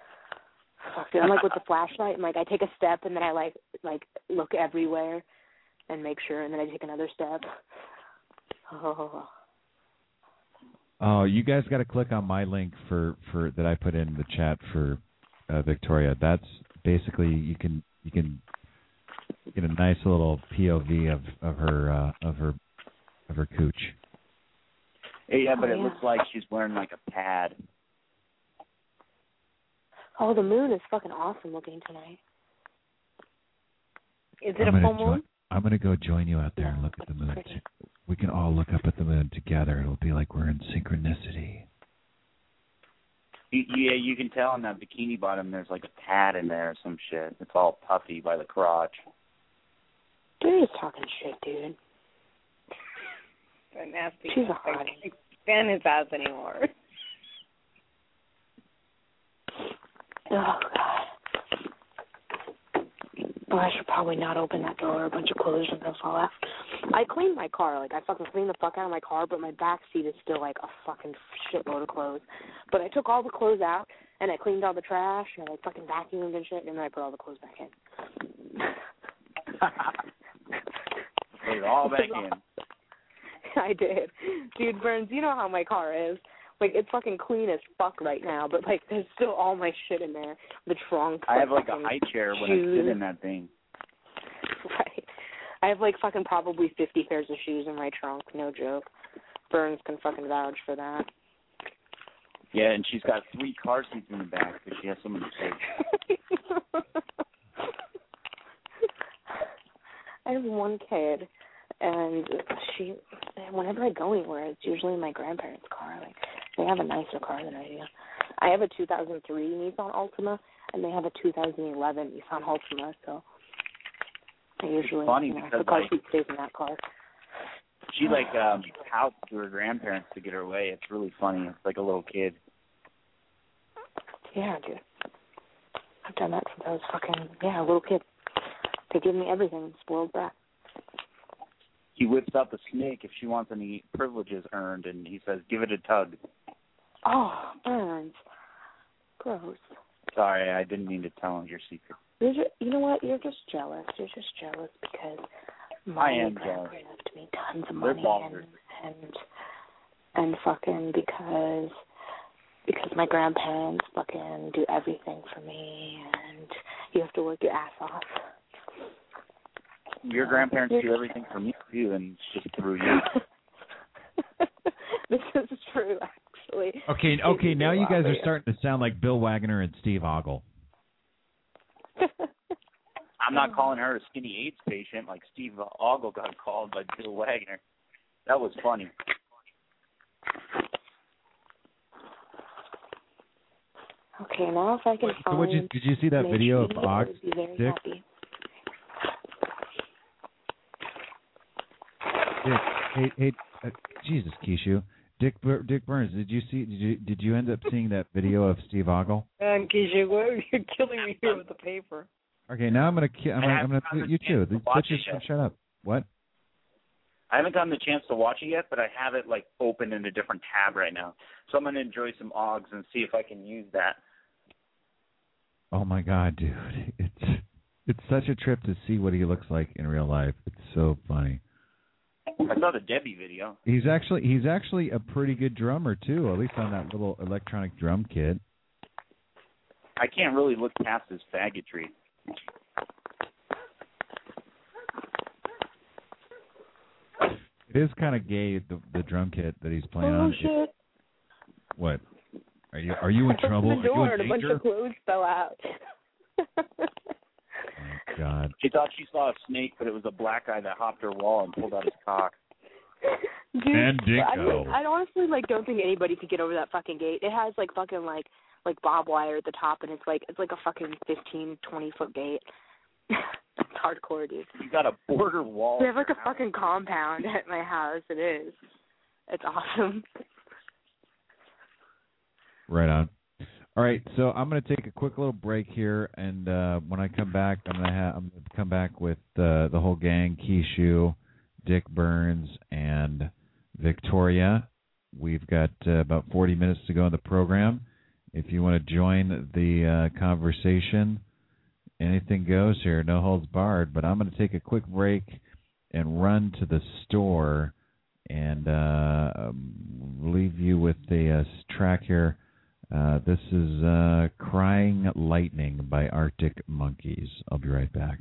Fuck, dude, I'm like with the flashlight, and like I take a step, and then I like like look everywhere, and make sure, and then I take another step. Oh.
Oh, you guys got to click on my link for, for that I put in the chat for uh, Victoria. That's basically you can you can get a nice little P O V of of her uh, of her of her cooch.
Yeah, but
Oh,
it
yeah.
looks like she's wearing like a pad.
Oh, the moon is fucking awesome looking tonight. Is it
I'm
a
gonna
full moon?
join, I'm going to go join you out there and look at the moon. We can all look up at the moon together. It'll be like we're in synchronicity.
Y- Yeah, you can tell in that bikini bottom there's like a pad in there or some shit. It's all puffy by the crotch.
Dude is talking shit, dude.
So nasty.
She's a
I
hottie.
can't stand his ass anymore.
Oh, God. Oh, I should probably not open that door. A bunch of clothes are going to fall out. I cleaned my car. Like, I fucking cleaned the fuck out of my car, but my back seat is still, like, a fucking shitload of clothes. But I took all the clothes out, and I cleaned all the trash, and I fucking vacuumed and shit, and then I put all the clothes back in.
Put it all back in.
I did. Dude, Burns, you know how my car is. Like, it's fucking clean as fuck right now, but, like, there's still all my shit in there. The trunk.
I have
the
like a
fucking
high chair when
shoes.
I sit in that thing.
Right. I have, like, fucking probably fifty pairs of shoes in my trunk. No joke. Burns can fucking vouch for that.
Yeah, and she's got three car seats in the back because she has so many kids.
I have one kid, and she, whenever I go anywhere, it's usually in my grandparents' car. Like, they have a nicer car than I do. I have a two thousand three Nissan Altima, and they have a two thousand eleven Nissan Altima, so I usually,
funny
you know,
because,
the car
like,
seat stays in that car.
She like um housed to her grandparents to get her way. It's really funny. It's like a little kid.
Yeah, dude. I've done that since I was fucking, yeah, a little kid. They give me everything, spoiled brat.
He whips out the snake if she wants any privileges earned, and he says, give it a tug.
Oh, Burns. Gross.
Sorry, I didn't mean to tell him your secret.
You're just, you know what? You're just jealous. You're just jealous because my
I am
grandpa
jealous.
left me tons of
They're
money
ballers.
and, and and fucking because because my grandparents fucking do everything for me and you have to work your ass off.
Your grandparents do everything for me too, and it's just through you.
This is true, actually.
Okay, okay. Now you guys are starting to sound like Bill Wagner and Steve Ogle.
I'm not calling her a skinny AIDS patient like Steve Ogle got called by Bill Wagner. That was funny.
Okay, now if I can
So
find.
what you, did you see that video of
Matrix,
Og
I would be very
Dick?
happy.
Dick, hey, hey, uh, Jesus, Keishu. Dick, Bur- Dick Burns. Did you see? Did you did you end up seeing that video of Steve Ogle?
And Keisha, what, you're killing me here with the paper.
Okay, now I'm gonna ki- I'm gonna, I'm gonna put you too. These
Watch
bitches,
it yet.
shut up. What?
I haven't gotten the chance to watch it yet, but I have it like open in a different tab right now. So I'm gonna enjoy some O Gs and see if I can use that.
Oh my God, dude! It's it's such a trip to see what he looks like in real life. It's so funny.
I saw the Debbie video.
He's actually he's actually a pretty good drummer too, at least on that little electronic drum kit.
I can't really look past his faggotry.
It is kind of gay, the the drum kit that he's playing
Oh,
on.
shit.
What? Are you are you in
I
trouble?
opened the door
Are
and
you
a
in
bunch
danger?
of clothes fell out.
God.
She thought she saw a snake, but it was a black guy that hopped her wall and pulled out his cock.
Dude,
And
I,
Dicko.
mean, I honestly like don't think anybody could get over that fucking gate. It has like fucking like like barbed wire at the top, and it's like it's like a fucking fifteen, twenty foot gate. It's hardcore, dude.
You got a border wall.
We have like a fucking compound at my house. It is. It's awesome.
Right on. All right, so I'm going to take a quick little break here, and uh, when I come back, I'm going to have I'm going to come back with uh, the whole gang: Keishu, Dick Burns, and Victoria. We've got uh, about forty minutes to go in the program. If you want to join the uh, conversation, anything goes here, no holds barred. But I'm going to take a quick break, and run to the store and uh, leave you with a uh, track here. Uh, this is uh, Crying Lightning by Arctic Monkeys. I'll be right back.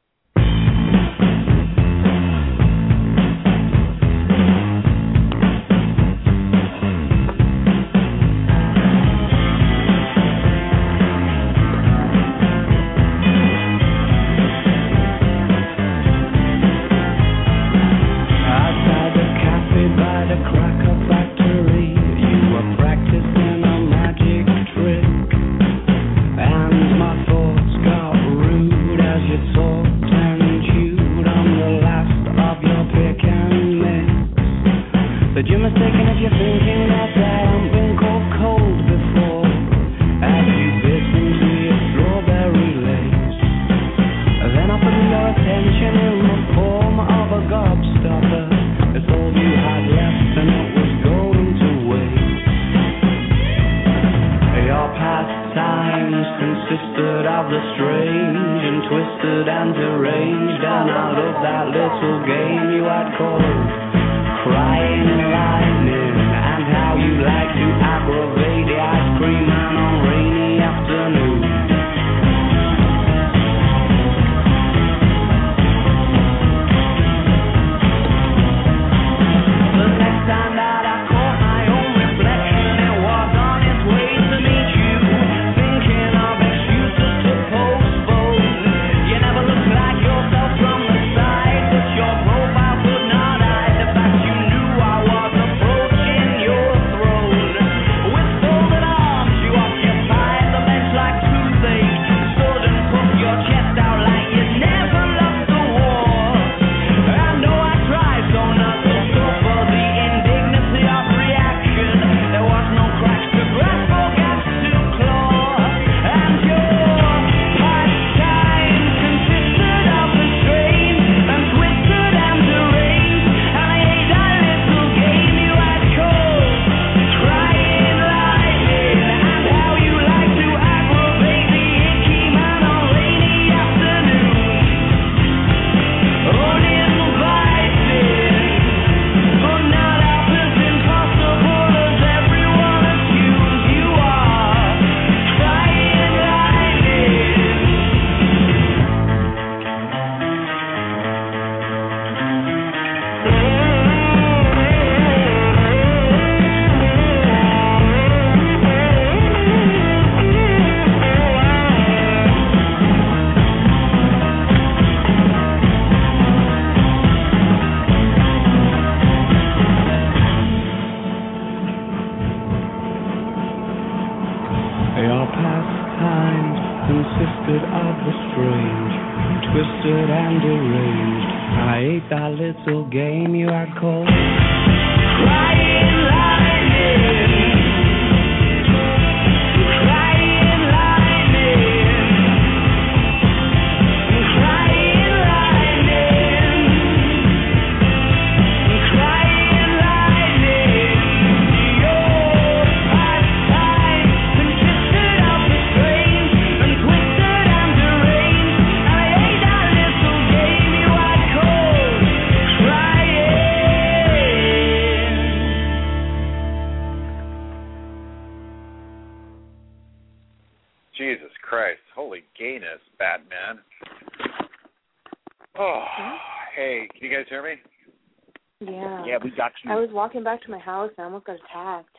I was walking back to my house and I almost got attacked.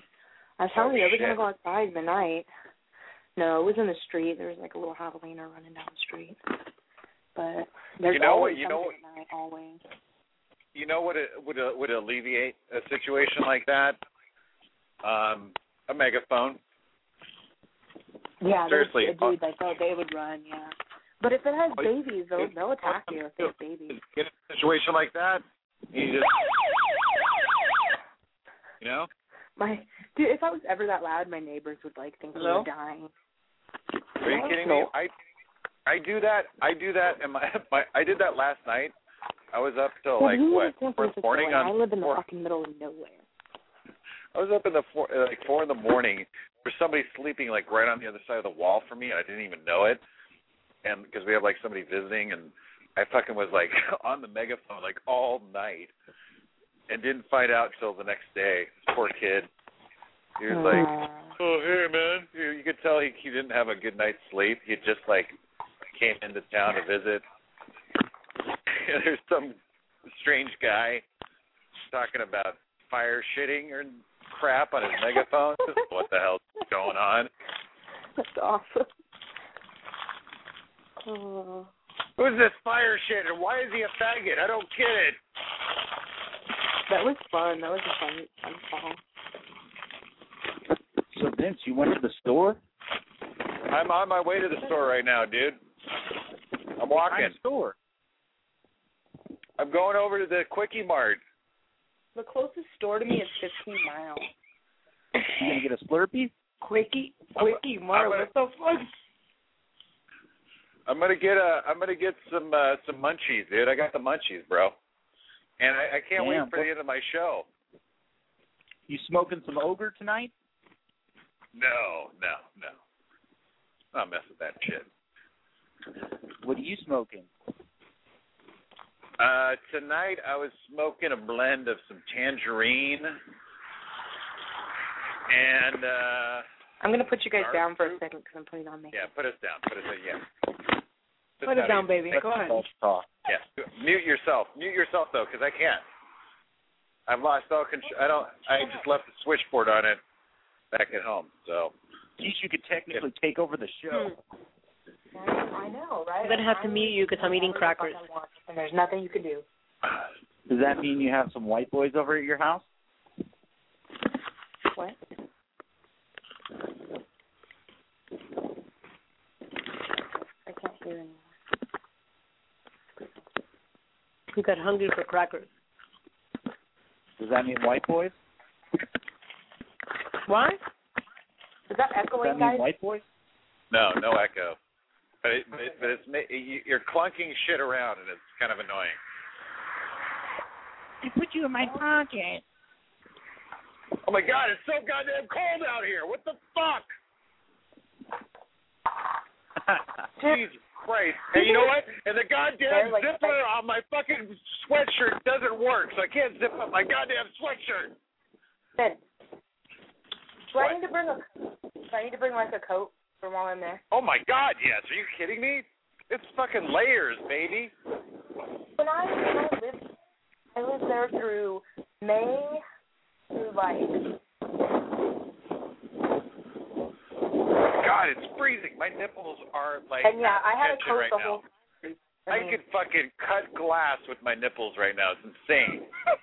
I was telling
oh,
you I was
shit.
gonna go outside the night. No, it was in the street. There was like a little javelina running down the street. But there's
you know
always
what, you know
something at night, always.
You know what it would uh, would alleviate a situation like that? Um, a megaphone.
Yeah,
seriously,
a dude like oh they would run, yeah. But if it has babies, they'll they'll attack you if they have babies.
In a situation like that, you just you know.
My dude, if I was ever that loud, my neighbors would like think
Hello?
we were dying.
Are you kidding me? I I do that. I do that, and my, my I did that last night. I was up till
well,
like
you
what
live in
four in the morning.
I live in the
four,
fucking middle of nowhere.
I was up in the four, like four in the morning. There's somebody sleeping like right on the other side of the wall from me. I didn't even know it, and because we have like somebody visiting, and
I fucking was like on the megaphone like all night and didn't find out till the next day. Poor kid. He was like, oh, hey, man. You, you could tell he, he didn't have a good night's sleep. He just, like, came into town to visit. There's some strange guy talking about fire shitting or crap on his megaphone. What the hell's going on?
That's awesome. Oh.
Who's this fire shit and why is he a faggot? I don't get it.
That was fun. That was a fun, fun call.
So, Vince, you went to the store?
I'm on my way to the store right now, dude. I'm walking.
What store?
I'm going over to the Quickie Mart.
The closest store to me is fifteen miles.
You gonna get a Slurpee?
Quickie, Quickie Mart. What the fuck?
I'm gonna get a. I'm gonna get some uh, some munchies, dude. I got the munchies, bro. And I, I can't
Damn,
wait for
what?
the end of my show.
You smoking some Ogre tonight?
No, no, no. I'll mess with that shit.
What are you smoking?
Uh, tonight I was smoking a blend of some tangerine and. Uh,
I'm gonna put you guys down for a second because I'm putting on makeup.
Yeah, put us down. Put us in. Yeah.
Put it down, baby. Go ahead.
Talk.
Yeah. Mute yourself. Mute yourself though, because I can't. I've lost all control. I don't. I just left the switchboard on it back at home. So.
At least you could technically yeah. take over the show.
I know, right?
I'm gonna have to mute you because I'm eating crackers.
And there's nothing you can do.
Does that mean you have some white boys over at your house?
What? I can't hear anymore.
You got hungry for crackers.
Does that mean white boys?
What?
Is that echoing,
Does that mean
guys?
white boys?
No, no echo. But it, but, it, but it's you're clunking shit around and it's kind of annoying.
I put you in my pocket.
Oh my God! It's so goddamn cold out here. What the fuck? Jesus Christ! Hey, you know what? And the goddamn
like,
zipper on my fucking sweatshirt doesn't work, so I can't zip up my goddamn sweatshirt.
Good. Do I need to bring a? Do I need to bring like a coat for while I'm there?
Oh my God! Yes. Are you kidding me? It's fucking layers, baby.
When I, when I lived, I lived there through May through like.
God, it's freezing. My nipples are like.
And yeah, I had a coat
right
the
now.
whole.
I could fucking cut glass with my nipples right now. It's insane.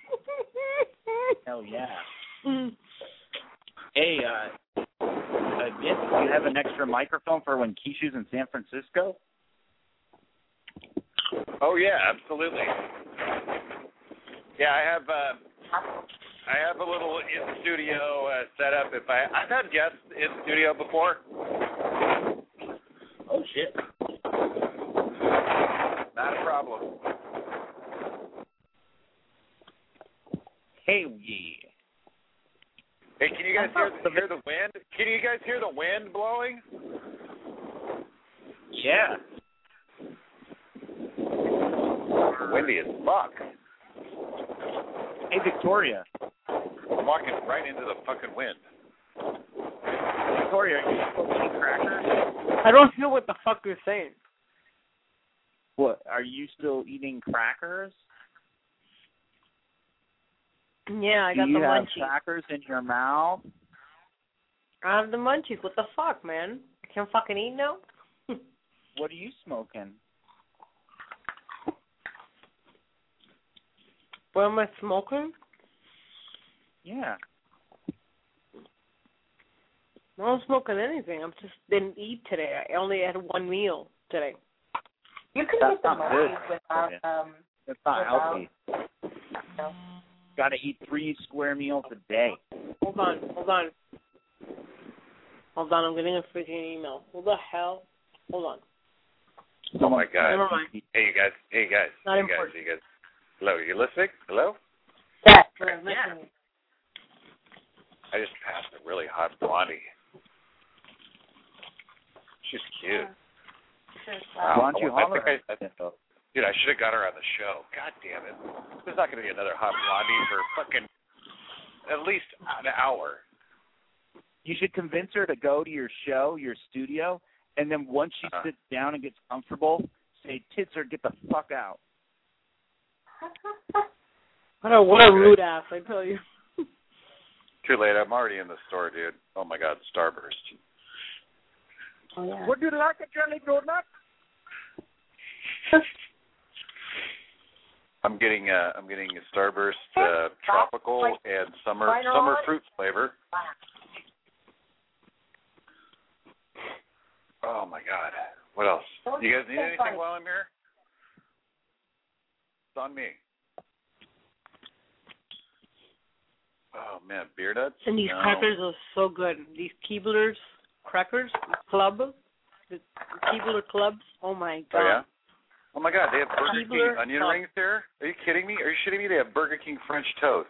Hell yeah. Mm. Hey, uh, uh, Vince, do you have an extra microphone for when Keisha's in San Francisco?
Oh yeah, absolutely. Yeah, I have. Uh, I have a little in studio uh, setup. If I, I've had guests in studio before.
Oh shit.
Not a problem.
Hey, yeah.
Hey, can you guys hear the, hear the wind? Can you guys hear the wind blowing?
Yeah.
Windy as fuck.
Hey, Victoria.
I'm walking right into the fucking wind.
Victoria, are you still eating crackers?
I don't know what the fuck you're saying.
What, are you still eating crackers?
Yeah, I got
Do you
the
have
munchies.
crackers in your mouth?
I have the munchies. What the fuck, man? I can't fucking eat now?
What are you smoking?
What am I smoking?
Yeah.
I don't smoking anything. I just didn't eat today. I only had one meal today.
You can
That's
get the
not
munchies
good.
without um.
That's not
without,
healthy.
No.
Got to eat three square meals a day.
Hold on, hold on. Hold on, I'm getting a freaking email. Who the hell? Hold on.
Oh my God.
Never mind.
Hey you guys. Hey you guys.
Not
hey
important.
guys. Hey guys. Hello. Are you listening? Hello.
Yeah.
Yeah.
I just passed a really hot blondie. She's cute.
Sure.
Why don't you
I,
holler
think I, I,
at her?
Dude, I should have got her on the show. God damn it. There's not going to be another Hot Blondie for fucking at least an hour.
You should convince her to go to your show, your studio, and then once she uh-huh. sits down and gets comfortable, say, Titzer, get the fuck out.
What a, what a rude ass, I tell you.
Too late. I'm already in the store, dude. Oh, my God, Starburst.
Oh, yeah.
Would you like a jelly donut?
I'm getting uh, I'm getting a Starburst uh, tropical and summer summer fruit flavor. Oh my God! What else? You guys need anything while I'm here? It's on me. Oh man, beer nuts.
And these
no.
crackers are so good. These Keebler's crackers, club, the Keebler clubs. Oh my God.
Oh yeah. Oh my God, they have Burger
Keebler
King onion
club.
rings there? Are you kidding me? Are you shitting me? They have Burger King French toast.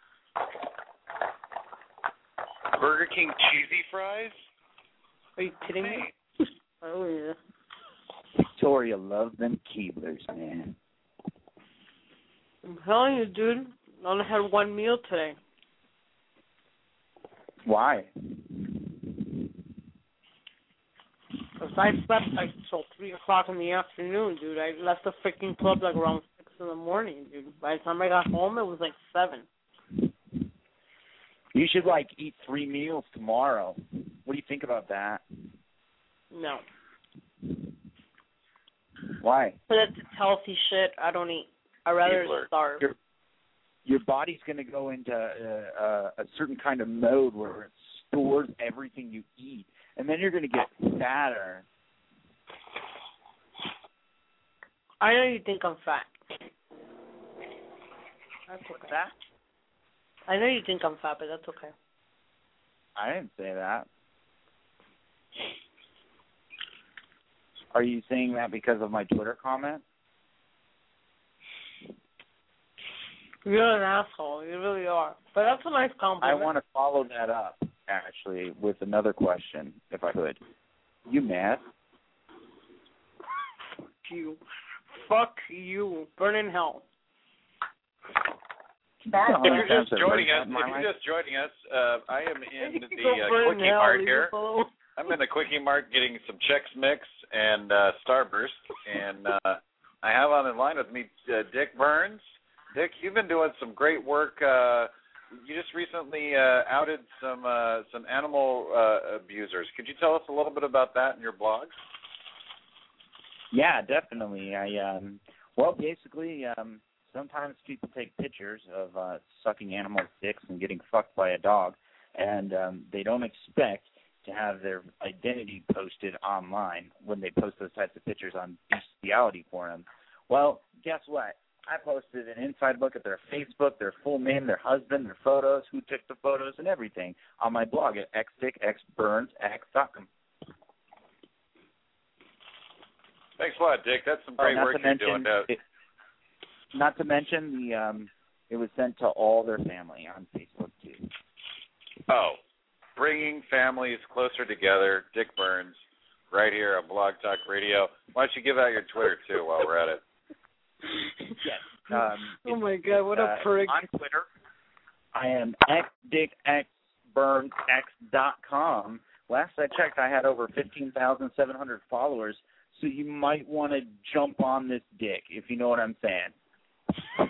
Burger King cheesy fries?
Are you kidding me? Oh yeah.
Victoria loves them Keeblers, man.
I'm telling you, dude. I only had one meal today.
Why?
Because I slept like till three o'clock in the afternoon, dude. I left the freaking club like around six in the morning, dude. By the time I got home, it was like seven.
You should like eat three meals tomorrow. What do you think about that?
No.
Why?
But that's healthy shit. I don't eat. I rather
Keebler.
starve.
Your, your body's going to go into uh, uh, a certain kind of mode where it stores everything you eat, and then you're going to get fatter.
I know you think I'm fat. That's okay.
Fat?
I know you think I'm fat, but that's okay.
I didn't say that. Are you saying that because of my Twitter comment?
You're an asshole. You really are. But that's a nice compliment.
I want to follow that up, actually, with another question, if I could. You mad?
Fuck you. Fuck you. Burn in hell.
If you're just joining us, if you're just joining us, uh, I am in the uh, Quickie Mart here. I'm in the Quickie Mart getting some Chex Mix and uh, Starburst, and uh, I have on the line with me uh, Dick Burns. Dick, you've been doing some great work. Uh, you just recently uh, outed some uh, some animal uh, abusers. Could you tell us a little bit about that in your blog?
Yeah, definitely. I um, well, basically, um, sometimes people take pictures of uh, sucking animal dicks and getting fucked by a dog, and um, they don't expect to have their identity posted online when they post those types of pictures on bestiality forums. Well, guess what? I posted an inside look at their Facebook, their full name, their husband, their photos, who took the photos, and everything on my blog at x dick x burns x dot com.
Thanks a lot, Dick. That's some great
oh,
work you're
mention,
doing. Uh,
it, not to mention, the um, it was sent to all their family on Facebook, too.
Oh, bringing families closer together, Dick Burns, right here on Blog Talk Radio. Why don't you give out your Twitter, too, while we're at it?
Yes. Um,
oh, my God, what a
uh,
prick.
On Twitter, I am x dick x burns x dot com. Last I checked, I had over fifteen thousand seven hundred followers, so you might want to jump on this dick, if you know what I'm saying.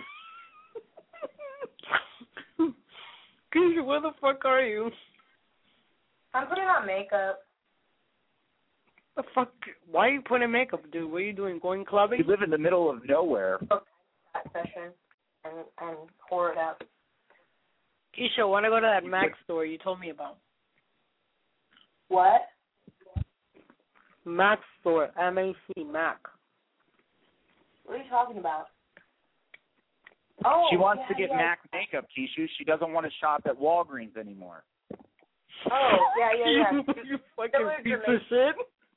Keisha, where the fuck are you?
I'm putting on makeup.
The fuck? Why are you putting makeup, dude? What are you doing? Going clubbing?
You live in the middle of nowhere.
That session and and pour it up.
Keisha, I want to go to that Mac store you told me about.
What?
Mac store, M A C, Mac.
What are you talking about? Oh,
she wants
yeah,
to get
yeah.
Mac makeup, Keisha. She doesn't want to shop at Walgreens anymore.
Oh, yeah, yeah, yeah.
you fucking piece of shit.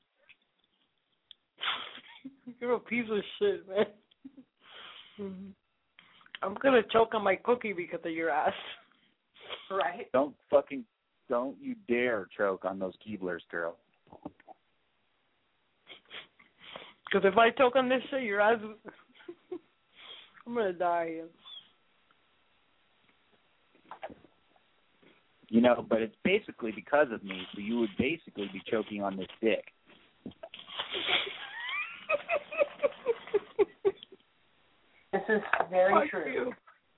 You're a piece of shit, man. I'm gonna choke on my cookie because of your ass.
Right.
Don't fucking, don't you dare choke on those Keeblers, girl.
Because if I choke on this shit, your ass, I'm gonna die here.
You know, but it's basically because of me, so you would basically be choking on this dick.
This is very
Fuck
true.
you.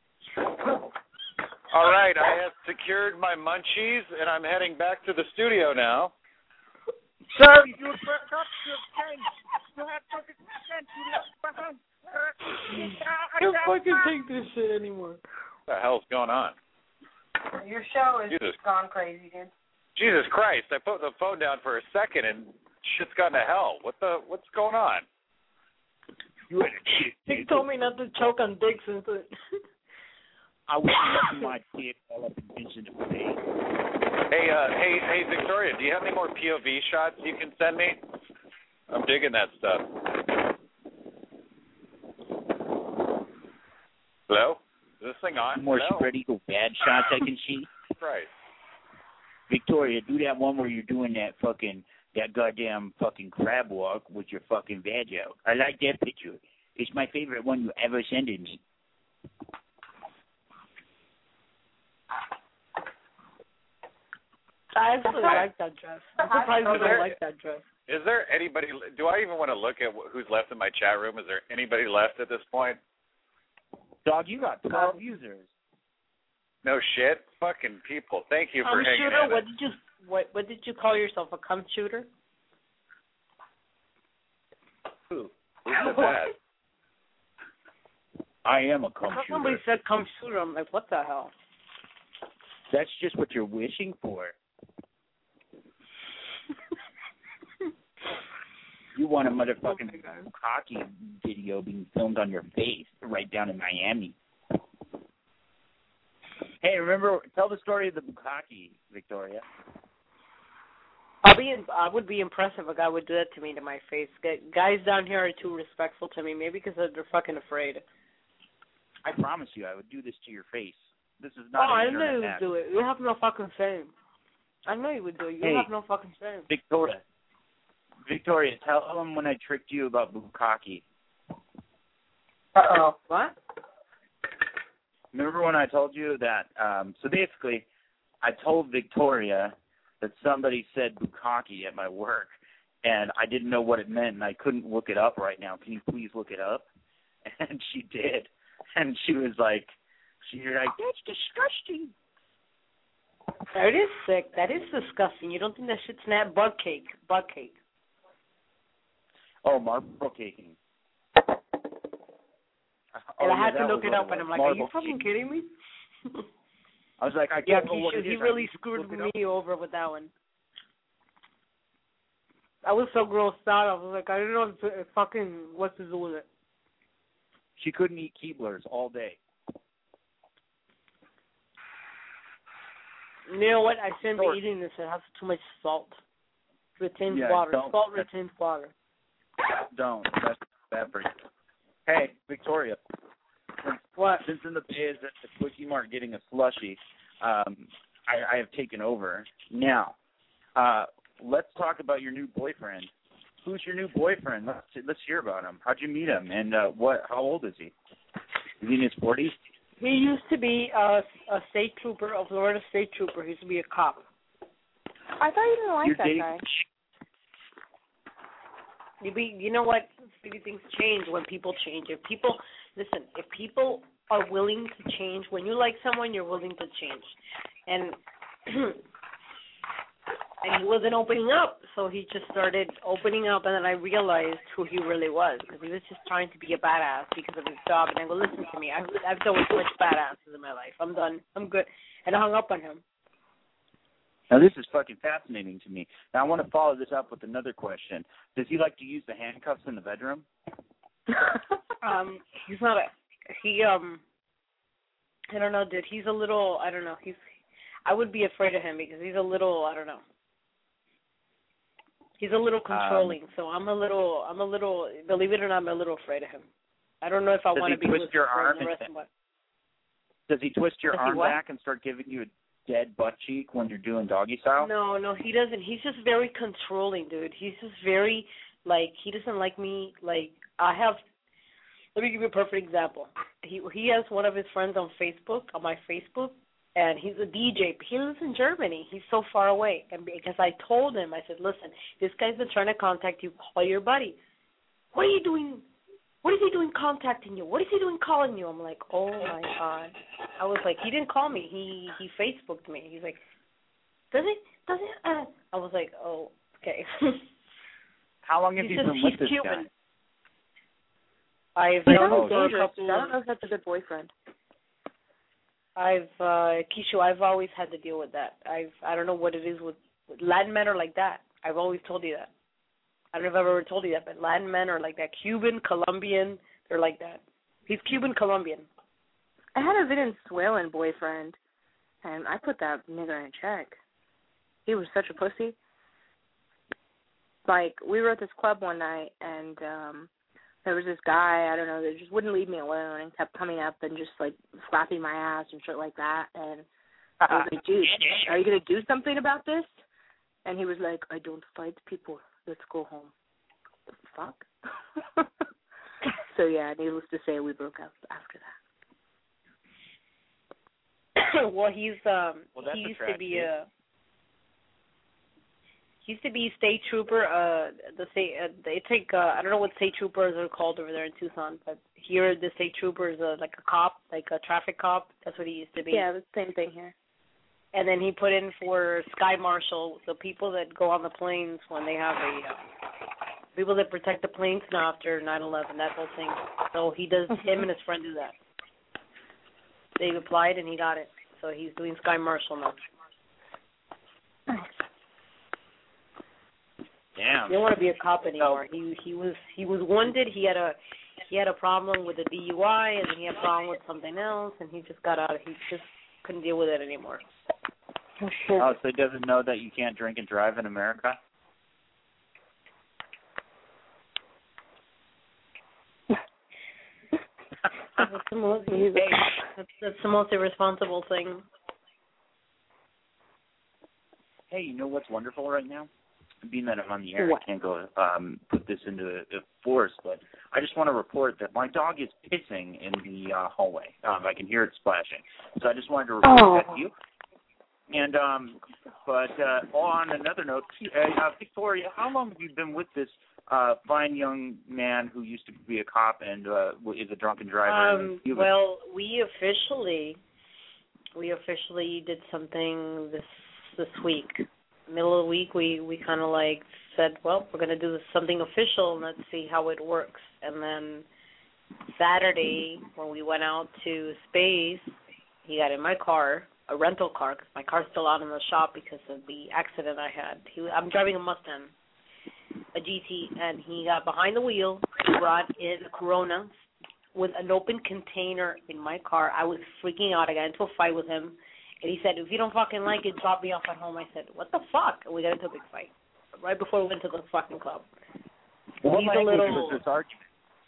All right, I have secured my munchies, and I'm heading back to the studio now.
Sir, you forgot your pen. You have fucking pen. You left behind.
I can't fucking take this shit anymore.
What the hell's going on?
Your show is
Jesus.
gone crazy, dude.
Jesus Christ! I put the phone down for a second, and shit's gone to hell. What the? What's going on?
You had a shit.
He told me not to choke on dicks into it.
I wish you my dick all up in Vincent the Bay.
Hey, uh, hey, hey, Victoria, do you have any more P O V shots you can send me? I'm digging that stuff. Hello? Is this thing on?
More
Hello?
spread eagle bad shots I can see.
Right.
Victoria, do that one where you're doing that fucking, that goddamn fucking crab walk with your fucking vag out. I like that picture. It's my favorite one you ever sent me.
I actually like that dress. I'm surprised you don't like that dress.
Is there anybody, do I even want to look at wh- who's left in my chat room? Is there anybody left at this point?
Dog, you got twelve users.
No shit? Fucking people. Thank you for
Cum
hanging
shooter?
in.
What did you what what did you call yourself? A cum shooter?
Who? Who said that?
I am a cum shooter.
Somebody said cum shooter. I'm like, what the hell?
That's just what you're wishing for. You want a motherfucking
oh
hockey video being filmed on your face right down in Miami. Hey, remember, tell the story of the bukkake, Victoria.
I'll be. I would be impressed if a guy would do that to me to my face. Guys down here are too respectful to me, maybe because they're fucking afraid.
I promise you, I would do this to your face. This is
Oh,
not.
I
an
know you
internet
would
act.
do it. You have no fucking shame. I know you would do it. You
Hey.
have no fucking shame.
Victoria. Victoria, tell them when I tricked you about bukkake.
Uh-oh. What?
Remember when I told you that, um, so basically, I told Victoria that somebody said bukkake at my work, and I didn't know what it meant, and I couldn't look it up right now. Can you please look it up? And she did. And she was like, she was like, that's disgusting.
That is sick. That is disgusting. You don't think that shit's not butt cake? Butt cake.
Oh, marble caking.
And
Oh,
I had
yeah,
to
that
look
was
it
what
up, and I'm like,
Marble
are you fucking
caking.
kidding me?
I was like, I
Yeah,
can't know
he,
what
should,
it
he
is.
really
I
screwed
look it up.
me over with that one. I was so grossed out. I was like, I don't know if it, fucking what to do with it.
She couldn't eat Keeblers all day.
You know what? I shouldn't be eating this. It has too much salt. Retains
Yeah,
water.
don't-
Salt retains water.
Don't. That's bad for you. Hey, Victoria.
What?
Since in the Bay is at the Quickie Mart getting a slushie, um, I, I have taken over. Now, uh, let's talk about your new boyfriend. Who's your new boyfriend? Let's let's hear about him. How'd you meet him? And uh, what? How old is he? Is he in his forties?
He used to be a, a state trooper, a Florida state trooper. He used to be a cop.
I thought you didn't like
You're
that
dating-
guy.
You be, you know what? Maybe things change when people change. If people listen, if people are willing to change, when you like someone, you're willing to change. And and he wasn't opening up, so he just started opening up, and then I realized who he really was, because he was just trying to be a badass because of his job. And I go, listen to me, I've I've dealt with too much badasses in my life. I'm done. I'm good. And I hung up on him.
Now, this is fucking fascinating to me. Now, I want to follow this up with another question. Does he like to use the handcuffs in the bedroom?
um, he's not a he. Um, I don't know, dude. He's a little. I don't know. He's. I would be afraid of him because he's a little. I don't know. He's a little controlling.
Um,
so I'm a little. I'm a little. Believe it or not, I'm a little afraid of him. I don't know if I
Does
want
he
to be
twist
with
your
him for
arm
the rest
and-
of my.
Does he twist your
Does he
arm
what?
back and start giving you a dead butt cheek when you're doing doggy style?
No, no, he doesn't. He's just very controlling, dude. He's just very like he doesn't like me. Like I have, let me give you a perfect example. He he has one of his friends on Facebook, on my Facebook, and he's a D J. He lives in Germany. He's so far away. And because I told him, I said, listen, this guy's been trying to contact you. Call your buddy. What are you doing? What is he doing contacting you? What is he doing calling you? I'm like, oh, my God. I was like, he didn't call me. He he Facebooked me. He's like, does it? Does it? Uh. I was like, oh, okay.
How long have
He
you
says
been with
he's
this
Cuban.
guy?
I've
That
known
was
him for a
dangerous.
couple.
I don't know if that's a good boyfriend.
I've uh Keisha, I've always had to deal with that. I've I don't know what it is with, with Latin men are like that. I've always told you that. I don't know if I've ever told you that, but Latin men are like that. Cuban, Colombian, they're like that. He's Cuban Colombian.
I had a Venezuelan boyfriend, and I put that nigger in check. He was such a pussy. Like, we were at this club one night, and um there was this guy, I don't know, that just wouldn't leave me alone and kept coming up and just, like, slapping my ass and shit like that. And I was like, dude, are you going to do something about this? And he was like, I don't fight people. Let's go home. The fuck? So, yeah, needless to say, we broke up after that.
Well, he's, um,
Well, that's
he
a
used
tragedy.
to be a... He used to be state trooper. Uh, the state uh, they take. Uh, I don't know what state troopers are called over there in Tucson, but here the state trooper is uh, like a cop, like a traffic cop. That's what he used to be.
Yeah, the same thing here.
And then he put in for sky marshal, the people that go on the planes when they have a uh, people that protect the planes now after nine eleven, that whole thing. So he does. Him and his friend do that. They applied and he got it. So he's doing sky marshal now.
Damn.
He didn't want to be a cop anymore. He he was he was wounded. He had a he had a problem with a D U I, and then he had a problem with something else, and he just got out. He just couldn't deal with it anymore.
Oh, shit.
Oh, so he doesn't know that you can't drink and drive in America?
That's the most that's, that's the most irresponsible thing.
Hey, you know what's wonderful right now? Being that I'm on the air,
What?
I can't go um, put this into the force, but I just want to report that my dog is pissing in the uh, hallway. Um, I can hear it splashing. So I just wanted to report
Oh.
that to you. And um, but uh, on another note, uh, uh, Victoria, how long have you been with this uh, fine young man who used to be a cop and uh, is a drunken driver?
Um, well, we officially we officially did something this this week. Middle of the week, we, we kind of like said, well, we're going to do something official and let's see how it works. And then Saturday, when we went out to Space, he got in my car, a rental car, because my car's still out in the shop because of the accident I had. He, I'm driving a Mustang, a G T, and he got behind the wheel. He brought in a Corona with an open container in my car. I was freaking out. I got into a fight with him. And he said, if you don't fucking like it, drop me off at home. I said, what the fuck? And we got into a big fight right before we went to the fucking club.
What
He's a
language
little...
was this argument?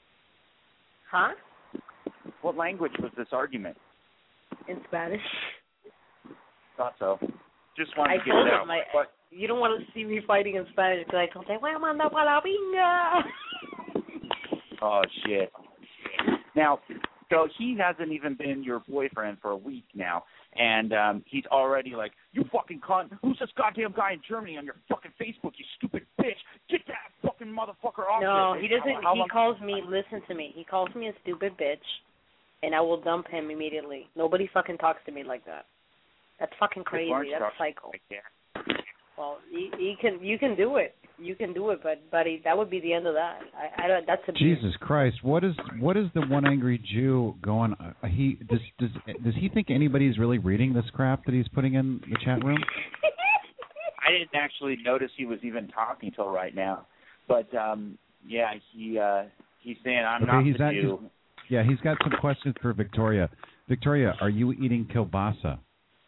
Huh?
What language was this argument?
In Spanish.
Thought so. Just wanted
I
to get
told
it
him,
out.
I,
But
you don't want to see me fighting in Spanish because I told him, voy a mandar pa la pinga.
oh shit. Now, so he hasn't even been your boyfriend for a week now, and um, he's already like, you fucking cunt, who's this goddamn guy in Germany on your fucking Facebook, you stupid bitch, get that fucking motherfucker off
No,
there.
he doesn't.
How
He
long-
calls me, listen to me, he calls me a stupid bitch, and I will dump him immediately. Nobody fucking talks to me like that. That's fucking crazy.
Lawrence
That's
talks
psycho.
like that.
Well, you, you can you can do it. You can do it, but buddy, that would be the end of that. I, I don't. That's a
Jesus Christ! What is what is the one angry Jew going? Uh, he does does does he think anybody's really reading this crap that he's putting in the chat room?
I didn't actually notice he was even talking till right now, but um, yeah, he uh, he's saying I'm
Okay,
not
he's
the
at-
Jew.
he's- Yeah, he's got some questions for Victoria. Victoria, are you eating kielbasa?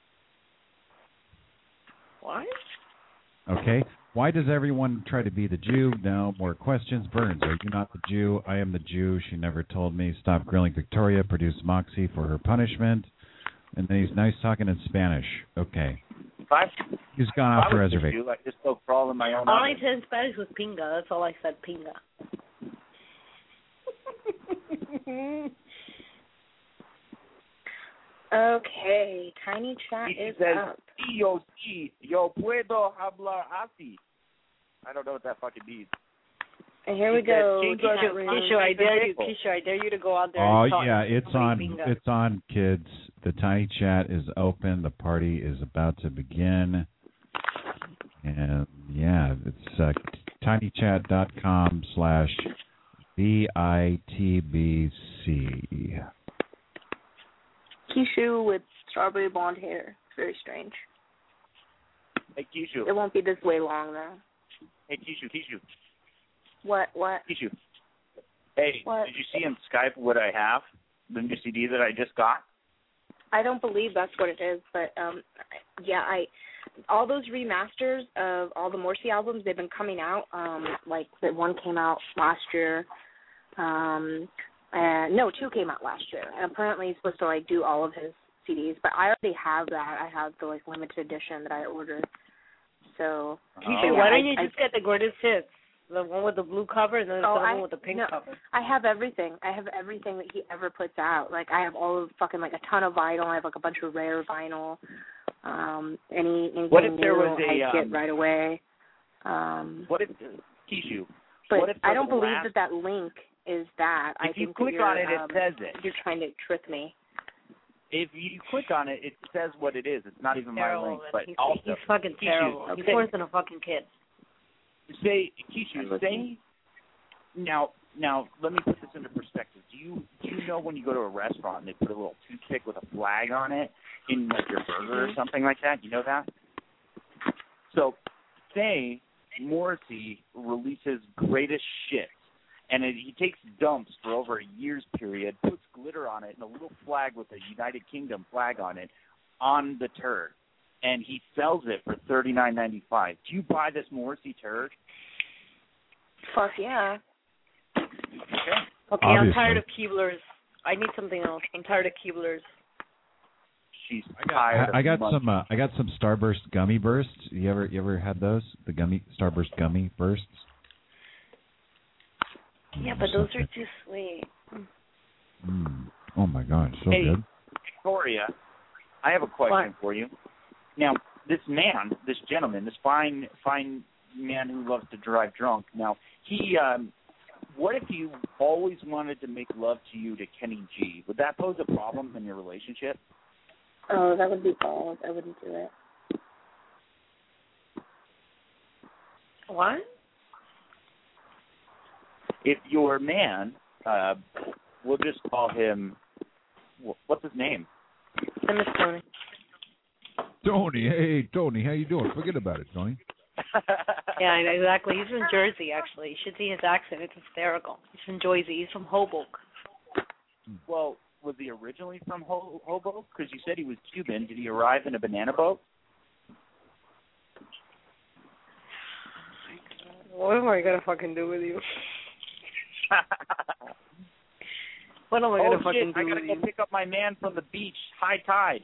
What?
Okay. Why does everyone try to be the Jew? No, more questions. Burns, are you not the Jew? I am the Jew. She never told me. Stop grilling Victoria. Produce Moxie for her punishment. And then he's nice talking in Spanish. Okay.
If I,
He's gone
if
off
I
the
was the
reservation.
Jew, I just go crawl in my own
All I
oven.
said in Spanish was pinga. That's all I said, pinga.
Okay, Tiny Chat
He
is
says,
up.
"Sí, yo sí, yo puedo hablar así." I don't know what that fucking means.
And here we
He said,
go.
"Change
Kisha,
your
Kisha, I dare you, Kisha, I dare you to go out there
Oh
and talk.
yeah, it's on.
Bingo.
It's on, kids. The Tiny Chat is open. The party is about to begin. And yeah, it's uh, tinychat.com slash B I T B C.
Kishu with strawberry blonde hair. Very strange.
Hey, Kishu.
It won't be this way long, though.
Hey, Kishu, Kishu.
What? What?
Kishu. Hey,
What?
did you see on Skype what I have? The new C D that I just got?
I don't believe that's what it is, but um, yeah, I all those remasters of all the Morrissey albums, they've been coming out. Um, like the one came out last year. Um, and no, two came out last year, and apparently he's supposed to like do all of his C Ds. But I already have that. I have the like limited edition that I ordered. So
Kisha,
yeah,
why don't
I,
you
I,
just get the greatest hits? The one with the blue cover and then
Oh,
the
I,
one with the pink
no,
cover.
I have everything. I have everything that he ever puts out. Like I have all of fucking like a ton of vinyl. I have like a bunch of rare vinyl. Um, any anything
What if
new
there was a,
I get
um,
right away. Um,
What if, Kishu,
but
what if
I
for
don't
the
believe
last-
that that link is that. I
If you
think
click
that you're,
on it, it
um,
says it.
You're trying to trick me.
If you click on it, it says what it is. It's not even my
Terrible.
link. But
he's,
also,
he's fucking
Kishu,
terrible. He's
say-
worse than a fucking kid.
Say, Kishu, say, now, now, let me put this into perspective. Do you do you know when you go to a restaurant and they put a little toothpick with a flag on it in like your burger or something like that? You know that? So, say Morrissey releases greatest shit, and it, he takes dumps for over a year's period, puts glitter on it, and a little flag with a United Kingdom flag on it on the turd, and he sells it for thirty-nine ninety-five. Do you buy this Morrissey turd?
Fuck yeah.
Okay.
Okay, I'm
Obviously.
tired of Keeblers. I need something else. I'm tired of Keeblers.
She's
I,
tired.
I got
of
some. Uh, I got some Starburst gummy bursts. You ever, you ever had those? The gummy Starburst gummy bursts.
Yeah, but those are too sweet.
Mm. Oh my God, so
Hey,
good.
Victoria, I have a question
What?
for you. Now, this man, this gentleman, this fine, fine man who loves to drive drunk. Now, he, um, what if you always wanted to make love to you to Kenny G? Would that pose a problem in your relationship?
Oh, that would be bald. I wouldn't do it.
What?
If your man, uh, we'll just call him, wh- what's his name?
I miss Tony.
Tony, hey Tony, how you doing? Forget about it, Tony.
Yeah, exactly. He's from Jersey, actually. You should see his accent. It's hysterical. He's from Jersey. He's from Hoboken.
Well, was he originally from Ho- Hoboken? Because you said he was Cuban. Did he arrive in a banana boat?
What am I gonna fucking do with you? What am I gonna
oh,
fucking
shit, I
do
gotta
with
go
you?
pick up my man from the beach, high tide.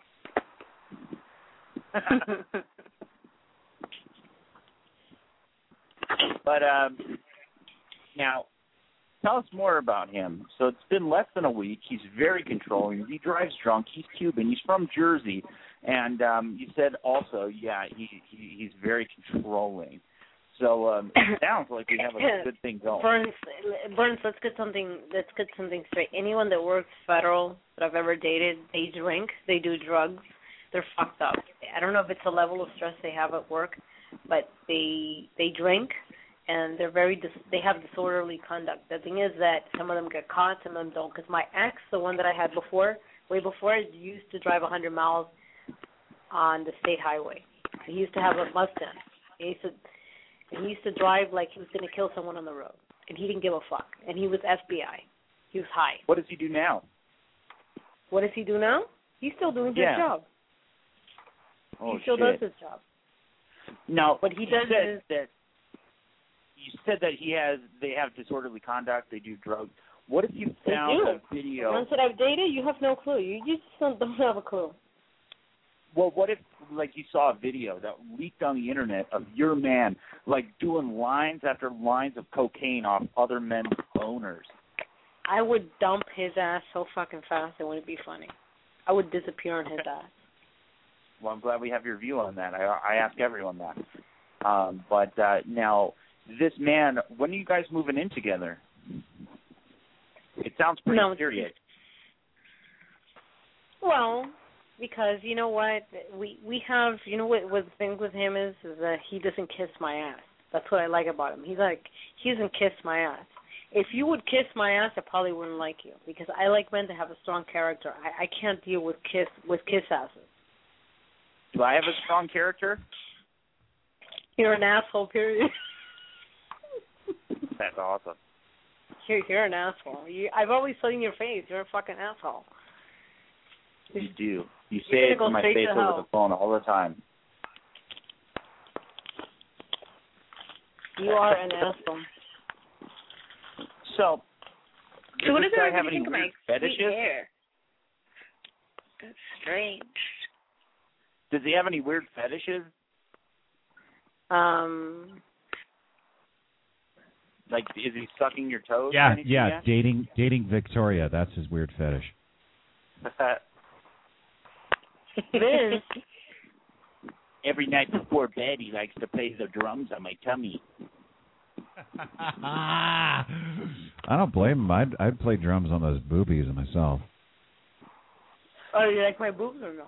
But um, now, tell us more about him. So it's been less than a week. He's very controlling. He drives drunk. He's Cuban. He's from Jersey, and um, you said also, yeah, he, he he's very controlling. So um, it sounds like we have a good thing going.
Burns, Burns, let's get something. Let's get something straight. Anyone that works federal that I've ever dated, they drink, they do drugs, they're fucked up. I don't know if it's a level of stress they have at work, but they they drink, and they're very dis- they have disorderly conduct. The thing is that some of them get caught, some of them don't. Because my ex, the one that I had before, way before, used to drive one hundred miles on the state highway. He used to have a Mustang. He used to. And he used to drive like he was going to kill someone on the road. And he didn't give a fuck. And he was F B I. He was high.
What does he do now?
What does he do now? He's still doing his
Yeah.
job.
Oh,
he still
shit.
does his job.
No,
What he
you
does
said
is-
that you said that he has they have disorderly conduct. They do drugs. What if you
They
found
do.
a video?
The ones that I've dated, you have no clue. You just don't, don't have a clue.
Well, what if, like, you saw a video that leaked on the internet of your man, like, doing lines after lines of cocaine off other men's boners?
I would dump his ass so fucking fast it wouldn't be funny. I would disappear on his ass.
Well, I'm glad we have your view on that. I I ask everyone that. Um, but uh, now, this man, when are you guys moving in together? It sounds pretty
No.
serious.
Well, because you know what, we we have, you know what, what the thing with him is, is that he doesn't kiss my ass. That's what I like about him. He's like, he doesn't kiss my ass. If you would kiss my ass, I probably wouldn't like you because I like men to have a strong character. I, I can't deal with kiss with kiss asses.
Do I have a strong character?
You're an asshole, period.
That's awesome.
You're, you're an asshole. You, I've always said in your face, you're a fucking asshole.
You do. You
You're
say it
gonna
to my
go straight
face
to
over
hell.
the phone all the time.
You are an asshole.
So,
So what
does
does
this guy have
everybody
any
think of my
weird
sweet
fetishes?
hair? That's strange.
Does he have any weird fetishes?
Um,
Like, is he sucking your toes? or
Yeah,
anything
yeah.
yet?
Dating, dating Victoria. That's his weird fetish.
Vince.
Every night before bed, he likes to play the drums on my tummy.
I don't blame him. I'd I'd play drums on those boobies myself.
Oh, you like my boobs or no?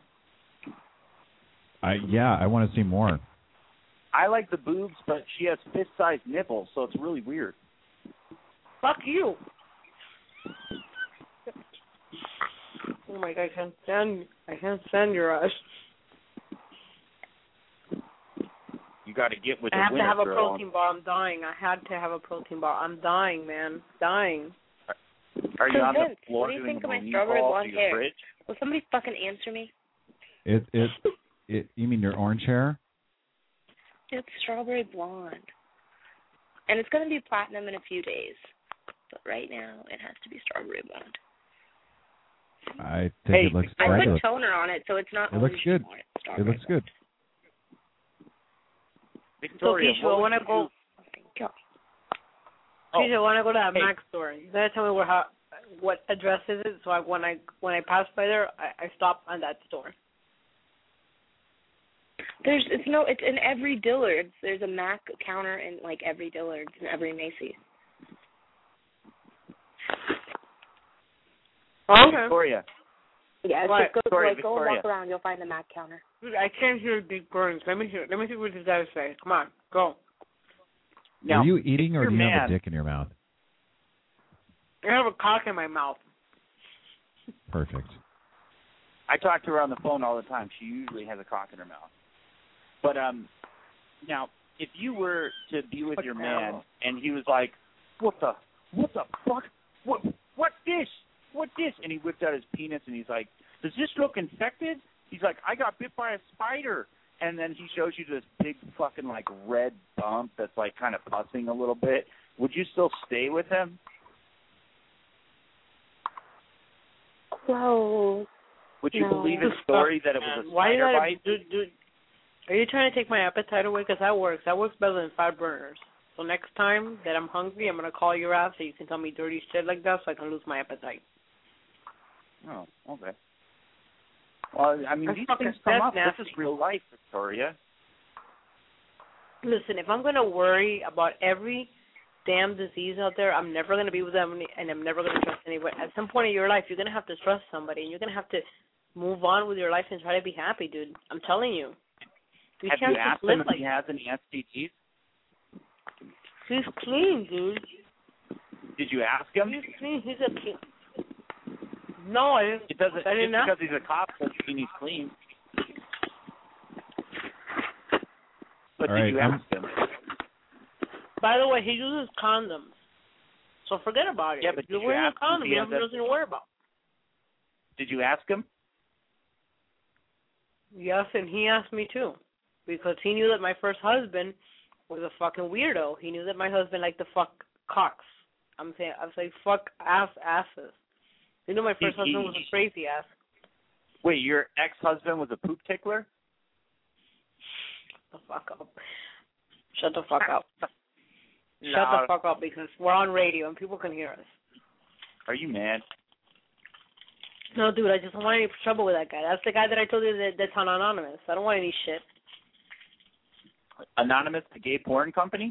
I yeah. I want to see more.
I like the boobs, but she has fist-sized nipples, so it's really weird.
Fuck you. Oh my god, I can't stand. I can't stand your ass.
You got to get with
I
the
have to
winner,
have a
girl.
protein bar. I'm dying. I had to have a protein bar. I'm dying, man. Dying.
Are you
So
on
Vince,
the floor
what do you
doing
think
the
of my
Marine
strawberry
crawl
blonde
to your
hair?
fridge?
Will somebody fucking answer me?
It it it. You mean your orange hair?
It's strawberry blonde. And it's going to be platinum in a few days. But right now, it has to be strawberry blonde.
I think
Hey,
it looks
I
fabulous.
put toner on it, so it's not
It looks
orange
good.
anymore. It's
It
strawberry
looks good.
Victoria,
so, Keisha,
what
I
would
want to
you
go.
do?
Oh. Keisha, I want to go to that
hey.
Mac store. You gotta tell me where, how, what address is it, so I, when I when I pass by there, I, I stop on that store.
There's, it's no, it's in every Dillard's. There's a Mac counter in like every Dillard's and every Macy's.
Okay.
Victoria.
Yeah,
What?
just go,
Victoria,
like, go and
Victoria.
walk around. You'll find the Mac counter.
Dude, I can't hear Big Burns. Let me hear. Let me see what this guy say. Come on, go.
Now,
Are you eating or
your
do you have
man-
a dick in your mouth?
I have a cock in my mouth.
Perfect.
I talk to her on the phone all the time. She usually has a cock in her mouth. But um, now, if you were to be with
What
your
the
man
hell?
and he was like, "What the, what the fuck, what, what this, what this?" and he whipped out his penis and he's like, "Does this look infected?" He's like, "I got bit by a spider," and then he shows you this big fucking like red bump that's like kind of pussing a little bit. Would you still stay with him?
Gross.
Would you
No.
believe his story that it was a
Why you
spider
gotta,
bite?
dude, dude, are you trying to take my appetite away? Because that works. That works better than five burners. So next time that I'm hungry, I'm going to call your ass so you can tell me dirty shit like that so I can lose my appetite.
Oh, okay. Well, I mean,
That's
these
fucking-
things come
that's
up.
nasty.
This is real life, Victoria.
Listen, if I'm going to worry about every damn disease out there, I'm never going to be with them, and I'm never going to trust anybody. At some point in your life, you're going to have to trust somebody, and you're going to have to move on with your life and try to be happy, dude. I'm telling you. You
Have
can't
you
just
asked
live
him if
like
he has any S T Ds?
He's clean, dude.
Did you ask him?
He's clean. He's a clean. No, I didn't.
It doesn't.
I didn't
just
ask.
because he's a cop doesn't mean he's clean. But
All
did
right,
you
I'm-
ask him?
By the way, he uses condoms. So forget about it.
Yeah, but
if you're
did you
wearing a
ask him if
condom,
he
you
has
have nothing to worry about.
Did you ask him?
Yes, and he asked me too, because he knew that my first husband was a fucking weirdo. He knew that my husband liked to fuck cocks. I'm saying, I'm saying, fuck ass asses. You know, my first
He- he-
husband was a crazy ass.
Wait, your ex-husband was a poop tickler?
Shut the fuck up. Shut the fuck up.
No.
Shut the fuck up, because we're on radio and people can hear us.
Are you mad?
No, dude, I just don't want any trouble with that guy. That's the guy that I told you that, that's on Anonymous. I don't want any shit.
Anonymous, the gay porn company?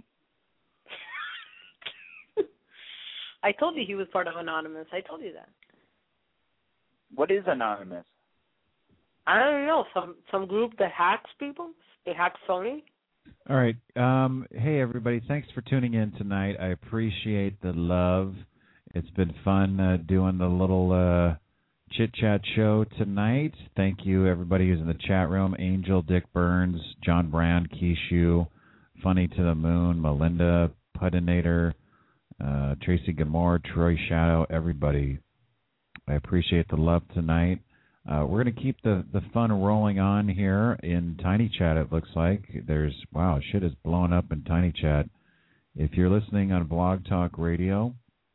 I told you he was part of Anonymous. I told you that.
What is Anonymous?
I don't know. Some some group that hacks people. They hack Sony.
All right. Um, hey, everybody. Thanks for tuning in tonight. I appreciate the love. It's been fun uh, doing the little uh, chit-chat show tonight. Thank you, everybody who's in the chat room. Angel, Dick Burns, John Brand, Keishu, Funny to the Moon, Melinda, Pudinator, uh, Tracy Gamore, Troy Shadow, everybody. I appreciate the love tonight. Uh, we're going to keep the, the fun rolling on here in Tiny Chat, it looks like. There's, wow, shit is blowing up in Tiny Chat. If you're listening on Blog Talk Radio,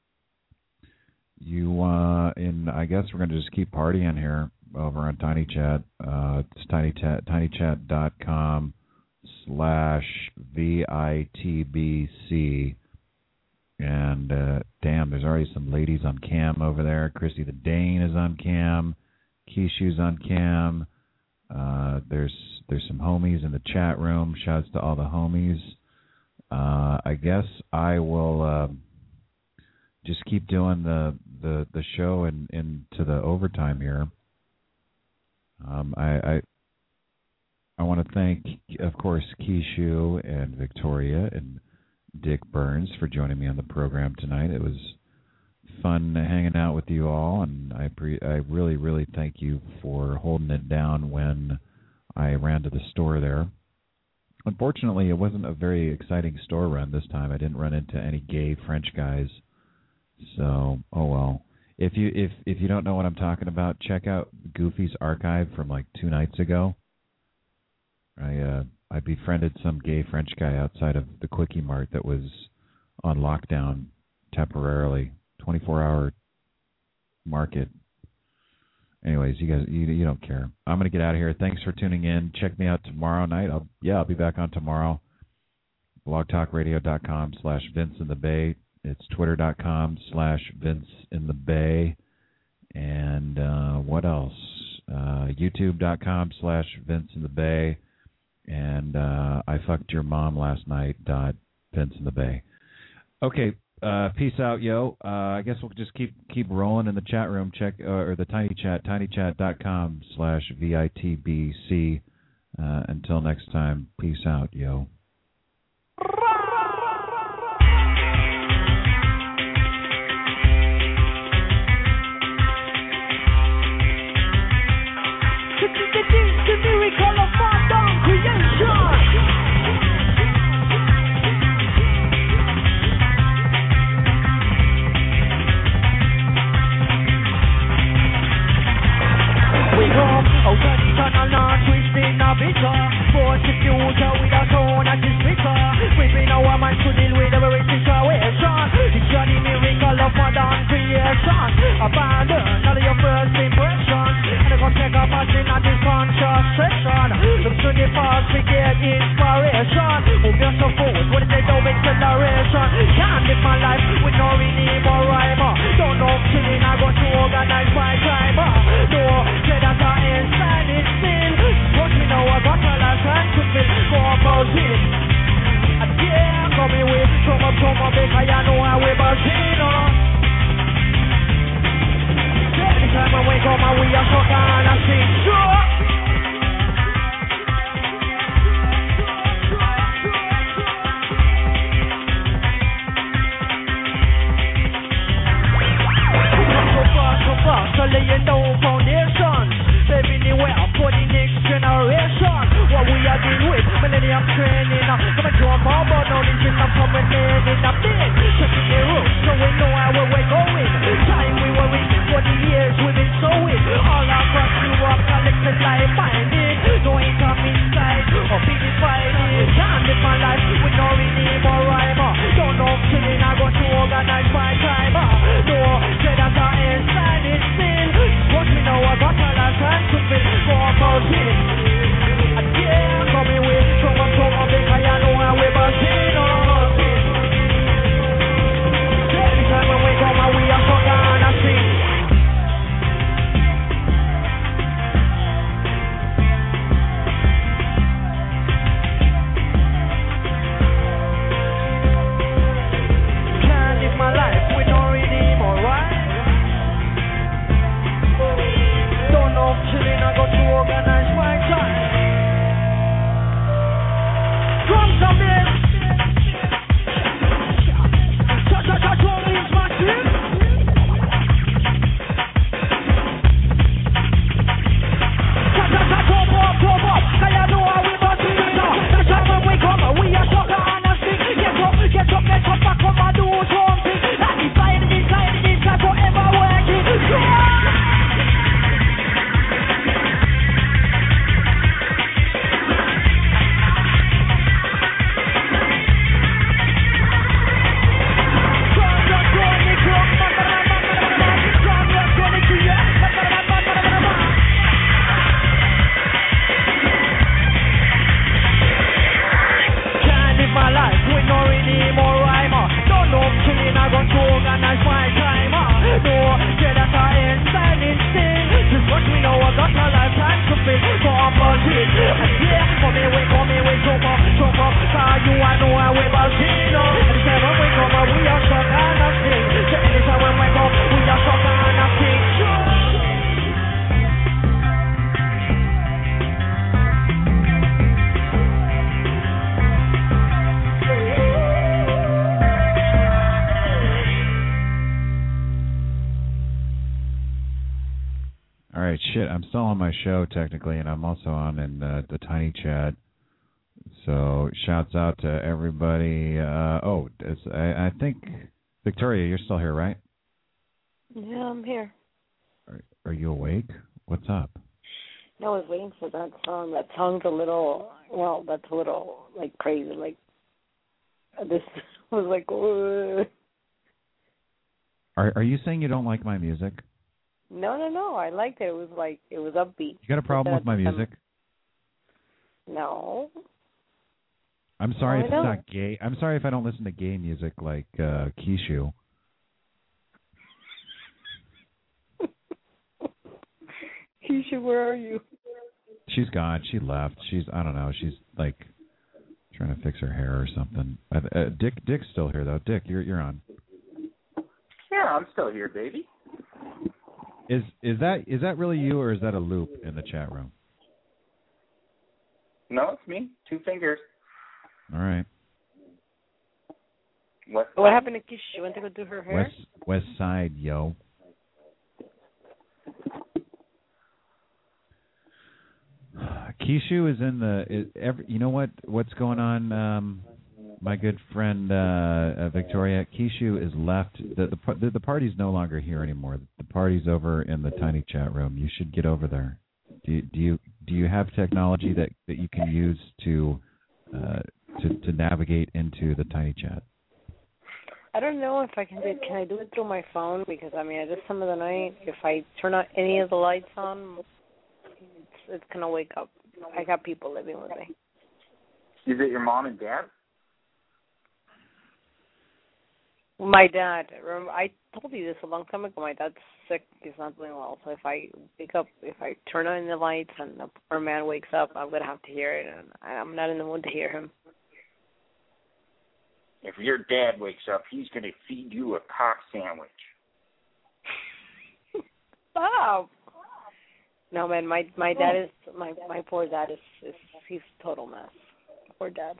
you, uh, in, I guess we're going to just keep partying here over on Tiny Chat. Uh, it's tiny chat, tinychat.com slash V I T B C. And, uh, damn, there's already some ladies on cam over there. Chrissy the Dane is on cam. Keishu's on cam. Uh, there's there's some homies in the chat room. Shouts to all the homies. Uh, I guess I will uh, just keep doing the the, the show and in, into the overtime here. Um, I I, I want to thank, of course, Keishu and Victoria and Dick Burns for joining me on the program tonight. It was fun hanging out with you all, and I pre- I really, really thank you for holding it down when I ran to the store there. Unfortunately, it wasn't a very exciting store run this time. I didn't run into any gay French guys, so oh well. If you if if you don't know what I'm talking about, check out Goofy's archive from like two nights ago. I uh, I befriended some gay French guy outside of the Quickie Mart that was on lockdown temporarily. twenty-four hour market. Anyways, you guys, you, you don't care. I'm going to get out of here. Thanks for tuning in. Check me out tomorrow night. I'll, yeah, I'll be back on tomorrow. blogtalkradio.com slash Vince in the Bay. It's twitter.com slash Vince in the Bay. And uh, what else? Uh, YouTube.com slash Vince in the Bay. And uh, I fucked your mom last night. Dot Vince in the Bay. Okay. Uh, peace out, yo. Uh, I guess we'll just keep keep rolling in the chat room. Check uh, or the Tiny Chat, tinychat.com slash V I T B C. Uh, until next time, peace out, yo.
Oh, traditional, not twisting, not bitter. Force the future with a tone that is bitter. Whipping our minds to deal with every situation. It's the miracle of modern creation. Abandon all of your first impressions. And go take a part in this conscious section. Look to the past, we get inspiration. Move yourself forward with a no acceleration. Can't live my life with no redeem or rhyme. Don't know killing, I got to organize my time. No, say that I inside it still. Watch me now, I got a life and to feel more about it. I dare come away, come up, come up, because I know I will about it. Every time when we come out, we are so kind of sing. Sure. So laying down foundation, paving the way for the next generation. What we are dealing with, millennium training. Come and jump on board, now this is not coming in in a bit. Checking the roots, so we know where we're going. Time we were in for the years we've been sowing all across Europe. chilling, I got to organize my time. From something. Cha-cha-cha, don't leave my team. Cha-cha-cha, top up, top up. Cause you know how we must be now. That's why when we come, we are sucker and a stick. Get up, get up, get up, I come and do something. That is why it is, why it is, that's forever working.
Show technically, and I'm also on in uh, the Tiny Chat. So shouts out to everybody. Uh, oh, it's, I, I think Victoria, you're still here, right?
Yeah, I'm here.
Are, are you awake? What's up?
No, I was waiting for that song. That song's a little, well, that's a little like crazy. Like this was like. Uh...
Are Are you saying you don't like my music?
No, no, no. I liked it. It was like, it was upbeat.
You got a problem with my music?
No.
I'm sorry
no,
if it's not gay. I'm sorry if I don't listen to gay music like uh, Kishu.
Kishu, where are you?
She's gone. She left. She's, I don't know. She's like trying to fix her hair or something. Uh, uh, Dick, Dick's still here though. Dick, you're you're on.
Yeah, I'm still here, baby.
Is is that is that really you, or is that a loop in the chat room?
No, it's me. Two fingers.
All right.
West
what happened to Kish? She went to go do her hair?
West West Side, yo. Kishu is in the. Is every, you know what? What's going on? Um, my good friend uh, uh, Victoria, Kishu is left. The, the the party's no longer here anymore. The party's over in the Tiny Chat room. You should get over there. Do you, do you do you have technology that, that you can use to uh, to to navigate into the Tiny Chat?
I don't know if I can do it. Can I do it through my phone? Because I mean, at this time of the night, if I turn on any of the lights on, it's it's gonna wake up. I got people living with me.
Is it your mom and dad?
My dad. Remember, I told you this a long time ago. My dad's sick. He's not doing well. So if I wake up, if I turn on the lights and the poor man wakes up, I'm gonna have to hear it, and I'm not in the mood to hear him.
If your dad wakes up, he's gonna feed you a cock sandwich.
Stop. No, man. My my dad is my my poor dad is, is he's a total mess. Poor dad.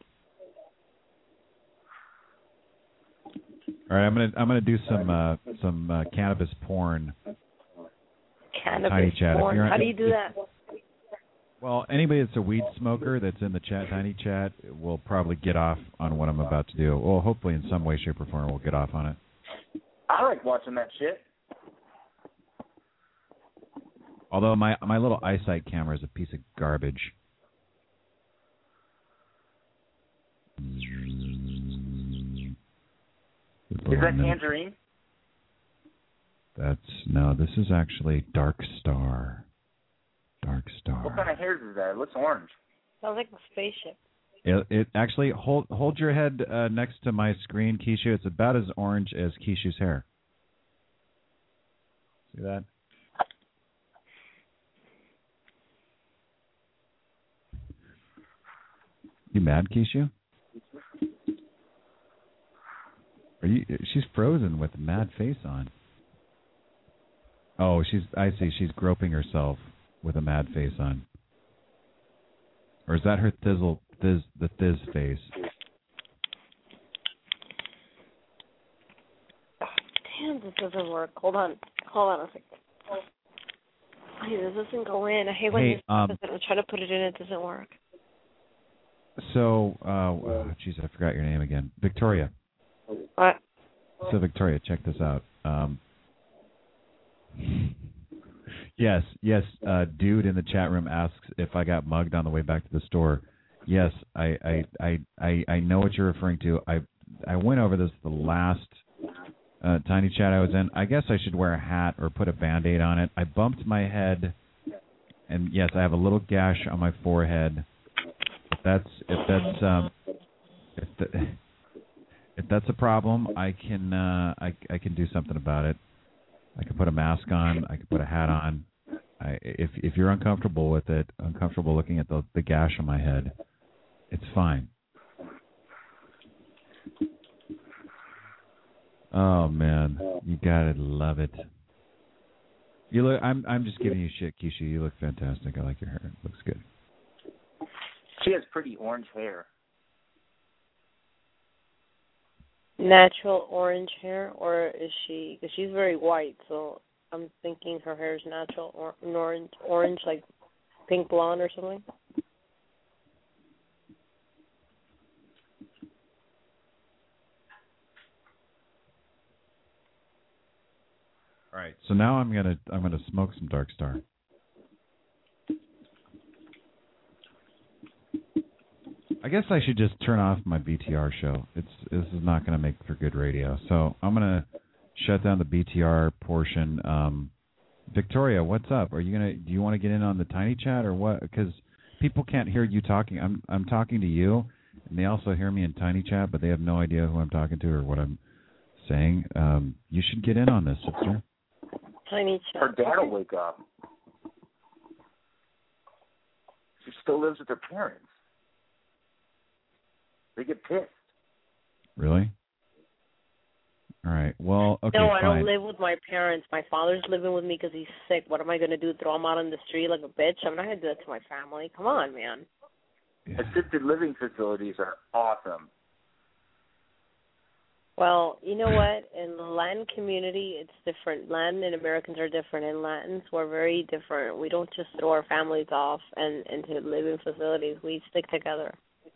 All right, I'm gonna I'm gonna do some uh, some uh, cannabis porn.
Cannabis
Tiny Chat.
porn.
On,
How do you do that?
Well, anybody that's a weed smoker that's in the chat, Tiny Chat, will probably get off on what I'm about to do. Well, hopefully in some way, shape, or form, we'll get off on it.
I like watching that shit.
Although my my little eyesight camera is a piece of garbage.
Is that Tangerine?
That's no. This is actually Dark Star. Dark Star.
What kind of hairs is that? It looks orange.
Sounds like a spaceship.
It, it actually hold hold your head uh, next to my screen, Kishu. It's about as orange as Kishu's hair. See that? You mad, Kishu? Are you? She's frozen with a mad face on. Oh, she's. I see. She's groping herself with a mad face on? Or is that her thizzle, thiz, the thiz face?
Damn, this doesn't work. Hold on. Hold on a second. Hey, this doesn't go in. I hate when
Hey,
this
um,
doesn't. I'm trying to put it in, it doesn't work.
So, uh, oh, geez, I forgot your name again. Victoria.
What?
So, Victoria, check this out. Um, yes, yes, uh, dude in the chat room asks if I got mugged on the way back to the store. Yes, I, I, I, I, I know what you're referring to. I, I went over this the last uh, Tiny Chat I was in. I guess I should wear a hat or put a Band-Aid on it. I bumped my head, and yes, I have a little gash on my forehead. If that's if that's um, if, the, if that's a problem, I can uh, I I can do something about it. I can put a mask on. I can put a hat on. I, if if you're uncomfortable with it, uncomfortable looking at the the gash on my head, it's fine. Oh man, you gotta love it. You look. I'm I'm just giving you shit, Keisha. You look fantastic. I like your hair. It looks good.
She has pretty orange hair.
Natural orange hair, or is she? Because she's very white, so I'm thinking her hair is natural or orange, orange like pink blonde or something.
All right. So now I'm gonna I'm gonna smoke some Dark Star. I guess I should just turn off my B T R show. It's this is not going to make for good radio. So I'm going to shut down the B T R portion. Um, Victoria, what's up? Are you gonna? Do you want to get in on the Tiny Chat or what? Because people can't hear you talking. I'm I'm talking to you, and they also hear me in Tiny Chat, but they have no idea who I'm talking to or what I'm saying. Um, you should get in on this, sister.
Tiny Chat.
Her dad will wake up. She still lives with her parents. They get pissed.
Really? All right. Well, okay,
No, I
fine.
don't live with my parents. My father's living with me because he's sick. What am I going to do, throw him out on the street like a bitch? I'm not going to do that to my family. Come on, man.
Yeah.
Assisted living facilities are awesome.
Well, you know what? In the Latin community, it's different. Latin and Americans are different. In Latins, we're very different. We don't just throw our families off and into living facilities. We stick together.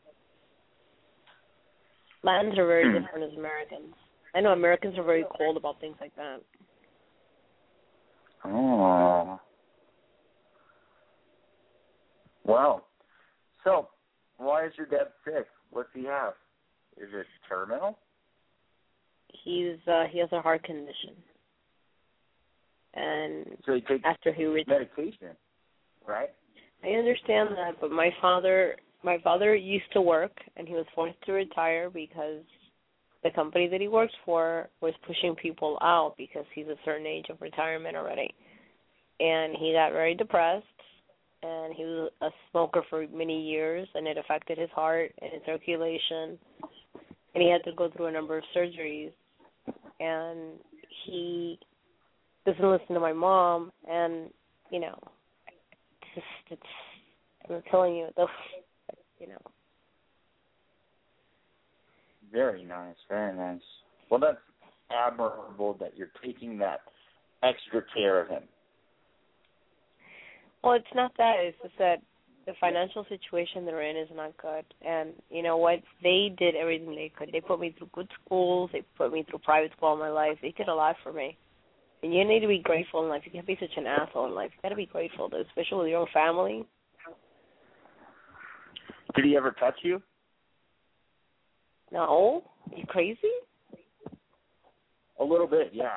Latins are very different as Americans. I know Americans are very cold about things like that.
Oh. Well, so why is your dad sick? What's he have? Is it terminal?
He's uh, he has a heart condition, and
so he takes
after he re-
medication, right?
I understand that, but my father. My father used to work, and he was forced to retire because the company that he works for was pushing people out because he's a certain age of retirement already. And he got very depressed, and he was a smoker for many years, and it affected his heart and his circulation. And he had to go through a number of surgeries. And he doesn't listen to my mom, and, you know, it's just, it's, I'm telling you, the you know.
Very nice, very nice. Well, that's admirable that you're taking that extra care of him.
Well, it's not that. It's just that the financial situation they're in is not good. And you know what? They did everything they could. They put me through good schools. They put me through private school all my life. They did a lot for me. And you need to be grateful in life. You can't be such an asshole in life. You got to be grateful, especially with your own family.
Did he ever touch you?
No. Are you crazy?
A little bit, yeah.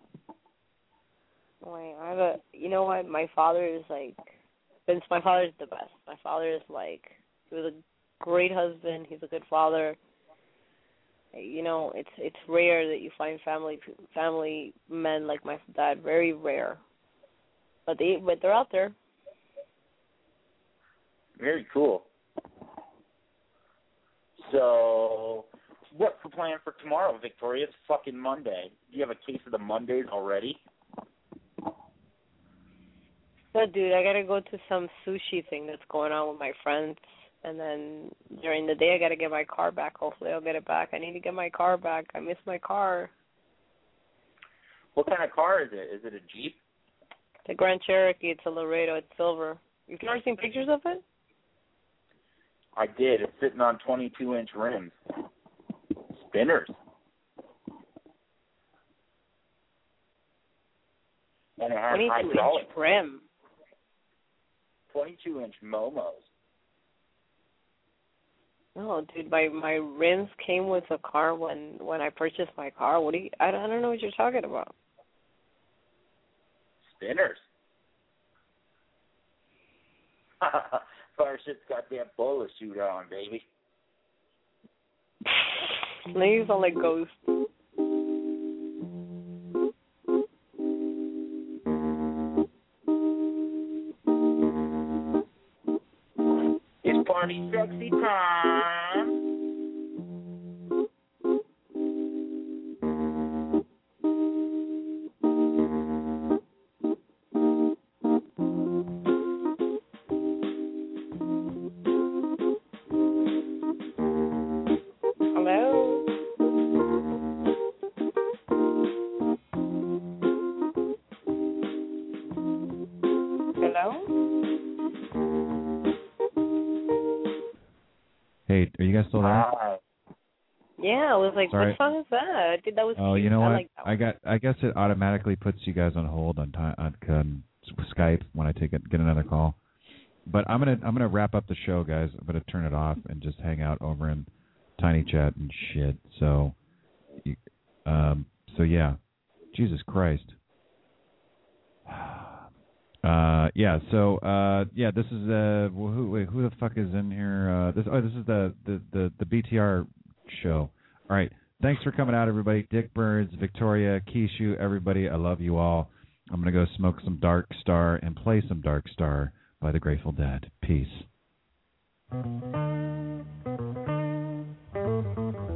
Wait, I have a. You know what? My father is like. Since my father is the best. My father is like. He was a great husband. He's a good father. You know, it's it's rare that you find family family men like my dad. Very rare. But they but they're out there.
Very cool. So, what's the plan for tomorrow, Victoria? It's fucking Monday. Do you have a case of the Mondays already?
No, dude, I gotta go to some sushi thing that's going on with my friends, and then during the day I gotta get my car back. Hopefully I'll get it back. I need to get my car back. I miss my car.
What kind of car is it? Is it a Jeep?
The Grand Cherokee. It's a Laredo. It's silver. You've never seen pictures of it?
I did. It's sitting on twenty-two inch rims. Spinners. And it has
twenty-two
hydraulic
inch rim.
twenty-two inch Momos.
No, dude, my my rims came with the car when when I purchased my car. What do you? I don't, I don't know what you're talking about.
Spinners. Fire shit's got that bowler suit on, baby.
These are like ghosts.
It's party sexy time.
Hello? Hello?
Hey, are you guys still there?
Uh,
Yeah, I was like,
Sorry.
what song is that? Dude, that was
Oh,
cute.
you know
I
what?
like that
I got. I guess it automatically puts you guys on hold on time on um, Skype when I take it, get another call. But I'm gonna I'm gonna wrap up the show, guys. I'm gonna turn it off and just hang out over in Tiny Chat and shit. So, you, um, so yeah, Jesus Christ. Uh, yeah. So, uh, yeah, this is uh, who wait, who the fuck is in here? Uh, this oh, this is the the the, the B T R show. All right. Thanks for coming out, everybody. Dick Birds, Victoria, Kishu, everybody. I love you all. I'm gonna go smoke some Dark Star and play some Dark Star by the Grateful Dead. Peace.